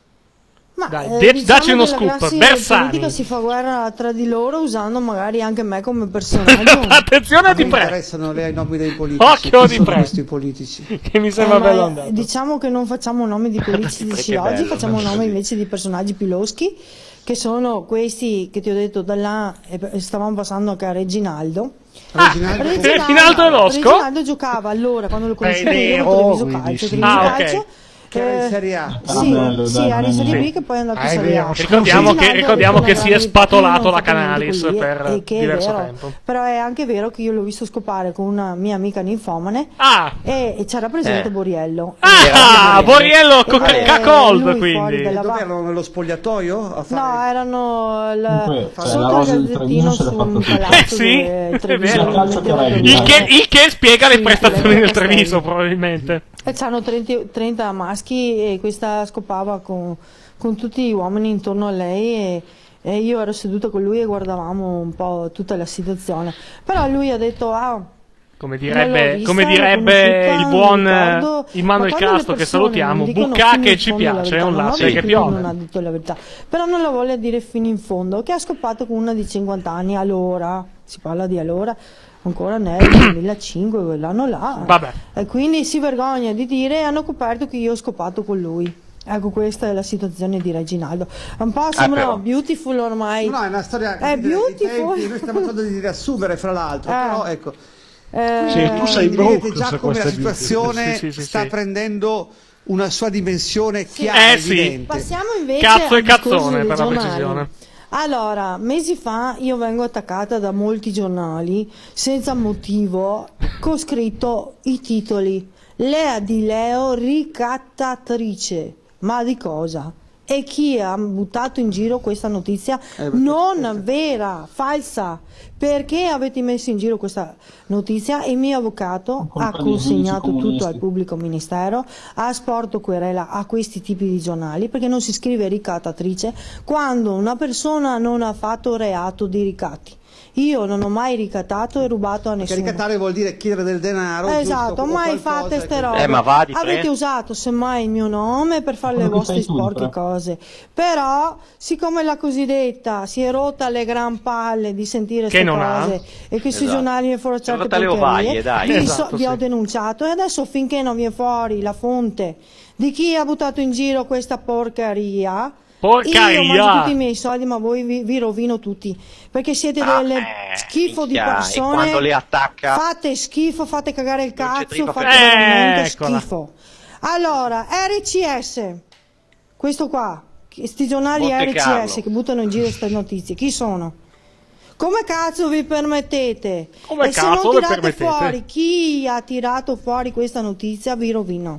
Ma Dai, eh, de- diciamo dacci uno che la scoop. classe Bersani. politica si fa guerra tra di loro usando magari anche me come personaggio. Attenzione A di me pre, interessano le, i nomi dei politici. Occhio Chi di sono pre. questi politici? che mi sembra Eh, ma, bello eh, andato. diciamo che non facciamo nomi di politici Perché oggi, bello, facciamo bello nomi così. invece di personaggi più loschi, che sono questi che ti ho detto da là, e stavamo passando anche a Reginaldo. Reginaldo, Reginaldo è losco? Reginaldo giocava allora, quando l'ho conosciuto io, Vero, con Treviso quindi Calcio, sì. Treviso Ah, ok. Calcio, Che era in Serie A. Sì, bello, sì, dai, era in non è Serie niente. B che poi è andato Ah, in è Serie vero. A. Ricordiamo che, ricordiamo che si è spatolato la Canalis Canalis per diverso tempo. Però è anche vero che io l'ho visto scopare con una mia amica ninfomane Ah. e, e c'era presente Eh. Boriello. Ah, Boriello E- e- Cacold, lui fuori quindi. dalla Dove va- erano nello spogliatoio? A fare... No, erano il, Comunque, cioè, sotto la il rosa del gazzettino Treviso se l'è su fatto un tutto. palazzo Eh sì, dove il è Treviso vero. Calcio metteva che per Il che, il che spiega le Sì, prestazioni le del Castelli. Treviso, probabilmente. E c'hanno trenta, trenta maschi e questa scopava con, con tutti gli uomini intorno a lei e, e io ero seduta con lui e guardavamo un po' tutta la situazione. Però lui ha detto, ah, Come non l'ho direbbe, vista, come l'ho direbbe conosciuta, il non buon mi eh, ricordo. Immanuel Ma quando le Castro, che persone salutiamo, non dicono bucà fino che in ci fondo la piace, è verità, un non ho latte detto che che lui non piove. ha detto la verità, però non la vuole dire fino in fondo, che ha scopato con una di cinquanta anni allora, si parla di allora, ancora nel duemilacinque, quell'anno là. Vabbè. E quindi si vergogna di dire, hanno coperto che io ho scopato con lui. Ecco, questa è la situazione di Reginaldo. Un po' sembra però. beautiful ormai. No, è una storia È di- di beautiful. tempi, noi stiamo tratando di riassumere fra l'altro, Eh. però ecco. Eh, Sì, tu sei Vedete broke già se come la questa è situazione Sì, sì, sì, sta sì. prendendo una sua dimensione chiara, Eh, sì. evidente. Passiamo invece Cazzo al e discorso cazzone, dei per la giornali. precisione. Allora, mesi fa io vengo attaccata da molti giornali senza motivo, con scritto i titoli: Lea Di Leo ricattatrice. Ma di cosa? E chi ha buttato in giro questa notizia Eh, beh, non vera, falsa? Perché avete messo in giro questa notizia? Il mio avvocato Colpa ha dei consegnato giudici tutto comunisti. al pubblico ministero, ha sporto querela a questi tipi di giornali, perché non si scrive ricattatrice quando una persona non ha fatto reato di ricatti. Io non ho mai ricattato e rubato a Perché nessuno. ricattare vuol dire chiedere del denaro. Esatto, giusto, o mai qualcosa fate ste che- robe. Eh, ma va di Avete fretta. usato semmai il mio nome per fare le Quello che vostre fai tu, sporche però. cose. Però, siccome la cosiddetta si è rotta le gran palle di sentire Che queste non ha. cose e questi Esatto. giornali e Si è forciate rotta le porcherie, ovaie, dai. vi, Esatto, so- vi sì. ho denunciato e adesso finché non viene fuori la fonte di chi ha buttato in giro questa porcheria, Porcaria! io mangio tutti i miei soldi, ma voi vi, vi rovino tutti, perché siete Ah, delle eh, schifo di minchia, e persone. quando le attacca- Fate schifo, fate cagare il Non c'è cazzo, tripa fate per- veramente Eccola. schifo. Allora, R C S, questo qua, sti giornali Monte R C S Carlo. che buttano in giro queste notizie, chi sono? Come cazzo vi permettete? Come e se cazzo non vi tirate permettete? fuori chi ha tirato fuori questa notizia, vi rovino.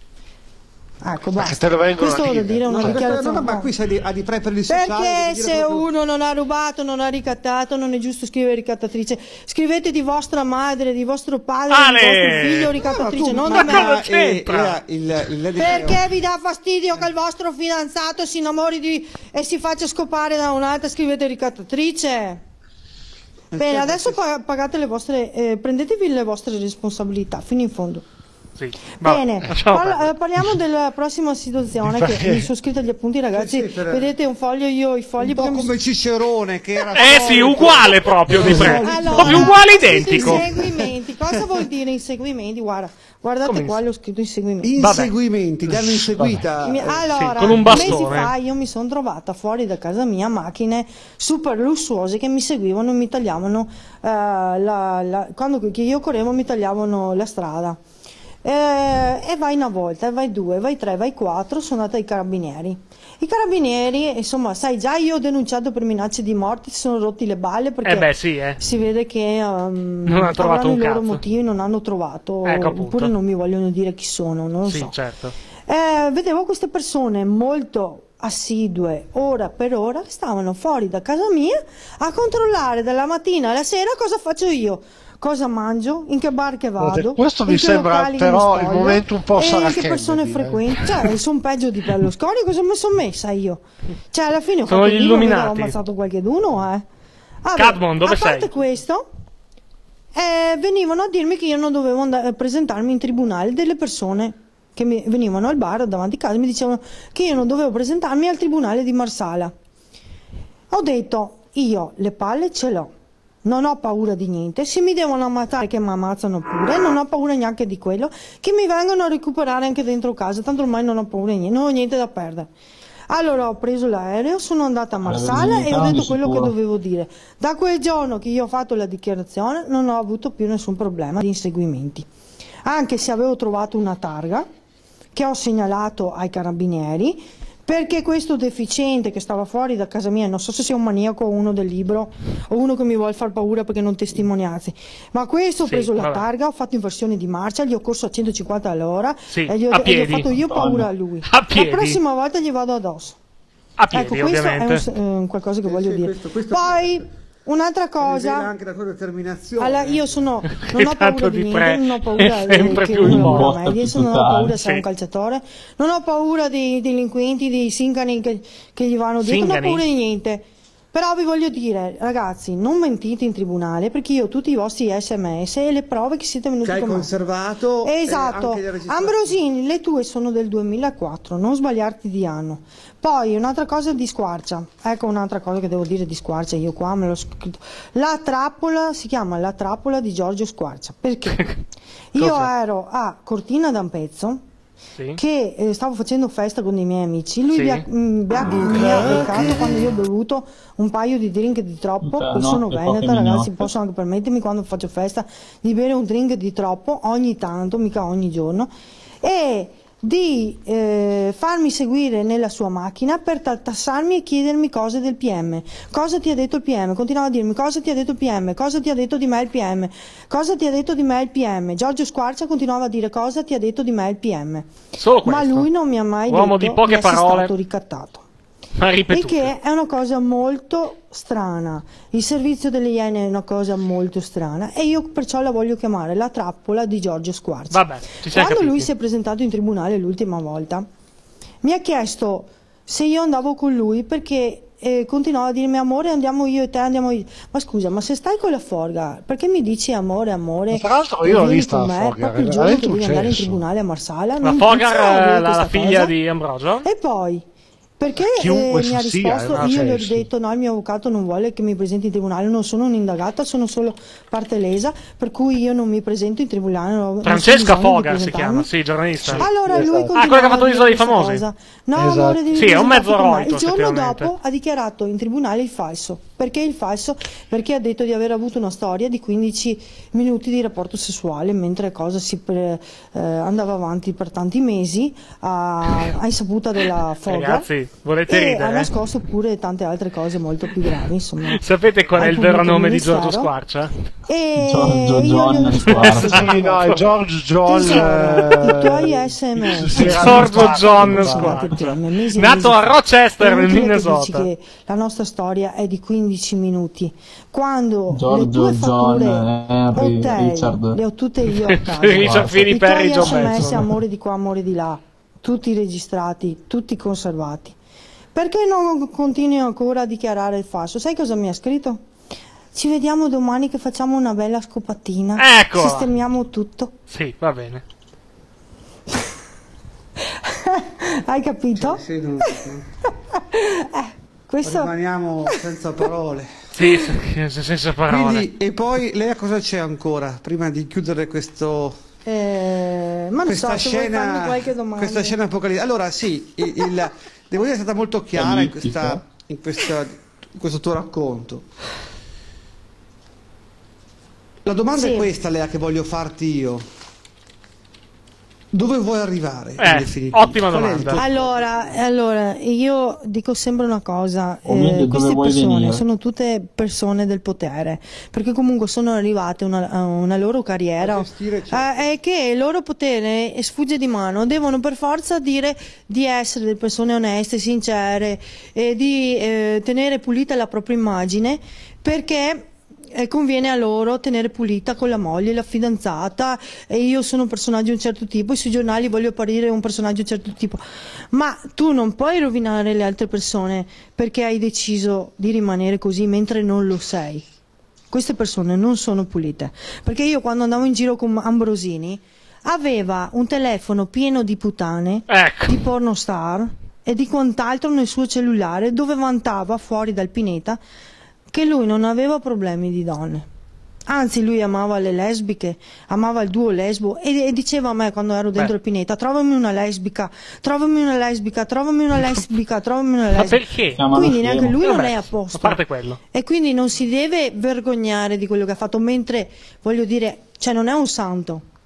Ecco, Ma che basta. te lo vengono Questo a vuol dire? dire una No, dichiarazione. no, ma qui sei di, a di pre per il sociale. Perché devi dire se proprio- uno non ha rubato, non ha ricattato, non è giusto scrivere ricattatrice. Scrivete di vostra madre, di vostro padre, Ale! di vostro figlio ricattatrice, No, non ma di tu- me. cosa c'entra? eh, eh, il, il, il- Perché vi dà fastidio che il vostro fidanzato si innamori di e si faccia scopare da un'altra, scrivete ricattatrice? Bene, adesso pa- pagate le vostre, eh, prendetevi le vostre responsabilità fino in fondo. Sì. Vabbè, Bene, lasciamo parla- perdere. eh, parliamo della prossima situazione che mi sono scritta gli appunti, ragazzi. Sì, sì, per- Vedete un foglio, io i fogli un po' perché mi- come Cicerone che era Eh sì, uguale proprio di pre. Allora, Proprio uguale identico. Inseguimenti, cosa vuol dire inseguimenti? Guarda, guardate Come qua, l'ho scritto inseguimenti. inseguimenti, danno inseguita. Mi- Allora, Sì, con un mesi bastone. fa io mi sono trovata fuori da casa mia macchine super lussuose che mi seguivano e mi tagliavano eh, la, la- quando che io correvo mi tagliavano la strada. Eh, e vai una volta, e vai due, vai tre, vai quattro, sono andata ai carabinieri. I carabinieri, insomma, sai già, io ho denunciato per minacce di morte, si sono rotti le balle perché Eh beh, sì, eh. si vede che um, Non hanno trovato avranno un i loro cazzo. motivi, non hanno trovato, Ecco, appunto. oppure non mi vogliono dire chi sono, non lo Sì, so. certo. Eh, vedevo queste persone molto assidue, ora per ora, stavano fuori da casa mia a controllare dalla mattina alla sera cosa faccio io, cosa mangio, in che bar che vado. Questo mi in che sembra locali però mi il spoglio, momento un po' e sarachello, che persone direi. frequento, cioè sono peggio di Berlusconi, cosa mi sono messa io? Cioè alla fine ho Sono fatto gli il libro, illuminati. ho ammazzato qualcheduno, eh. Vabbè, Cadmon, dove a parte sei? questo, eh, venivano a dirmi che io non dovevo andare a presentarmi in tribunale, delle persone che mi venivano al bar davanti a casa mi dicevano che io non dovevo presentarmi al tribunale di Marsala. Ho detto, io le palle ce l'ho, non ho paura di niente, se mi devono ammazzare che mi ammazzano pure, non ho paura neanche di quello, che mi vengano a recuperare anche dentro casa, tanto ormai non ho paura di niente, non ho niente da perdere. Allora ho preso l'aereo, sono andata a Marsala e ho detto quello che dovevo dire. Da quel giorno che io ho fatto la dichiarazione non ho avuto più nessun problema di inseguimenti, anche se avevo trovato una targa che ho segnalato ai carabinieri, perché questo deficiente che stava fuori da casa mia, non so se sia un maniaco o uno del libro o uno che mi vuole far paura perché non testimoniazzi, ma questo ho Sì, preso la vabbè. targa, ho fatto inversione di marcia, gli ho corso a centocinquanta all'ora Sì, e gli ho, a e gli ho piedi. fatto io paura a Madonna. lui. A piedi. La prossima volta gli vado addosso. A piedi, ecco, questo ovviamente. è un, eh, qualcosa che voglio sì, dire. questo- questo- Poi un'altra Rivela cosa. anche la tua determinazione. Allora, io sono, non ho Che paura tanto di di niente, pre- non ho paura è sempre che più uno in lavora botta meglio, più non ho totale. paura se è Sì. un calciatore, non ho paura dei delinquenti, dei singani che, che gli vanno dietro, non ho Zingari? paura di niente. Però vi voglio dire, ragazzi, non mentite in tribunale perché io ho tutti i vostri sms e le prove che siete venuti Che hai con me. conservato e Esatto. anche le registrazioni. Ambrosini, le tue sono del duemilaquattro, non sbagliarti di anno. Poi un'altra cosa di Squarcia, ecco un'altra cosa che devo dire di Squarcia, io qua me l'ho scritto. La trappola si chiama La trappola di Giorgio Squarcia, perché io Cos'è? ero a Cortina d'Ampezzo Sì. che eh, stavo facendo festa con dei miei amici, lui Sì. mi ha, mm, mi ha- mi ha beccato quando io ho bevuto un paio di drink di troppo, Cioè, poi no, sono le veneta poche ragazzi, mignotte. posso anche permettermi quando faccio festa di bere un drink di troppo ogni tanto, mica ogni giorno, e di eh, farmi seguire nella sua macchina per ta- tassarmi e chiedermi cose del P M. Cosa ti ha detto il P M? Continuava a dirmi cosa ti ha detto il P M, cosa ti ha detto di me il P M, cosa ti ha detto di me il P M. Giorgio Squarcia continuava a dire cosa ti ha detto di me il P M. Solo Ma questo. lui non mi ha mai Uomo detto di poche di essere parole. stato ricattato. Ma E ripetute. che è una cosa molto strana. Il servizio delle Iene è una cosa molto strana e io perciò la voglio chiamare la trappola di Giorgio Squarcia. Vabbè, ci siamo Quando lui capiti. si è presentato in tribunale l'ultima volta, mi ha chiesto se io andavo con lui perché eh, continuava a dirmi amore andiamo io e te andiamo io. Ma scusa, ma se stai con la Forga, perché mi dici amore amore? Tra l'altro e io l'ho vieni vista con la me Forga, proprio il è giorno che veramente devi andare in successo. tribunale a Marsala? La Non Fogar, pensavo la, questa la figlia cosa. di Ambrogio? E poi, perché Chiunque eh, mi ha si sia, risposto, eh, io gli ho cioè, sì. detto no, il mio avvocato non vuole che mi presenti in tribunale, non sono un'indagata, sono solo parte lesa, per cui io non mi presento in tribunale. non- non c'è Francesca bisogno di Fogar si presentarmi. chiama, sì, giornalista. Allora lui Esatto. continuava Ah, quello che ha fatto a dire l'Isola dei questa Famosi. cosa. No, Esatto. amore, devi Sì, è un presentarti mezzo con me. roito, Il giorno effettivamente. dopo ha dichiarato in tribunale il falso. Perché il falso? Perché ha detto di aver avuto una storia di quindici minuti di rapporto sessuale, mentre cosa si pre- eh, andava avanti per tanti mesi a, a insaputa della Fogar. Ragazzi, volete E ha ridere? nascosto pure tante altre cose molto più gravi, insomma. Sapete qual è al il vero pubblico nome di ministero. Giorgio Squarcia? E Giorgio io gli ho John risposto Sì, no, è George John. Tesoro, i tuoi eh, sms. si era Giorgio fatto, John ma- Squarcia. Mesi e Nato mesi a fa. Rochester, È nel inutile che Minnesota. dici che la nostra storia è di quindici minuti, quando le Giorgio, tue fatture John, Henry, hotel Richard. le ho tutte io a casa. Richard Fini, I Perry, tuoi Joe sms, Benson. amore di qua, amore di là, tutti registrati, tutti conservati. Perché non continui ancora a dichiarare il falso? Sai cosa mi ha scritto? Ci vediamo domani che facciamo una bella scopatina. Eccola. Sistemiamo tutto. Sì, va bene. Hai capito? Sì, non- Eh, questo Rimaniamo senza parole. Sì, se- se- senza parole. Quindi, e poi lei a cosa c'è ancora prima di chiudere questo, eh, ma non questa, so, se vuoi farmi scena, qualche domanda. questa scena apocalittica? Allora, sì, il, il- devo dire che è stata molto chiara in, questa, in, questa, in questo tuo racconto. La domanda Sì. è questa, Lea, che voglio farti io. Dove vuoi arrivare? in Eh, definitiva? ottima Qual è il domanda. tuo- Allora, allora, io dico sempre una cosa, O meglio, eh, dove queste vuoi persone venire? sono tutte persone del potere, perché comunque sono arrivate una- a una loro carriera A gestire, certo. eh, e che il loro potere sfugge di mano, devono per forza dire di essere delle persone oneste, sincere, e di eh, tenere pulita la propria immagine, perché eh, conviene a loro tenere pulita con la moglie, la fidanzata, e io sono un personaggio di un certo tipo, e sui giornali voglio apparire un personaggio di un certo tipo, ma tu non puoi rovinare le altre persone perché hai deciso di rimanere così mentre non lo sei. Queste persone non sono pulite, perché io quando andavo in giro con Ambrosini aveva un telefono pieno di puttane, Ecco. di pornostar e di quant'altro nel suo cellulare, dove vantava fuori dal Pineta che lui non aveva problemi di donne. Anzi, lui amava le lesbiche, amava il duo lesbo e, e diceva a me quando ero dentro Beh. il Pineta: trovami una lesbica, trovami una lesbica, trovami una lesbica, trovami una Ma lesbica. perché? Chiamalo Quindi scemo. neanche lui non Vabbè, è a posto. a parte quello. E quindi non si deve vergognare di quello che ha fatto, mentre voglio dire, cioè non è un santo.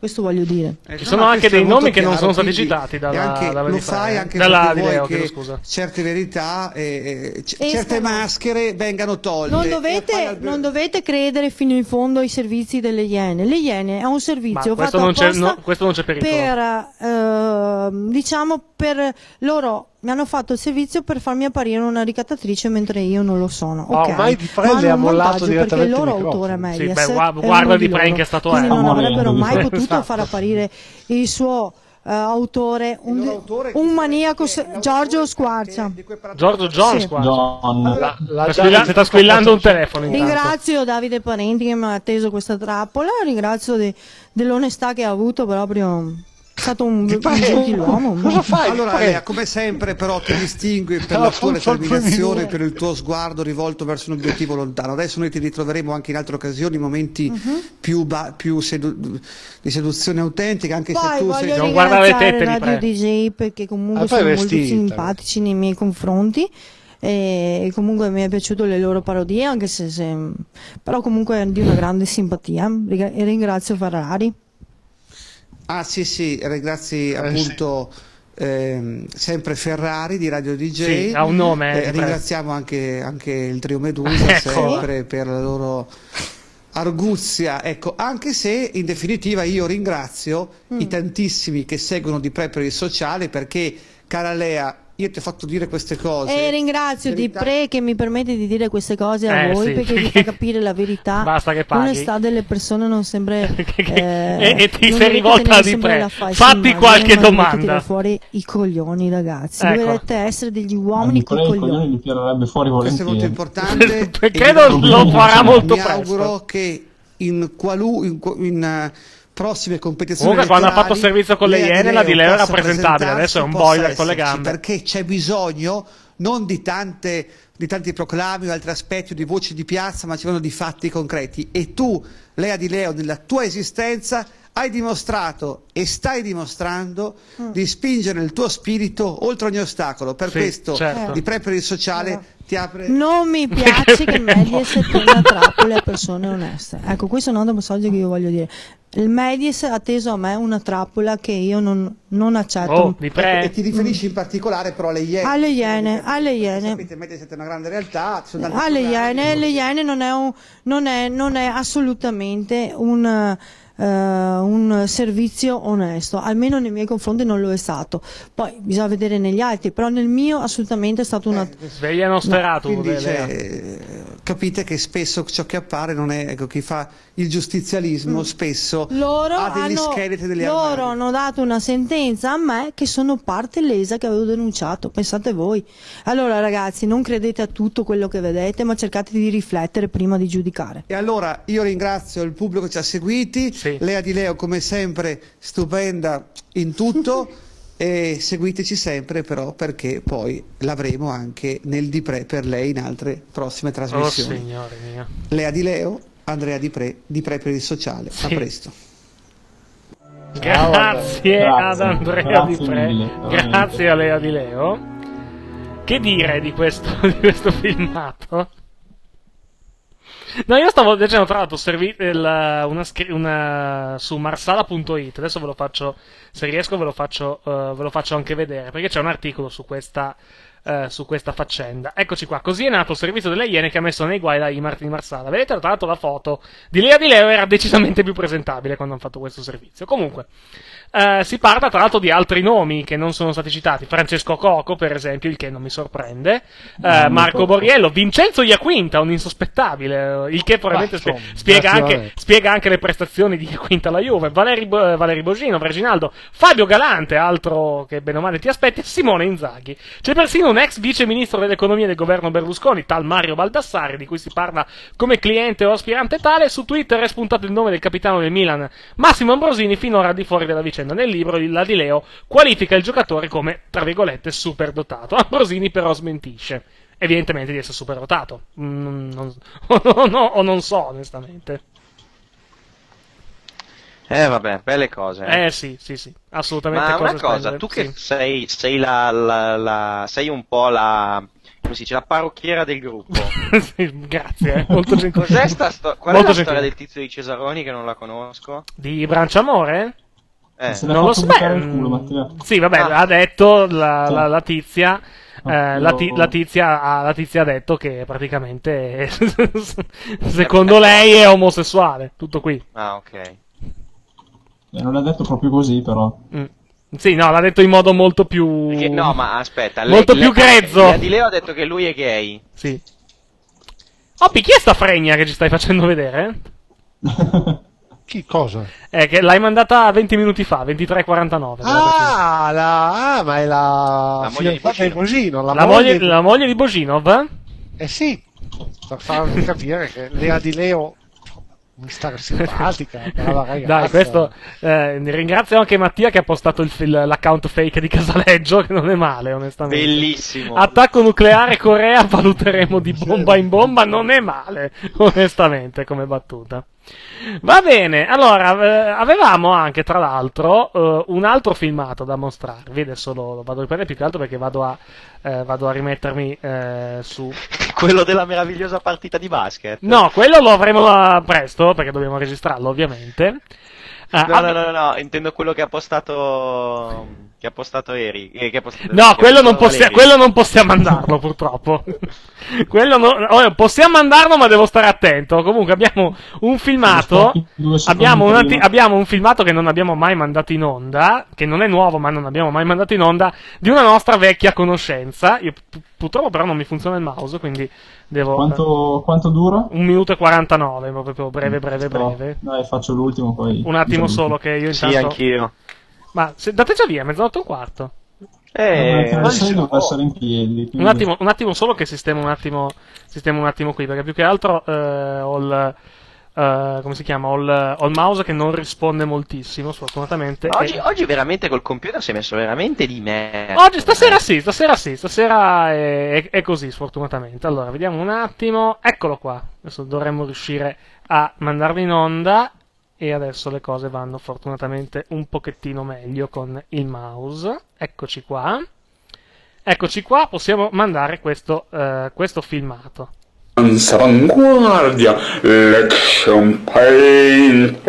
Questo voglio dire. Eh, Ci sono anche dei nomi che non sono stati citati dalla, anche, dalla lo difesa, fai eh. anche dalla perché vuoi Leo, che chiedo scusa. certe verità e, e c- Escano. certe maschere vengano tolte. Non E dovete, fai al- non dovete credere fino in fondo ai servizi delle Iene. Le Iene è un Ma servizio questo fatto non, c'è, apposta no, questo non c'è pericolo. per, eh, diciamo, per loro mi hanno fatto il servizio per farmi apparire una ricattatrice mentre io non lo sono. Ma ok? ormai Di Pre Ma le hanno ha un mollato montaggio perché il direttamente loro il microfono. autore Sì, Mediaset beh, gua- è guarda uno Di Pre loro. in che stato Quindi è. non Amore, avrebbero Di mai Pre. potuto Esatto. far apparire il suo eh, autore un, autore un chi maniaco sarebbe? se- L'autore Giorgio che- Squarcia. di cui parlate- Giorgio Jones Sì. qua. John. La- la Sta già squilla- detto sta squillando un quattro- telefono intanto. Ringrazio Davide Parenti che mi ha atteso questa trappola, ringrazio de- dell'onestà che ha avuto proprio. È stato un, un gentiluomo. Cosa fai? Allora, Pre- Lea, come sempre, però, ti distingui per No, la tua sono- sono due determinazione, minuti. per il tuo sguardo rivolto verso un obiettivo lontano. Adesso noi ti ritroveremo anche in altre occasioni, momenti più, ba- più sedu- di seduzione autentica, anche Poi se tu sei voglio Non guarda le ringraziare tette di Radio Pre. D J perché comunque Ah, poi sono è molto vestita. simpatici nei miei confronti e comunque mi è piaciuto le loro parodie anche se, se- però comunque è di una grande simpatia Riga- e ringrazio Ferrari. Ah sì sì, ringrazi appunto ehm, sempre Ferrari di Radio D J. Sì, ha un nome, Eh, eh, ringraziamo anche, anche il trio Medusa Ecco. sempre per la loro arguzia, ecco, anche se in definitiva io ringrazio i tantissimi che seguono Di Pre per il sociale perché, cara Lea, io ti ho fatto dire queste cose. E ringrazio Di Verità- Pre che mi permette di dire queste cose a Eh, voi sì. perché vi fa capire la verità. Basta che paghi. L'onestà delle persone non sembra. eh, e, e ti non sei dovete rivolta tenere a Di sempre Pre. la falsa Fatti immagine, qualche ma dovete domanda. tirare fuori i coglioni, ragazzi. Ecco. Dovete essere degli A uomini Di con Pre i coglioni. coglioni li tirerebbe fuori Questo è molto volentieri. importante. e Credo vi- lo farà molto mi presto. auguro che in, qualu- in, qu- in, eh, prossime competizioni Comunque, quando ha elettorali fatto servizio con le Lea Di Iene, la Di Leo era possa presentabile, adesso è un presentarsi, boiler possa con le esserci, gambe. perché c'è bisogno non di tante di tanti proclami o altri aspetti o di voci di piazza, ma ci vogliono di fatti concreti e tu, Lea Di Leo, nella tua esistenza hai dimostrato e stai dimostrando Mm. di spingere il tuo spirito oltre ogni ostacolo. Per Sì, questo certo. Di Pre per il sociale ti apre. Non mi piace che Mediaset tenga trappole a persone oneste. Ecco, questo è un altro messaggio che io voglio dire. Il Mediaset ha teso a me una trappola che io non, non accetto. Oh, Di Pre. E ti riferisci in particolare però alle Iene. Alle Iene, alle Iene. Sapete, Mediaset è una grande realtà. ci sono tanti Alle programmi. Iene, le Iene non è, un, non è, non è assolutamente un, eh, un servizio onesto, almeno nei miei confronti non lo è stato. Poi bisogna vedere negli altri, però nel mio assolutamente è stato una. Sveglia Nosferatu. Quindi Lea. cioè, eh, capite che spesso ciò che appare non è, ecco, chi fa il giustizialismo spesso Loro, ha degli hanno, scheletri degli loro armadi. hanno dato una sentenza a me che sono parte lesa che avevo denunciato, pensate voi. Allora ragazzi, non credete a tutto quello che vedete, ma cercate di riflettere prima di giudicare. E allora io ringrazio il pubblico che ci ha seguiti, Sì. Lea Di Leo come sempre stupenda in tutto e seguiteci sempre però perché poi l'avremo anche nel Di Pre per lei in altre prossime Oh trasmissioni. signore mio. Lea Di Leo, Andrea Di Pre, Di Pre per il sociale. A Sì. presto. Grazie, Grazie, ad Andrea grazie Di Pre. mille, veramente. Grazie a Lea Di Leo. Che dire di questo, di questo filmato? No, io stavo leggendo tra l'altro servi- il- una, scri- una su marsala punto it. Adesso ve lo faccio, se riesco ve lo faccio, eh, ve lo faccio anche vedere, perché c'è un articolo su questa, eh, su questa faccenda. Eccoci qua. Così è nato il servizio delle Iene che ha messo nei guai la Imart di Marsala. Vedete tra l'altro la foto di Lea Di Leo era decisamente più presentabile quando hanno fatto questo servizio. Comunque eh, si parla tra l'altro di altri nomi che non sono stati citati. Francesco Coco, per esempio, il che non mi sorprende. Eh, Marco Borriello, Vincenzo Iaquinta, un insospettabile, il che probabilmente Bah, spie- insomma, spiega, anche, naturalmente. spiega anche le prestazioni di Iaquinta alla Juve. Valeri, Bo- Valeri Bogino, Reginaldo, Fabio Galante, altro che bene o male ti aspetti, e Simone Inzaghi. C'è persino un ex vice ministro dell'economia del governo Berlusconi, tal Mario Baldassarri, di cui si parla come cliente o aspirante tale. Su Twitter è spuntato il nome del capitano del Milan, Massimo Ambrosini, finora al di fuori della vicenda. Nel libro la Di Leo qualifica il giocatore come, tra virgolette, superdotato. Ambrosini però smentisce, evidentemente, di essere superdotato. Mm, non, o, no, o non so, onestamente. Eh vabbè, belle cose. Eh sì, sì, sì, assolutamente. Ma cose una cosa, splendide. tu che Sì. sei, sei, la, la, la- sei un po' la, come si dice, la parrucchiera del gruppo. Sì, grazie, eh. Molto gentile. Cos'è sta sto- Qual Molto è la gentile. storia del tizio di Cesaroni che non la conosco? Di Branciamore? Eh. Se l'ha Non lo fatto so. buttare beh, il culo, Matteo. Sì, vabbè, Ah. ha detto la, la, la tizia. eh, Ah, la, io- ti- la tizia ha, la tizia ha detto che praticamente secondo lei è omosessuale, tutto qui. Ah, ok. Eh, non l'ha detto proprio così, però. Mm. Sì, no, l'ha detto in modo molto più Perché, no, ma aspetta, lei- molto lei- più grezzo. Lea Di Leo ha detto che lui è gay. Sì. Oppi, chi è sta fregna che ci stai facendo vedere? Chi cosa? Eh, che l'hai mandata venti minuti fa, ventitré e quarantanove. Ah, la, ah, ma è la, La moglie di fidanzata di Bosino. La, la, moglie, la moglie di Boginov? Eh sì, per farvi capire che Lea Di Leo mi sta simpatica, brava ragazza. Dai, questo eh, ringrazio anche Mattia che ha postato il fil- l'account fake di Casaleggio, che non è male, onestamente. Bellissimo. Attacco nucleare Corea, valuteremo di bomba in bomba, non è male, onestamente, come battuta. Va bene, allora, eh, avevamo anche, tra l'altro, eh, un altro filmato da mostrarvi, adesso lo, lo vado a riprendere più che altro perché vado a, eh, vado a rimettermi eh, su... Quello della meravigliosa partita di basket. No, quello lo avremo eh, presto, perché dobbiamo registrarlo, ovviamente. Ah, No, ab- no, no, no, no, intendo quello che ha postato. Che ha postato Eri. eh, Che ha postato, No, che ha quello non, postato possia- Valeri. quello non possiamo mandarlo, purtroppo. quello no- oh, possiamo mandarlo, ma devo stare attento. Comunque, abbiamo un filmato. Due secondi Abbiamo un, prima. anti- abbiamo un filmato che non abbiamo mai mandato in onda. Che non è nuovo, ma non abbiamo mai mandato in onda. Di una nostra vecchia conoscenza. Io, pu- purtroppo, però, non mi funziona il mouse. Quindi devo. Quanto, quanto dura? Un minuto e quarantanove, ma proprio breve, breve, No, breve. dai, faccio l'ultimo poi. Un attimo Diciamo. solo, che io Sì, intanto. anch'io. Ma se, date già via, mezzanotte e un quarto. Eh, Eh, ma sei doveva essere in piedi. Un quindi- attimo, un attimo solo che sistemo un attimo, sistemo un attimo qui, perché più che altro eh, ho il, eh, come si chiama, ho il, ho il mouse che non risponde moltissimo, sfortunatamente. oggi, e- oggi veramente col computer si è messo veramente di merda. Oggi, stasera sì, stasera sì, stasera è, è- è così, sfortunatamente. Allora, vediamo un attimo, eccolo qua, adesso dovremmo riuscire a mandarlo in onda. E adesso le cose vanno fortunatamente un pochettino meglio con il mouse. Eccoci qua. Eccoci qua, possiamo mandare questo, eh, questo filmato. Avanguardia, l'action painting,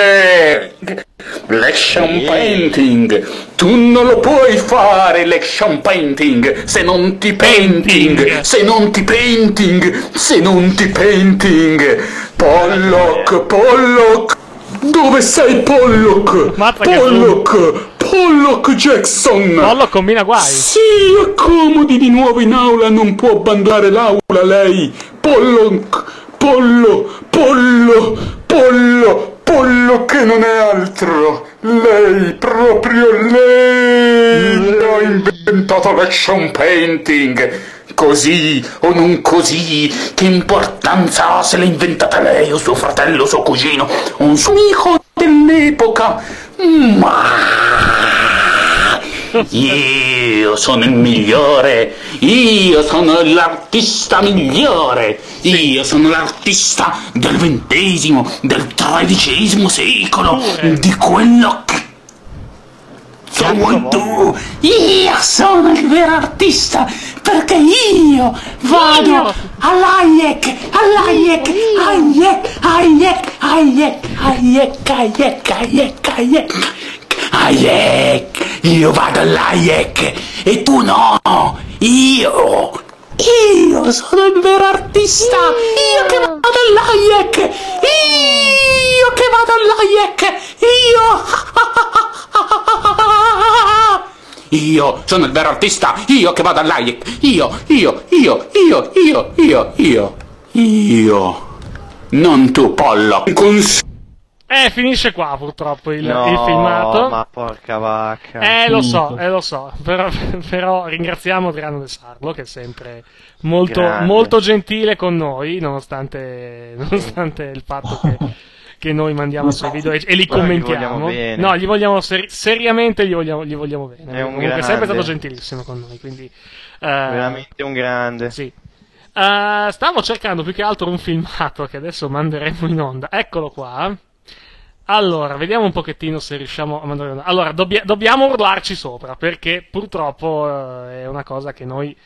l'action painting, tu non lo puoi fare l'action painting se non ti painting, se non ti painting, se non ti painting, Pollock, Pollock, dove sei Pollock? Mazza che Pollock, Pollock Jackson! Pollock combina guai. Sì, accomodi di nuovo in aula, non può abbandonare l'aula lei. Pollock, Pollo, Pollo, Pollo, Pollo che non è altro. Lei, proprio lei, ha inventato l'action painting. Così o non così, che importanza ha se l'ha inventata lei o suo fratello o suo cugino o un suo amico dell'epoca? Ma io sono il migliore, io sono l'artista migliore, io sono l'artista del ventesimo, del tredicesimo secolo, di quello che vuoi tu. Io sono il vero artista perché io vado all'Hayek, all'Hayek, Hayek, Hayek, Hayek, Hayek, Hayek, Hayek, Hayek, Hayek, io vado all'Hayek e tu no, io, io sono il vero artista, io che vado all'Hayek, io che vado all'Hayek, io, io sono il vero artista, io che vado all'Hayek, io, io, io, io, io, io, io, io, non tu, Pollo. Cons- Eh, finisce qua purtroppo il, No, il filmato. ma porca vacca. Eh, lo so, eh, lo so. Però, però ringraziamo Adriano De Sarlo, che è sempre molto, Grande. molto gentile con noi, nonostante, nonostante il fatto che, che noi mandiamo i suoi video e, e li Guarda, gli commentiamo. vogliamo bene. No, gli vogliamo seri- seriamente gli vogliamo, gli vogliamo bene. È un Comunque, è sempre grande. stato gentilissimo con noi, quindi... eh, Veramente un grande. Sì. Eh, stavo cercando più che altro un filmato che adesso manderemo in onda. Eccolo qua. Allora, vediamo un pochettino se riusciamo a mandare in onda. Allora, dobbia- dobbiamo urlarci sopra, perché purtroppo eh, è una cosa che noi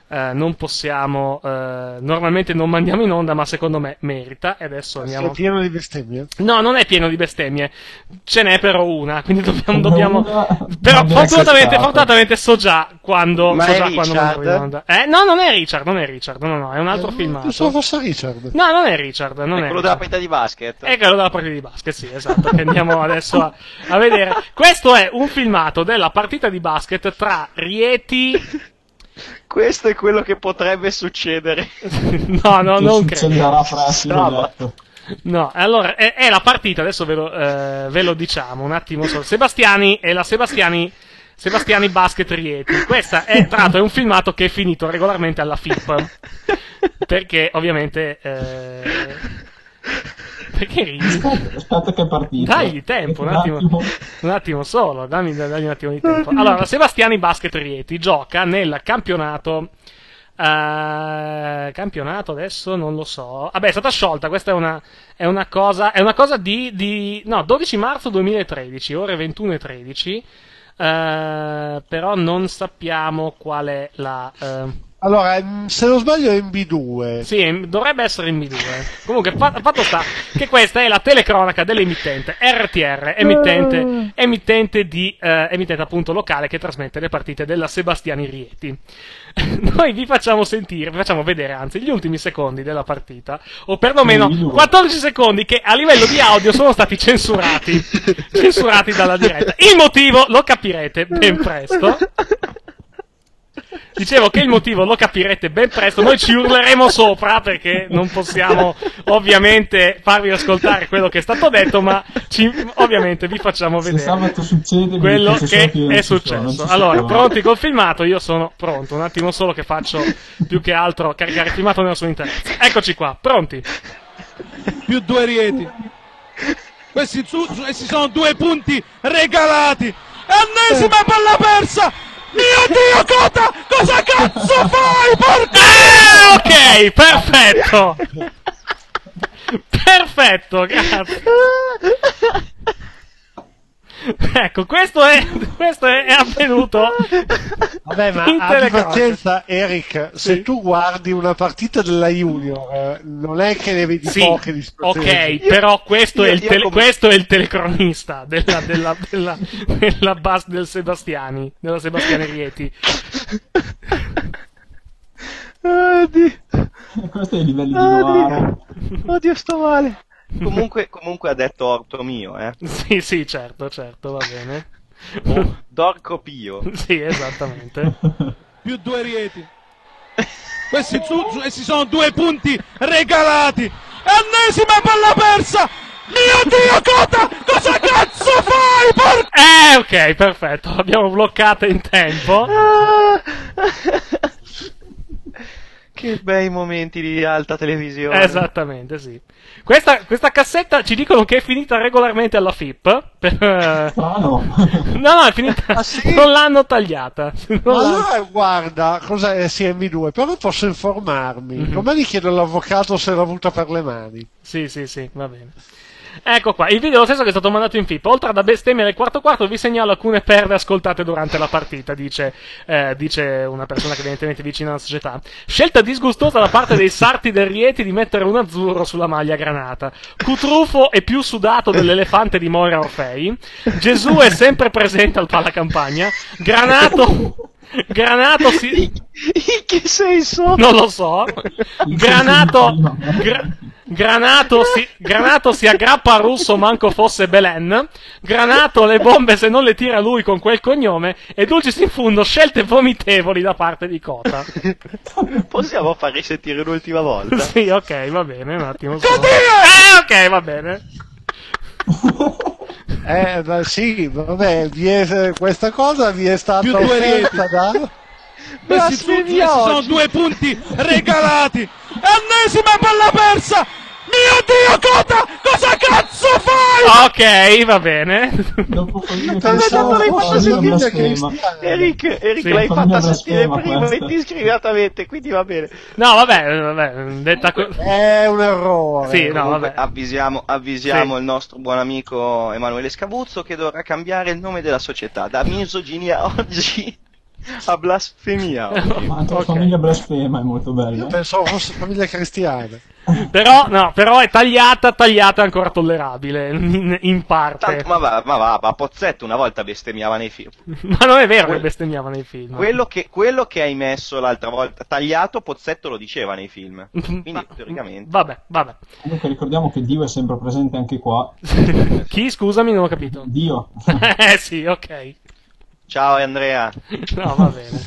eh, non possiamo, eh, normalmente non mandiamo in onda, ma secondo me merita. E adesso andiamo. È pieno di bestemmie? No, non è pieno di bestemmie, ce n'è però una, quindi dobbiamo, dobbiamo... Una... però non fortunatamente, è fortunatamente so già quando, Ma so è già quando Richard? manderò in onda. Eh, no, non è Richard, non è Richard, no, no, è un altro Eh, filmato. Pensavo fosse Richard. No, non è Richard, non È è quello Richard. della partita di basket. È quello della partita di basket, sì, esatto, che andiamo adesso a, a vedere. Questo è un filmato della partita di basket tra Rieti... Questo è quello che potrebbe succedere. No, no, Che non credo. succederà presto, No, l'ho detto. No, allora, è, è la partita, adesso ve lo, eh, ve lo diciamo un attimo solo. Sebastiani è la Sebastiani... Sebastiani Basket Rieti. Questa è, tra l'altro, è un filmato che è finito regolarmente alla F I P. Perché, ovviamente... Eh... Perché ridi? Aspetta, aspetta che è partito. Dagli tempo, un attimo, un attimo solo, dammi, dammi un attimo di tempo. Allora, Sebastiani Basket Rieti gioca nel campionato... Uh, campionato adesso non lo so. Vabbè, è stata sciolta. Questa è una, è una cosa. È una cosa di, di. No, dodici marzo duemilatredici, ore ventuno e tredici. Uh, però non sappiamo qual è la. Uh... Allora, se non sbaglio è in B due. Sì, dovrebbe essere in B due. Comunque, fa- fatto sta che questa è la telecronaca dell'emittente R T R, emittente, emittente di eh, emittente appunto locale che trasmette le partite della Sebastiani Rieti. Noi vi facciamo sentire, vi facciamo vedere anzi gli ultimi secondi della partita, o perlomeno quattordici secondi che a livello di audio sono stati censurati, censurati dalla diretta. Il motivo lo capirete ben presto. Dicevo che il motivo lo capirete ben presto, noi ci urleremo sopra perché non possiamo ovviamente farvi ascoltare quello che è stato detto, ma ci, ovviamente vi facciamo vedere Se sabato succede, quello ci che sono, è ci sono, successo. non ci Allora, sono. pronti col filmato? Io sono pronto, un attimo solo che faccio più che altro caricare il filmato nella sua interezza. Eccoci qua, pronti? Più due Rieti. Questi, su, su, questi sono due punti regalati. Ennesima palla persa. Mio Dio, Cota, cosa cazzo fai? Porca... Eh, ok, perfetto. Perfetto, grazie. Ecco, questo è, questo è, è avvenuto. Vabbè, ma in abbi telecronaca. pazienza, Eric, se Sì. tu guardi una partita della Junior, eh, non è che ne vedi Sì, poche di ok, però questo, Io- è il io tele- come- questo è il telecronista della, della, della, della bus del Sebastiani, della Sebastiani Rieti. Oddio, Questo è i livelli di Novara. oddio, sto male. Comunque, comunque ha detto orto mio, eh. Sì, sì, certo, certo, va bene. Oh, Dorco Pio. Sì, esattamente. Più due Rieti. Questi, su, su, questi sono due punti regalati. Ennesima palla persa. Mio Dio, Cota, cosa cazzo fai? Porca... Eh, ok, perfetto, l'abbiamo bloccata in tempo. Che bei momenti di alta televisione. Esattamente, sì. Questa, questa cassetta ci dicono che è finita regolarmente alla F I P. Per, eh, Strano. No, no, è finita. Ah, sì? Non l'hanno tagliata. Non Ma l'hanno- allora guarda, cosa è C M due? Però posso informarmi. Mhm. Domani chiedo all'avvocato se l'ha avuta per le mani. Sì, sì, sì, va bene. Ecco qua, il video è lo stesso che è stato mandato in F I P. Oltre ad bestemmiare il quarto quarto, vi segnalo alcune perle ascoltate durante la partita, dice, eh, dice una persona che evidentemente è vicina alla società. Scelta disgustosa da parte dei sarti del Rieti di mettere un azzurro sulla maglia granata. Cutrufo è più sudato dell'elefante di Moira Orfei. Gesù è sempre presente al Palacampagna. Granato... Granato si... In che senso? Non lo so. Granato... Gra- Granato si, Granato si aggrappa a Russo manco fosse Belen. Granato le bombe se non le tira lui con quel cognome. E Dulcis in fundo scelte vomitevoli da parte di Cota. Possiamo far risentire un'ultima volta? Sì, ok, va bene, un attimo solo. Eh, ok, va bene. Eh, beh, sì, vabbè, vi è- questa cosa vi è stata Più due offerta da... Questi, su, su, questi sono due punti regalati. Ennesima palla persa. Mio Dio, Cota, cosa cazzo fai? Ok, va bene. Dopo fammi Pensavo pensare, fosse fammi sentire una Cristiano. schema. Eric, Eric Sì. l'hai Fammi fatta una sentire schema prima questa. indiscriminatamente, quindi va bene. No, vabbè, vabbè, detta co- È un errore. Sì, no, Comunque, vabbè. avvisiamo, avvisiamo Sì. il nostro buon amico Emanuele Scavuzzo che dovrà cambiare il nome della società da misoginia oggi A blasfemia. Ma anche la famiglia blasfema è molto bella. Io pensavo fosse famiglia cristiana. Però, no, però è tagliata, tagliata ancora tollerabile, in, in parte. Tanto, ma va, ma va, ma Pozzetto una volta bestemmiava nei film. Ma non è vero Que- che bestemmiava nei film. Quello che, quello che hai messo l'altra volta, tagliato, Pozzetto lo diceva nei film. Quindi, teoricamente. Vabbè, vabbè. Comunque ricordiamo che Dio è sempre presente anche qua. Chi, scusami, non ho capito. Dio. Eh sì, ok. Ciao Andrea. No, va bene.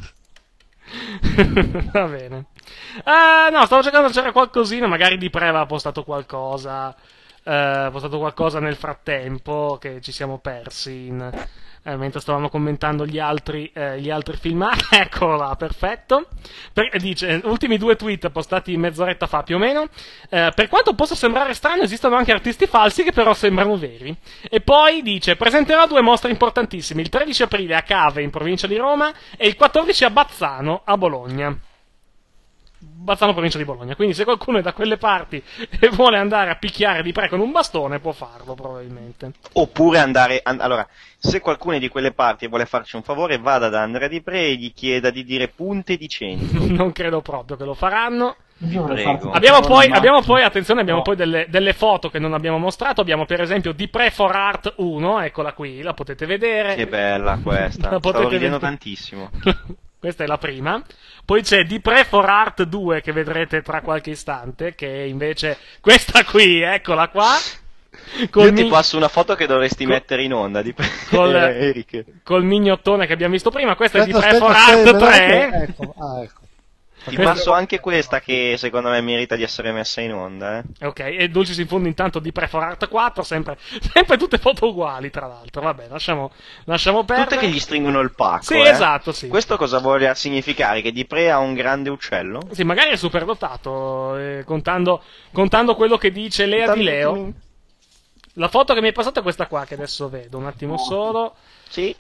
Va bene. Uh, no, stavo cercando se c'era qualcosina, magari di Pre aveva postato qualcosa, uh, postato qualcosa nel frattempo che ci siamo persi in, uh, mentre stavamo commentando gli altri, uh, gli altri filmati. Eccolo là, perfetto. Per, dice, ultimi due tweet postati mezz'oretta fa più o meno. Uh, per quanto possa sembrare strano, esistono anche artisti falsi che però sembrano veri. E poi dice, presenterò due mostre importantissime, il tredici aprile a Cave in provincia di Roma e il quattordici a Bazzano a Bologna. Bazzano, provincia di Bologna. Quindi se qualcuno è da quelle parti e vuole andare a picchiare di Pre con un bastone può farlo probabilmente. Oppure andare an- allora, se qualcuno è di quelle parti e vuole farci un favore, vada da Andrea Di Pre e gli chieda di dire punte di cento. Non credo proprio che lo faranno. Prego. Abbiamo poi, abbiamo poi, attenzione, abbiamo poi delle, delle foto che non abbiamo mostrato. Abbiamo per esempio Di Pre for Art uno, eccola qui, la potete vedere. Che bella questa, La potete stavo ridendo vedere. tantissimo. Questa è la prima. Poi c'è Di Pre for Art due che vedrete tra qualche istante, che è invece questa qui, eccola qua. Col Io ti mi- passo una foto che dovresti col- mettere in onda di Pre- col, Eric. col mignottone che abbiamo visto prima. Questa Aspetta, è Di Pre for aspetta, Art aspetta, tre. ecco, ah, ecco. Ti Questo- passo anche questa che secondo me merita di essere messa in onda, eh. Ok, e Dulcis in fondo intanto Di Pre for Art quattro, sempre, sempre tutte foto uguali tra l'altro. Vabbè, lasciamo, lasciamo perdere. Tutte che gli stringono il pacco. Sì, eh. esatto, sì. Questo cosa vuole significare? Che Di Pre ha un grande uccello? Sì, magari è superdotato, eh, contando, contando quello che dice Lea Tanto di Leo. che- La foto che mi hai passato è questa qua, che adesso vedo, un attimo solo. Sì.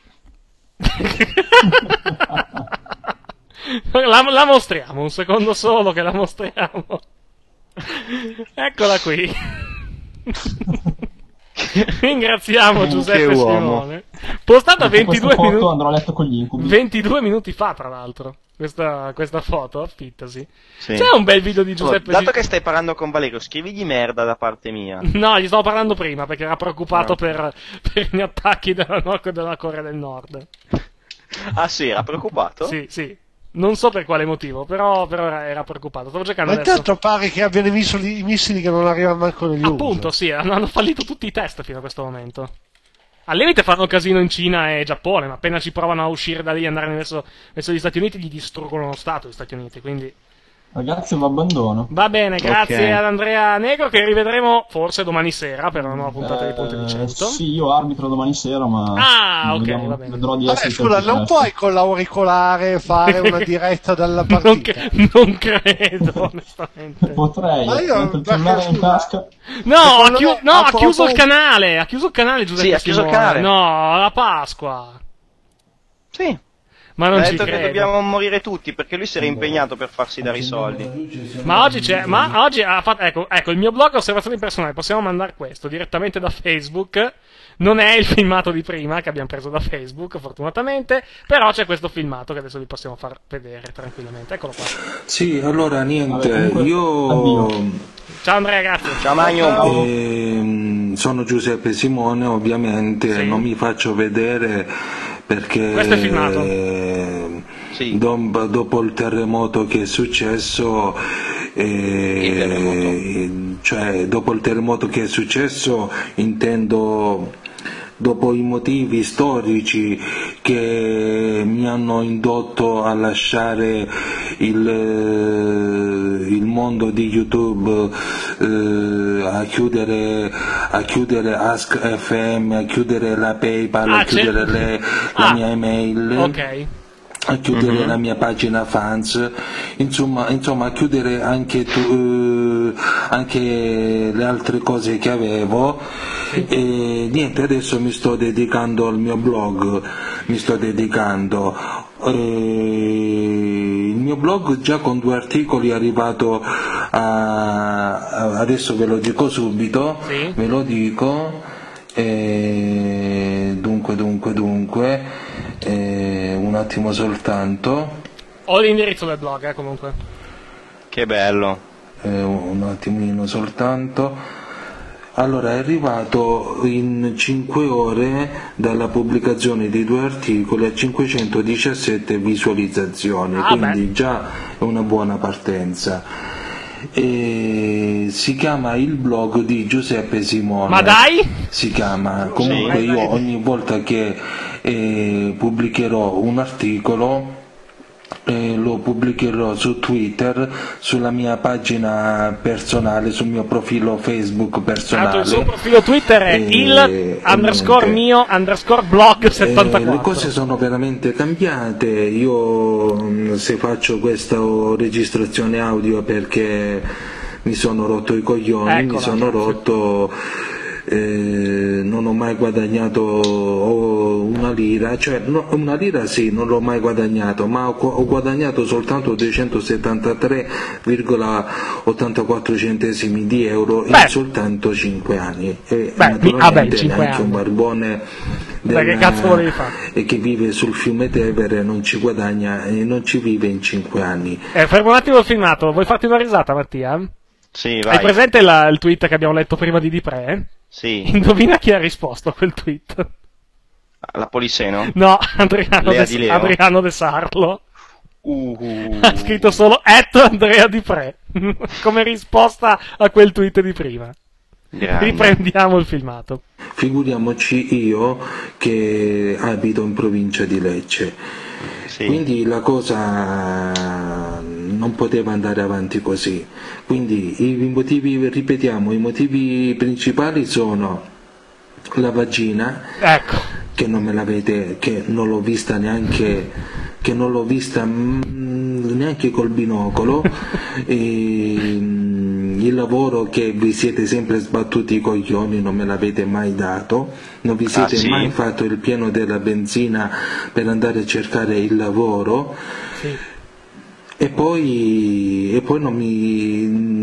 La, la mostriamo, un secondo solo che la mostriamo. Eccola qui. Ringraziamo Che Giuseppe uomo. Simone. Postata Dopo questa ventidue foto minuti. andrò a letto con gli incubi. ventidue minuti fa, tra l'altro. Questa, questa foto, affittasi. Sì. C'è un bel video di Oh, Giuseppe dato Gi- che stai parlando con Valerio, scrivigli merda da parte mia. No, gli stavo parlando prima perché era preoccupato No. per, per gli attacchi della, della Corea del Nord. Ah sì, era preoccupato? Sì, sì. Non so per quale motivo, però, però era, era preoccupato. Stavo cercando Ma adesso. intanto pare che abbiano emesso li- i missili che non arrivano manco negli U S A. Appunto, sì, hanno, hanno fallito tutti i test fino a questo momento. Al limite fanno casino in Cina e Giappone, ma appena ci provano a uscire da lì e andare verso, verso gli Stati Uniti, gli distruggono lo Stato gli Stati Uniti, quindi... Ragazzi, vi abbandono. Va bene, grazie Ok. ad Andrea Negro, che rivedremo forse domani sera per una nuova puntata di Punti di Eh, Cento. sì, io arbitro domani sera, ma Ah, ok, vediamo- va bene. vedrò di Vabbè, essere scusa, sempre non presto. puoi con l'auricolare fare una diretta dalla Non, partita. cre- non credo, onestamente. Potrei, Ma io- metto il cellulare in tasca. No, ha, Secondo chiu- me, no, a ha chiuso il proposito- canale, ha chiuso il canale Giuseppe Sì, ha chiuso il Simone. canale. No, la Pasqua. Sì. Ma non ha ci detto che credo. dobbiamo morire tutti perché lui si era impegnato per farsi dare i soldi. Ma oggi c'è, ma oggi ha fatto, ecco, ecco, il mio blog osservazioni personali, possiamo mandare questo direttamente da Facebook. Non è il filmato di prima che abbiamo preso da Facebook, fortunatamente, però c'è questo filmato che adesso vi possiamo far vedere tranquillamente. Eccolo qua. Sì, allora niente, Vabbè, comunque, io Ciao Andrea, grazie. Ciao Magno. ehm, sono Giuseppe Simone, ovviamente Sì. non mi faccio vedere perché Questo è filmato. eh, Sì. do- dopo il terremoto che è successo, eh, cioè dopo il terremoto che è successo intendo dopo i motivi storici che mi hanno indotto a lasciare il, eh, il mondo di YouTube, eh, a chiudere a chiudere Ask F M, a chiudere la PayPal, Ah, a chiudere c'è- le- la Ah, mia email, Ok. a chiudere Mhm. la mia pagina fans, insomma, insomma a chiudere anche, tu, eh, anche le altre cose che avevo e niente, adesso mi sto dedicando al mio blog, mi sto dedicando. Eh, il mio blog già con due articoli è arrivato a, a- adesso ve lo dico subito, Sì. ve lo dico, eh, dunque dunque dunque Eh, un attimo soltanto. Ho l'indirizzo del blog, eh, comunque. Che bello. Eh, un attimino soltanto. Allora, è arrivato in cinque ore dalla pubblicazione dei due articoli a cinquecentodiciassette visualizzazioni, ah, quindi beh. già è una buona partenza. E si chiama il blog di Giuseppe Simone. Ma dai! Si chiama. Comunque io ogni volta che eh, pubblicherò un articolo eh, lo pubblicherò su Twitter, sulla mia pagina personale, sul mio profilo Facebook personale. Il suo profilo Twitter è e, il e underscore niente. mio underscore blog settantaquattro. Eh, le cose sono veramente cambiate. Io mh, se faccio questa registrazione audio perché mi sono rotto i coglioni, Eccola. mi sono rotto. Eh, non ho mai guadagnato una lira, cioè no, una lira sì, non l'ho mai guadagnato, ma ho, ho guadagnato soltanto duecentosettantatré virgola ottantaquattro centesimi di euro Beh. in soltanto cinque anni. E Beh, mi- ah, beh, naturalmente cinque neanche anni. un barbone Beh, che cazzo volevi fare? e che vive sul fiume Tevere non ci guadagna e non ci vive in cinque anni. Eh, fermo un attimo il filmato, vuoi farti una risata, Mattia? Sì, vai. Hai presente la- il tweet che abbiamo letto prima di Di Pre? Sì. Indovina chi ha risposto a quel tweet? La Polisseno? No, Adriano Lea De, Di Leo? Adriano De Sarlo. Uh. Ha scritto solo at Andrea Di Pre come risposta a quel tweet di prima. Grande. Riprendiamo il filmato. Figuriamoci io che abito in provincia di Lecce. Quindi la cosa non poteva andare avanti così. Quindi i motivi, ripetiamo, i motivi principali sono la vagina, ecco. che non me l'avete, che non l'ho vista neanche, che non l'ho vista mm, neanche col binocolo, e, mm, il lavoro che vi siete sempre sbattuti i coglioni, non me l'avete mai dato, non vi siete Ah, sì? mai fatto il pieno della benzina per andare a cercare il lavoro. Sì. E poi, e poi non, mi,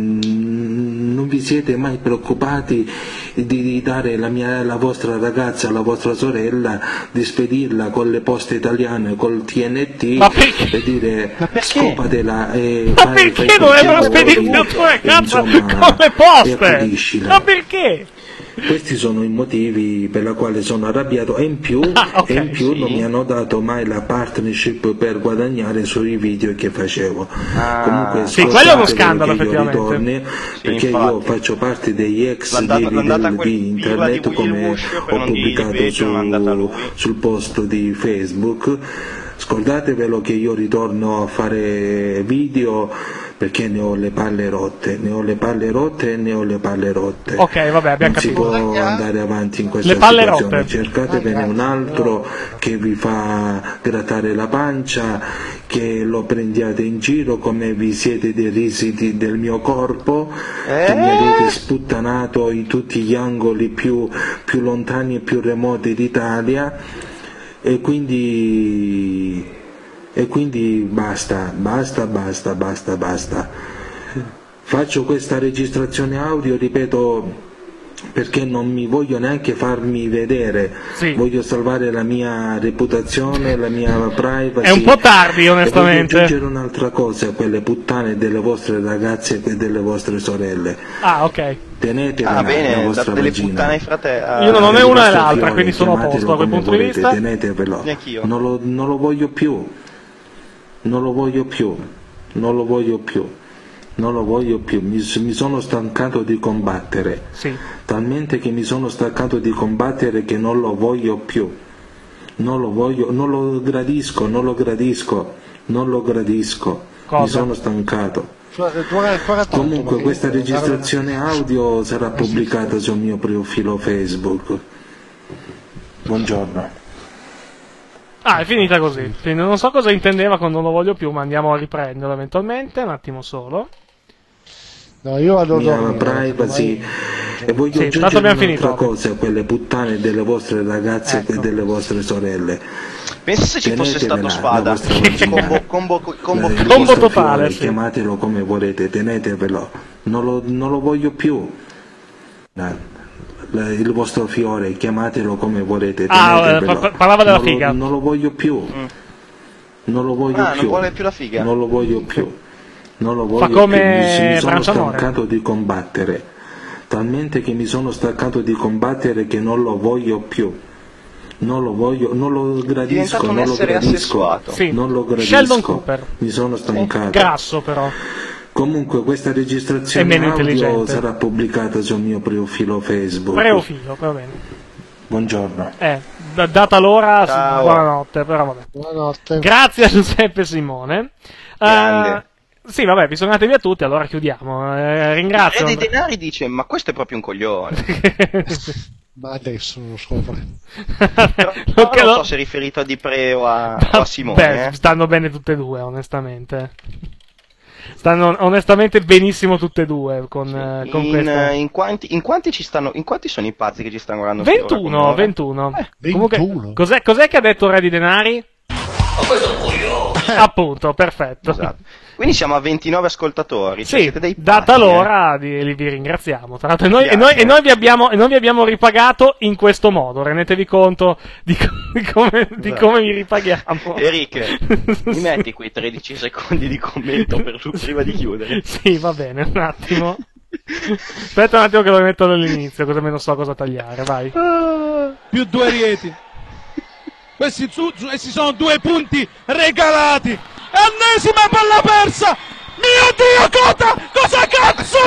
non vi siete mai preoccupati di, di dare la, mia, la vostra ragazza, la vostra sorella, di spedirla con le poste italiane, col T N T e dire scopatela e Ma fai, perché fai dovevano quel spedire lavoro la tua lì, ragazza insomma, con le e poste? accudiscila. Ma perché? Questi sono i motivi per i quali sono arrabbiato e in più, Ah, ok, e in più sì. non mi hanno dato mai la partnership per guadagnare sui video che facevo. Comunque, Sì, quello è uno scusate scandalo, che io effettivamente. ritorni, Sì, perché infatti. io faccio parte degli ex L'andata- di, l'andata a di, quel di pirla internet, di come Wilbush, per ho non dirgli pubblicato peggio, l'ha andata su, lui. sul post di Facebook. Scordatevelo che io ritorno a fare video perché ne ho le palle rotte, ne ho le palle rotte e ne ho le palle rotte. Ok, vabbè, abbiamo non si capito. può andare avanti in questa Le palle situazione. rotte. Cercatevene un altro che vi fa grattare la pancia, che lo prendiate in giro come vi siete derisi di- del mio corpo, che mi avete sputtanato in tutti gli angoli più, più lontani e più remoti d'Italia. E quindi, e quindi basta, basta, basta, basta, basta. Faccio questa registrazione audio, ripeto, perché non mi voglio neanche farmi vedere, voglio salvare la mia reputazione, la mia privacy. È un po' tardi, E onestamente. voglio aggiungere un'altra cosa, quelle puttane delle vostre ragazze e delle vostre sorelle. Ah, ok. Tenetela Ah, la bene, vostra date le vagina. puttane ai fratelli. Io non ho né Il una né vostro l'altra, fiore, quindi sono a posto da chiamatelo quel come punto di volete, vista. tenetevelo. Neanch'io. Non lo, non lo voglio più, non lo voglio più, non lo voglio più, non lo voglio più. Mi, mi sono stancato di combattere, Sì. talmente che mi sono stancato di combattere che non lo voglio più, non lo voglio, non lo gradisco, non lo gradisco, non lo gradisco, mi Cosa? sono stancato. Cioè, tu hai ancora tanto, Comunque ma questa che- registrazione audio sarà pubblicata sul mio profilo Facebook. Buongiorno. Ah, è finita così. Quindi non so cosa intendeva con non lo voglio più, ma andiamo a riprenderlo eventualmente. Un attimo solo. No, io vado a Mia dormire. privacy. E voglio Sì, tanto aggiungere abbiamo un'altra finito. cosa, quelle puttane delle vostre ragazze Ecco. e delle vostre sorelle. Pensa se ci fosse stato Tenetevela, Spada. la vostra vagina. Combo, combo, combo, Eh, il Combo vostro totale, fiore, sì. chiamatelo come volete, tenetevelo. Non lo, non lo voglio più. No, la- il vostro fiore, chiamatelo come volete. Ah, tenetevelo. pa- parlava della non lo- figa. non lo voglio più. Mm. Non lo voglio Ah, più. non vuole più la figa. Non lo voglio più. Non lo Fa voglio come più. Mi, mi sono Branciamore. stancato di combattere. Talmente che mi sono stancato di combattere che non lo voglio più. Non lo voglio, non lo Diventato gradisco, un non lo essere gradisco. assessuato. Sì. Non lo Sheldon gradisco. Cooper. Mi sono stancato. Grasso però. Comunque questa È registrazione meno audio intelligente. sarà pubblicata sul mio profilo Facebook. Preofilo, va bene. Buongiorno. Eh, d- data l'ora, Ciao. buonanotte, però vabbè. Buonanotte. Grazie a Giuseppe Simone. Grande. Eh, sì, vabbè, vi sono andati via tutti, allora chiudiamo. Eh, ringrazio. Re dei Andre- denari dice, ma questo è proprio un coglione. Ma adesso non scopre. Però non so se è riferito a Di Pre o a, o a Simone. Beh, eh. stanno bene tutte e due, onestamente. Stanno onestamente benissimo tutte e due con, eh, con In, questa. in quanti, in quanti ci stanno? In quanti sono i pazzi che ci stanno guardando? finora come ventuno, ora? ventuno. Eh, Comunque, ventuno. cos'è, cos'è che ha detto Re di Denari? Appunto, perfetto. Esatto. Quindi siamo a ventinove ascoltatori. Cioè Sì, siete dei data pazzi, l'ora di, li- vi ringraziamo. Tra l'altro, e noi, e, Grazie. noi, e, noi vi abbiamo, e noi vi abbiamo ripagato in questo modo. Rendetevi conto di, co- di come, di Esatto. come vi ripaghiamo. eh. Enrique, mi metti quei tredici secondi di commento per prima di chiudere? Sì, va bene, un attimo. Aspetta un attimo che lo metto all'inizio, così almeno so cosa tagliare, vai. Più due Rieti. Questi, su- su- questi sono due punti regalati. Ennesima palla persa. Mio Dio, Cota, cosa cazzo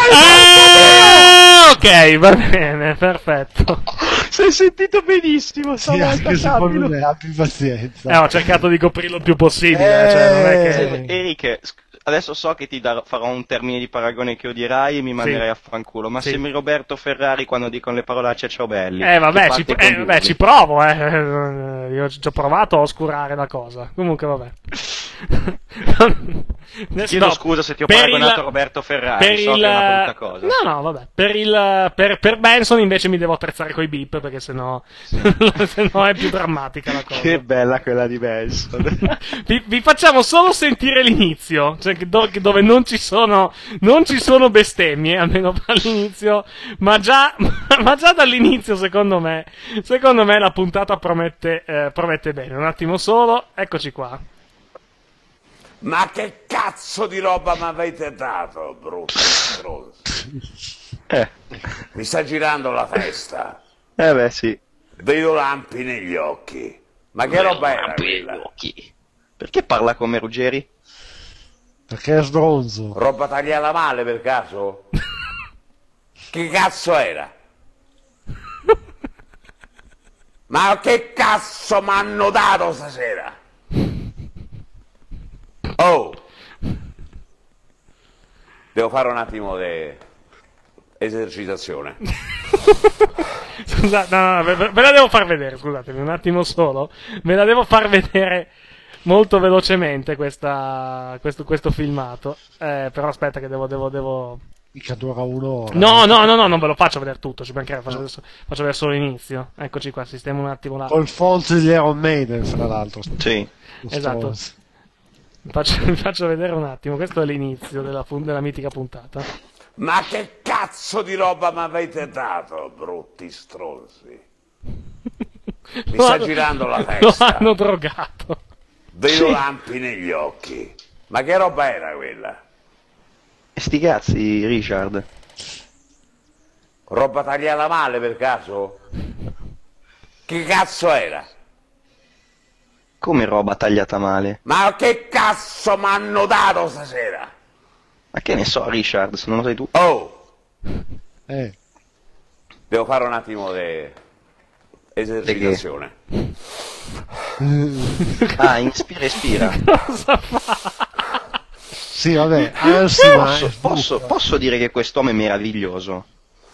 fai? Ah, ok, va bene, perfetto. Si è sentito benissimo, Sì, anche secondo me abbi pazienza. Eh, ho cercato di coprirlo il più possibile, Eh, cioè non è che... Sì, Enrique, sc- adesso so che ti darò- farò un termine di paragone che odierai e mi manderai a fanculo, ma Sì. sembri Roberto Ferrari quando dicono le parolacce a ciao belli. Eh vabbè, Che ci, parte eh, con beh, Burri. ci provo, eh. Io ci ho provato a oscurare la cosa. Comunque vabbè. Chiedo No, scusa se ti ho per paragonato il- a Roberto Ferrari, per so il- che è una brutta cosa. No, no, vabbè. Per, il, per, per Benson invece mi devo attrezzare coi beep perché sennò, sennò è più drammatica la cosa. Che bella quella di Benson. Vi, vi facciamo solo sentire l'inizio, cioè che do- che dove non ci sono non ci sono bestemmie, almeno all'inizio, ma già, ma già dall'inizio secondo me, secondo me la puntata promette, eh, promette bene. Un attimo solo, eccoci qua. Ma che cazzo di roba mi avete dato, brutto stronzi? Eh. Mi sta girando la testa. Eh beh, sì. Vedo lampi negli occhi. Ma che roba era quella? Perché parla come Ruggeri? Perché è sbronzo. Roba tagliata male per caso? Che cazzo era? Ma che cazzo mi hanno dato stasera? Oh! Devo fare un attimo di esercitazione. Scusate, no, no, ve, ve la devo far vedere, scusatemi un attimo solo, ve la devo far vedere molto velocemente questa, questo, questo filmato, eh, però aspetta che devo, devo, devo... Mica dura un'ora. No, no, no, no, non ve lo faccio vedere tutto, ci mancherebbe, faccio, adesso- faccio vedere solo l'inizio, eccoci qua, sistemo un attimo là. Col font di Iron Maiden, fra l'altro. Sì. Esatto. Vi faccio, vi faccio vedere un attimo, questo è l'inizio della, pun- della mitica puntata. Ma che cazzo di roba mi avete dato, brutti stronzi? Mi Lo sta hanno- girando la Lo testa. hanno drogato. Vedo Sì. lampi negli occhi. Ma che roba era quella? E sti cazzi, Richard. Roba tagliata male per caso? Che cazzo era? Come roba tagliata male? Ma che cazzo mi hanno dato stasera? Ma che ne so, Richard, se non lo sai tu. Oh! Eh. Devo fare un attimo di esercitazione. Ah, inspira, espira. Cosa fa? Sì, vabbè, anzi, ma Posso, è posso, posso dire che quest'uomo è meraviglioso.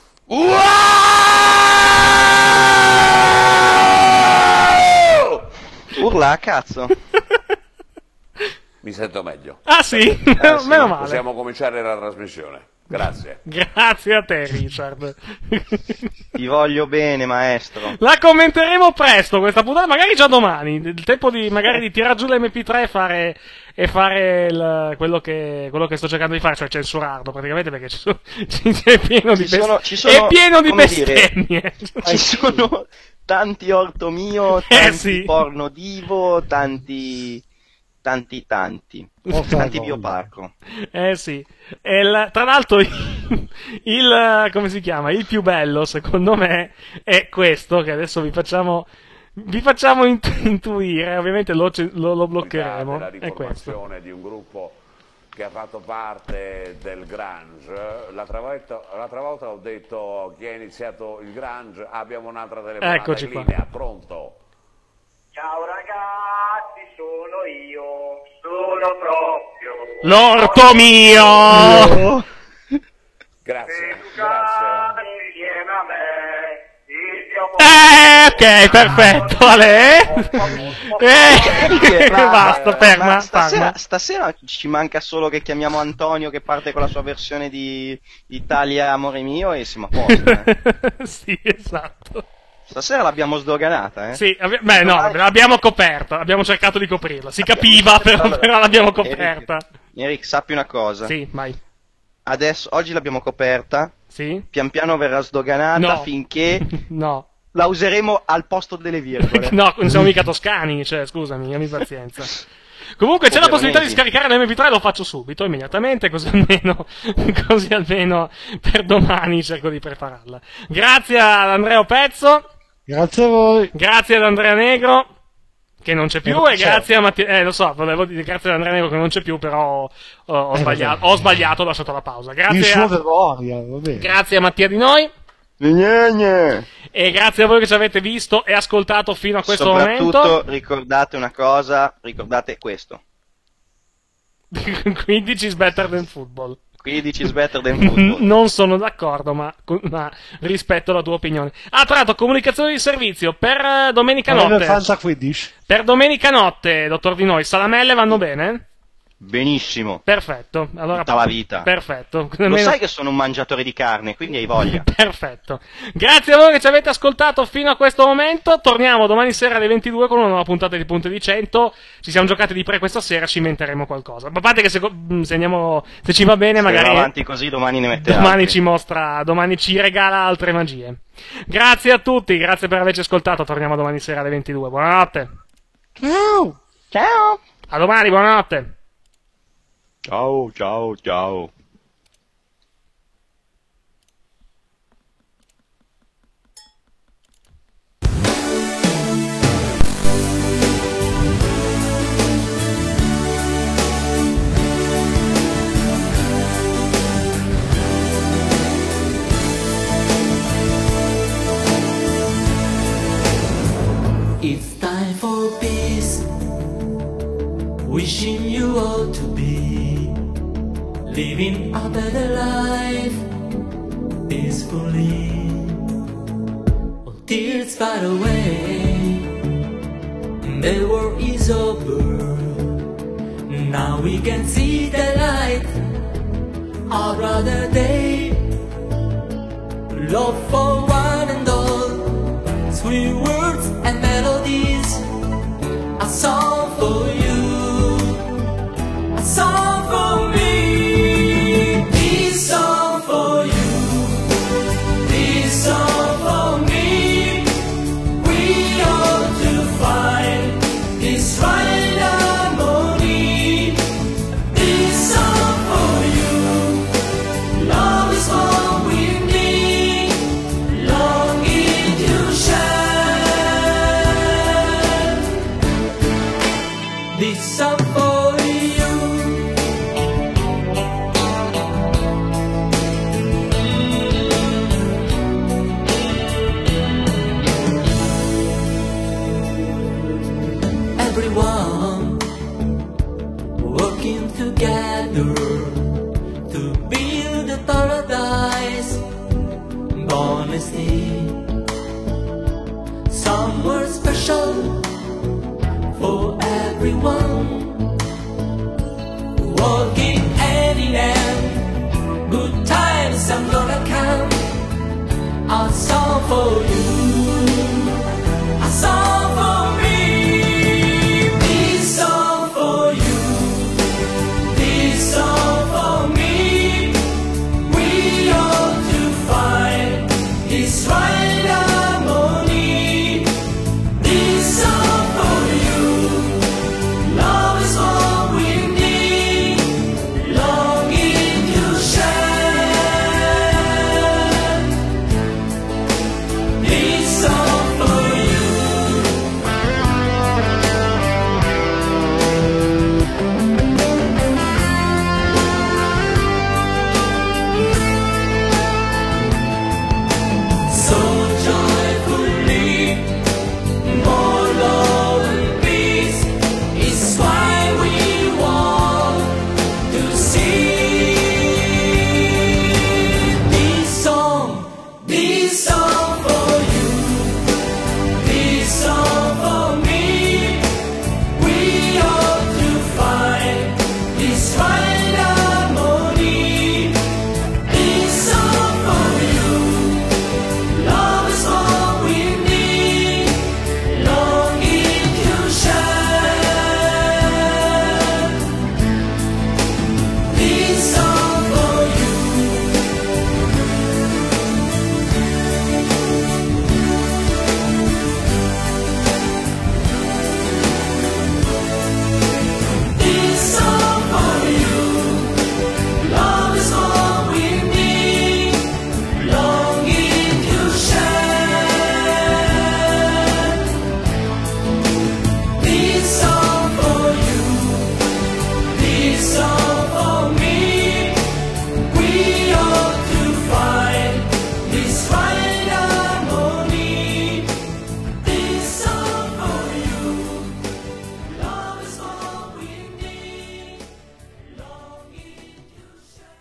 Urla a cazzo. Mi sento meglio. Ah sì? Eh, sì, Meno male. Possiamo cominciare la trasmissione. Grazie. Grazie a te, Richard. Ti voglio bene, maestro. La commenteremo presto questa puntata, magari già domani. Il tempo di magari di tirare giù l'emme pi tre e fare, e fare il, quello, che, quello che sto cercando di fare, cioè censurarlo praticamente, perché ci sono, è pieno di, Ci sono- best- ci sono, è pieno di come dire, bestemmie. Ci sono tanti orto mio, tanti Eh, sì. porno divo, tanti tanti tanti Oh, tanti cavolo. bioparco. Eh sì, e il- tra l'altro il, il- come si chiama? Il più bello secondo me è questo che adesso vi facciamo vi facciamo intu- intuire, ovviamente lo, ce- lo, lo bloccheremo. La È questo. riformazione di un gruppo che ha fatto parte del grunge. L'altra volta, l'altra volta ho detto chi ha iniziato il grunge, abbiamo un'altra telefonata Eccoci in qua. linea, pronto? Ciao ragazzi, sono io, sono proprio L'orto mio! Grazie, grazie. Insieme a me, il mio Eh, ok, perfetto, Ale. Eh, basta, ferma, Ma stasera, ferma. stasera ci manca solo che chiamiamo Antonio che parte con la sua versione di Italia Amore Mio e siamo a posto. eh. Sì, esatto. Stasera l'abbiamo sdoganata, eh? Sì, abbi- beh no, l'abbiamo coperta, abbiamo cercato di coprirla. Si capiva, però, però l'abbiamo coperta. Eric, Eric, sappi una cosa. Sì, vai. Adesso, oggi l'abbiamo coperta. Sì. Pian piano verrà sdoganata No. finché No. la useremo al posto delle virgole. No, non siamo mica toscani, cioè, scusami, abbi pazienza. Comunque c'è la Ovviamente. possibilità di scaricare l'emme pi tre, lo faccio subito, immediatamente, così almeno, così almeno per domani cerco di prepararla. Grazie ad Andrea Pezzo. Grazie a voi. Grazie ad Andrea Negro, che non c'è più, Eh, e certo. grazie a Mattia... Eh, lo so, volevo dire grazie ad Andrea Negro che non c'è più, però ho, ho Eh, sbagliato, vabbè. ho sbagliato, ho lasciato la pausa. In Grazie sua a... memoria, va bene. Grazie a Mattia Di Noi. Gne, gne. E grazie a voi che ci avete visto e ascoltato fino a questo Soprattutto momento. ricordate una cosa, ricordate questo. quindici is better than football. quindici is better than football. Non sono d'accordo, ma, ma rispetto la tua opinione. Ah, tra l'altro, comunicazione di servizio per eh, domenica Allora, notte. Fanta quindici. Per domenica notte, dottor Di Noi, salamelle vanno bene? Benissimo. Perfetto. Allora, Tutta la vita. Perfetto. Lo Almeno- sai che sono un mangiatore di carne, quindi hai voglia. Perfetto. Grazie a voi che ci avete ascoltato fino a questo momento. Torniamo domani sera alle ventidue con una nuova puntata di Punte di cento. Ci siamo giocati di pre questa sera, ci inventeremo qualcosa. Ma a parte che se, se andiamo, se ci va bene, Se magari andiamo avanti così domani ne metterà. domani ci mostra, domani ci regala altre magie. Grazie a tutti, grazie per averci ascoltato. Torniamo domani sera alle ventidue. Buonanotte. Ciao. Ciao. A domani, buonanotte. Ciao, ciao, ciao. It's time for peace. Wishing you all to be living a better life peacefully. All tears far away. The war is over. Now we can see the light. A brighter day. Love for one and all. Sweet words and melodies. A song for you. A song for me. This song for you. This song for me. We ought to find this right harmony. This song for you. Love is what we need. Longing to shine. This song for you. Everyone working together to build a paradise. Honesty, somewhere special for everyone. Walking hand in hand, good times. A song for you, a song for me, this song for you, this song for me. We ought to find this right harmony. This song for you, love is all we need, longing to share. This song for you. So joyfully, more love and peace is why we want to see this song, this song for you, this song for me. We ought to find this right harmony. This song for you, love is all we need, longing to share. This song for you. This song for you, love is all we need, longing to share. This song for you, this song for me. We ought to find this right harmony. This song for you, love is all we need, longing to share.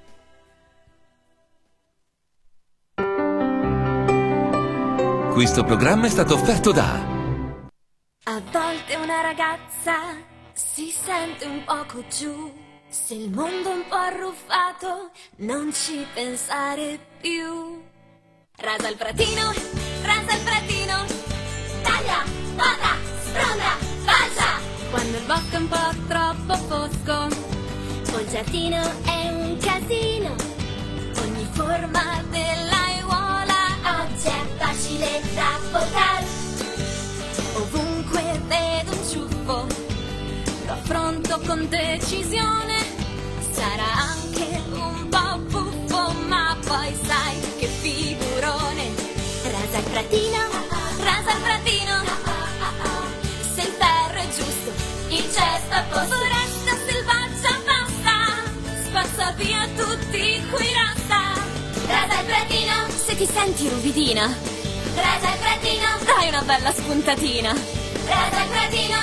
Questo programma è stato offerto da A volte una ragazza si sente un poco giù, se il mondo è un po' arruffato non ci pensare più. Rasa il pratino, rasa il pratino, taglia, poda, sfronda, falcia. Quando il bosco è un po' troppo fosco, o il giardino è un casino, ogni forma dell'aiuola oggi è facile da potar. Ovunque vedo un ciuffo, lo affronto con decisione. Sarà anche un po' buffo, ma poi sai che figurone. Rasa il pratino, rasa il pratino, se il ferro è giusto, il cesto a posto. Foresta selvaggia basta, spazza via tutti qui rasta. Rasa il pratino, se ti senti ruvidina, rasa il pratino, dai una bella spuntatina. Rasa il pratino,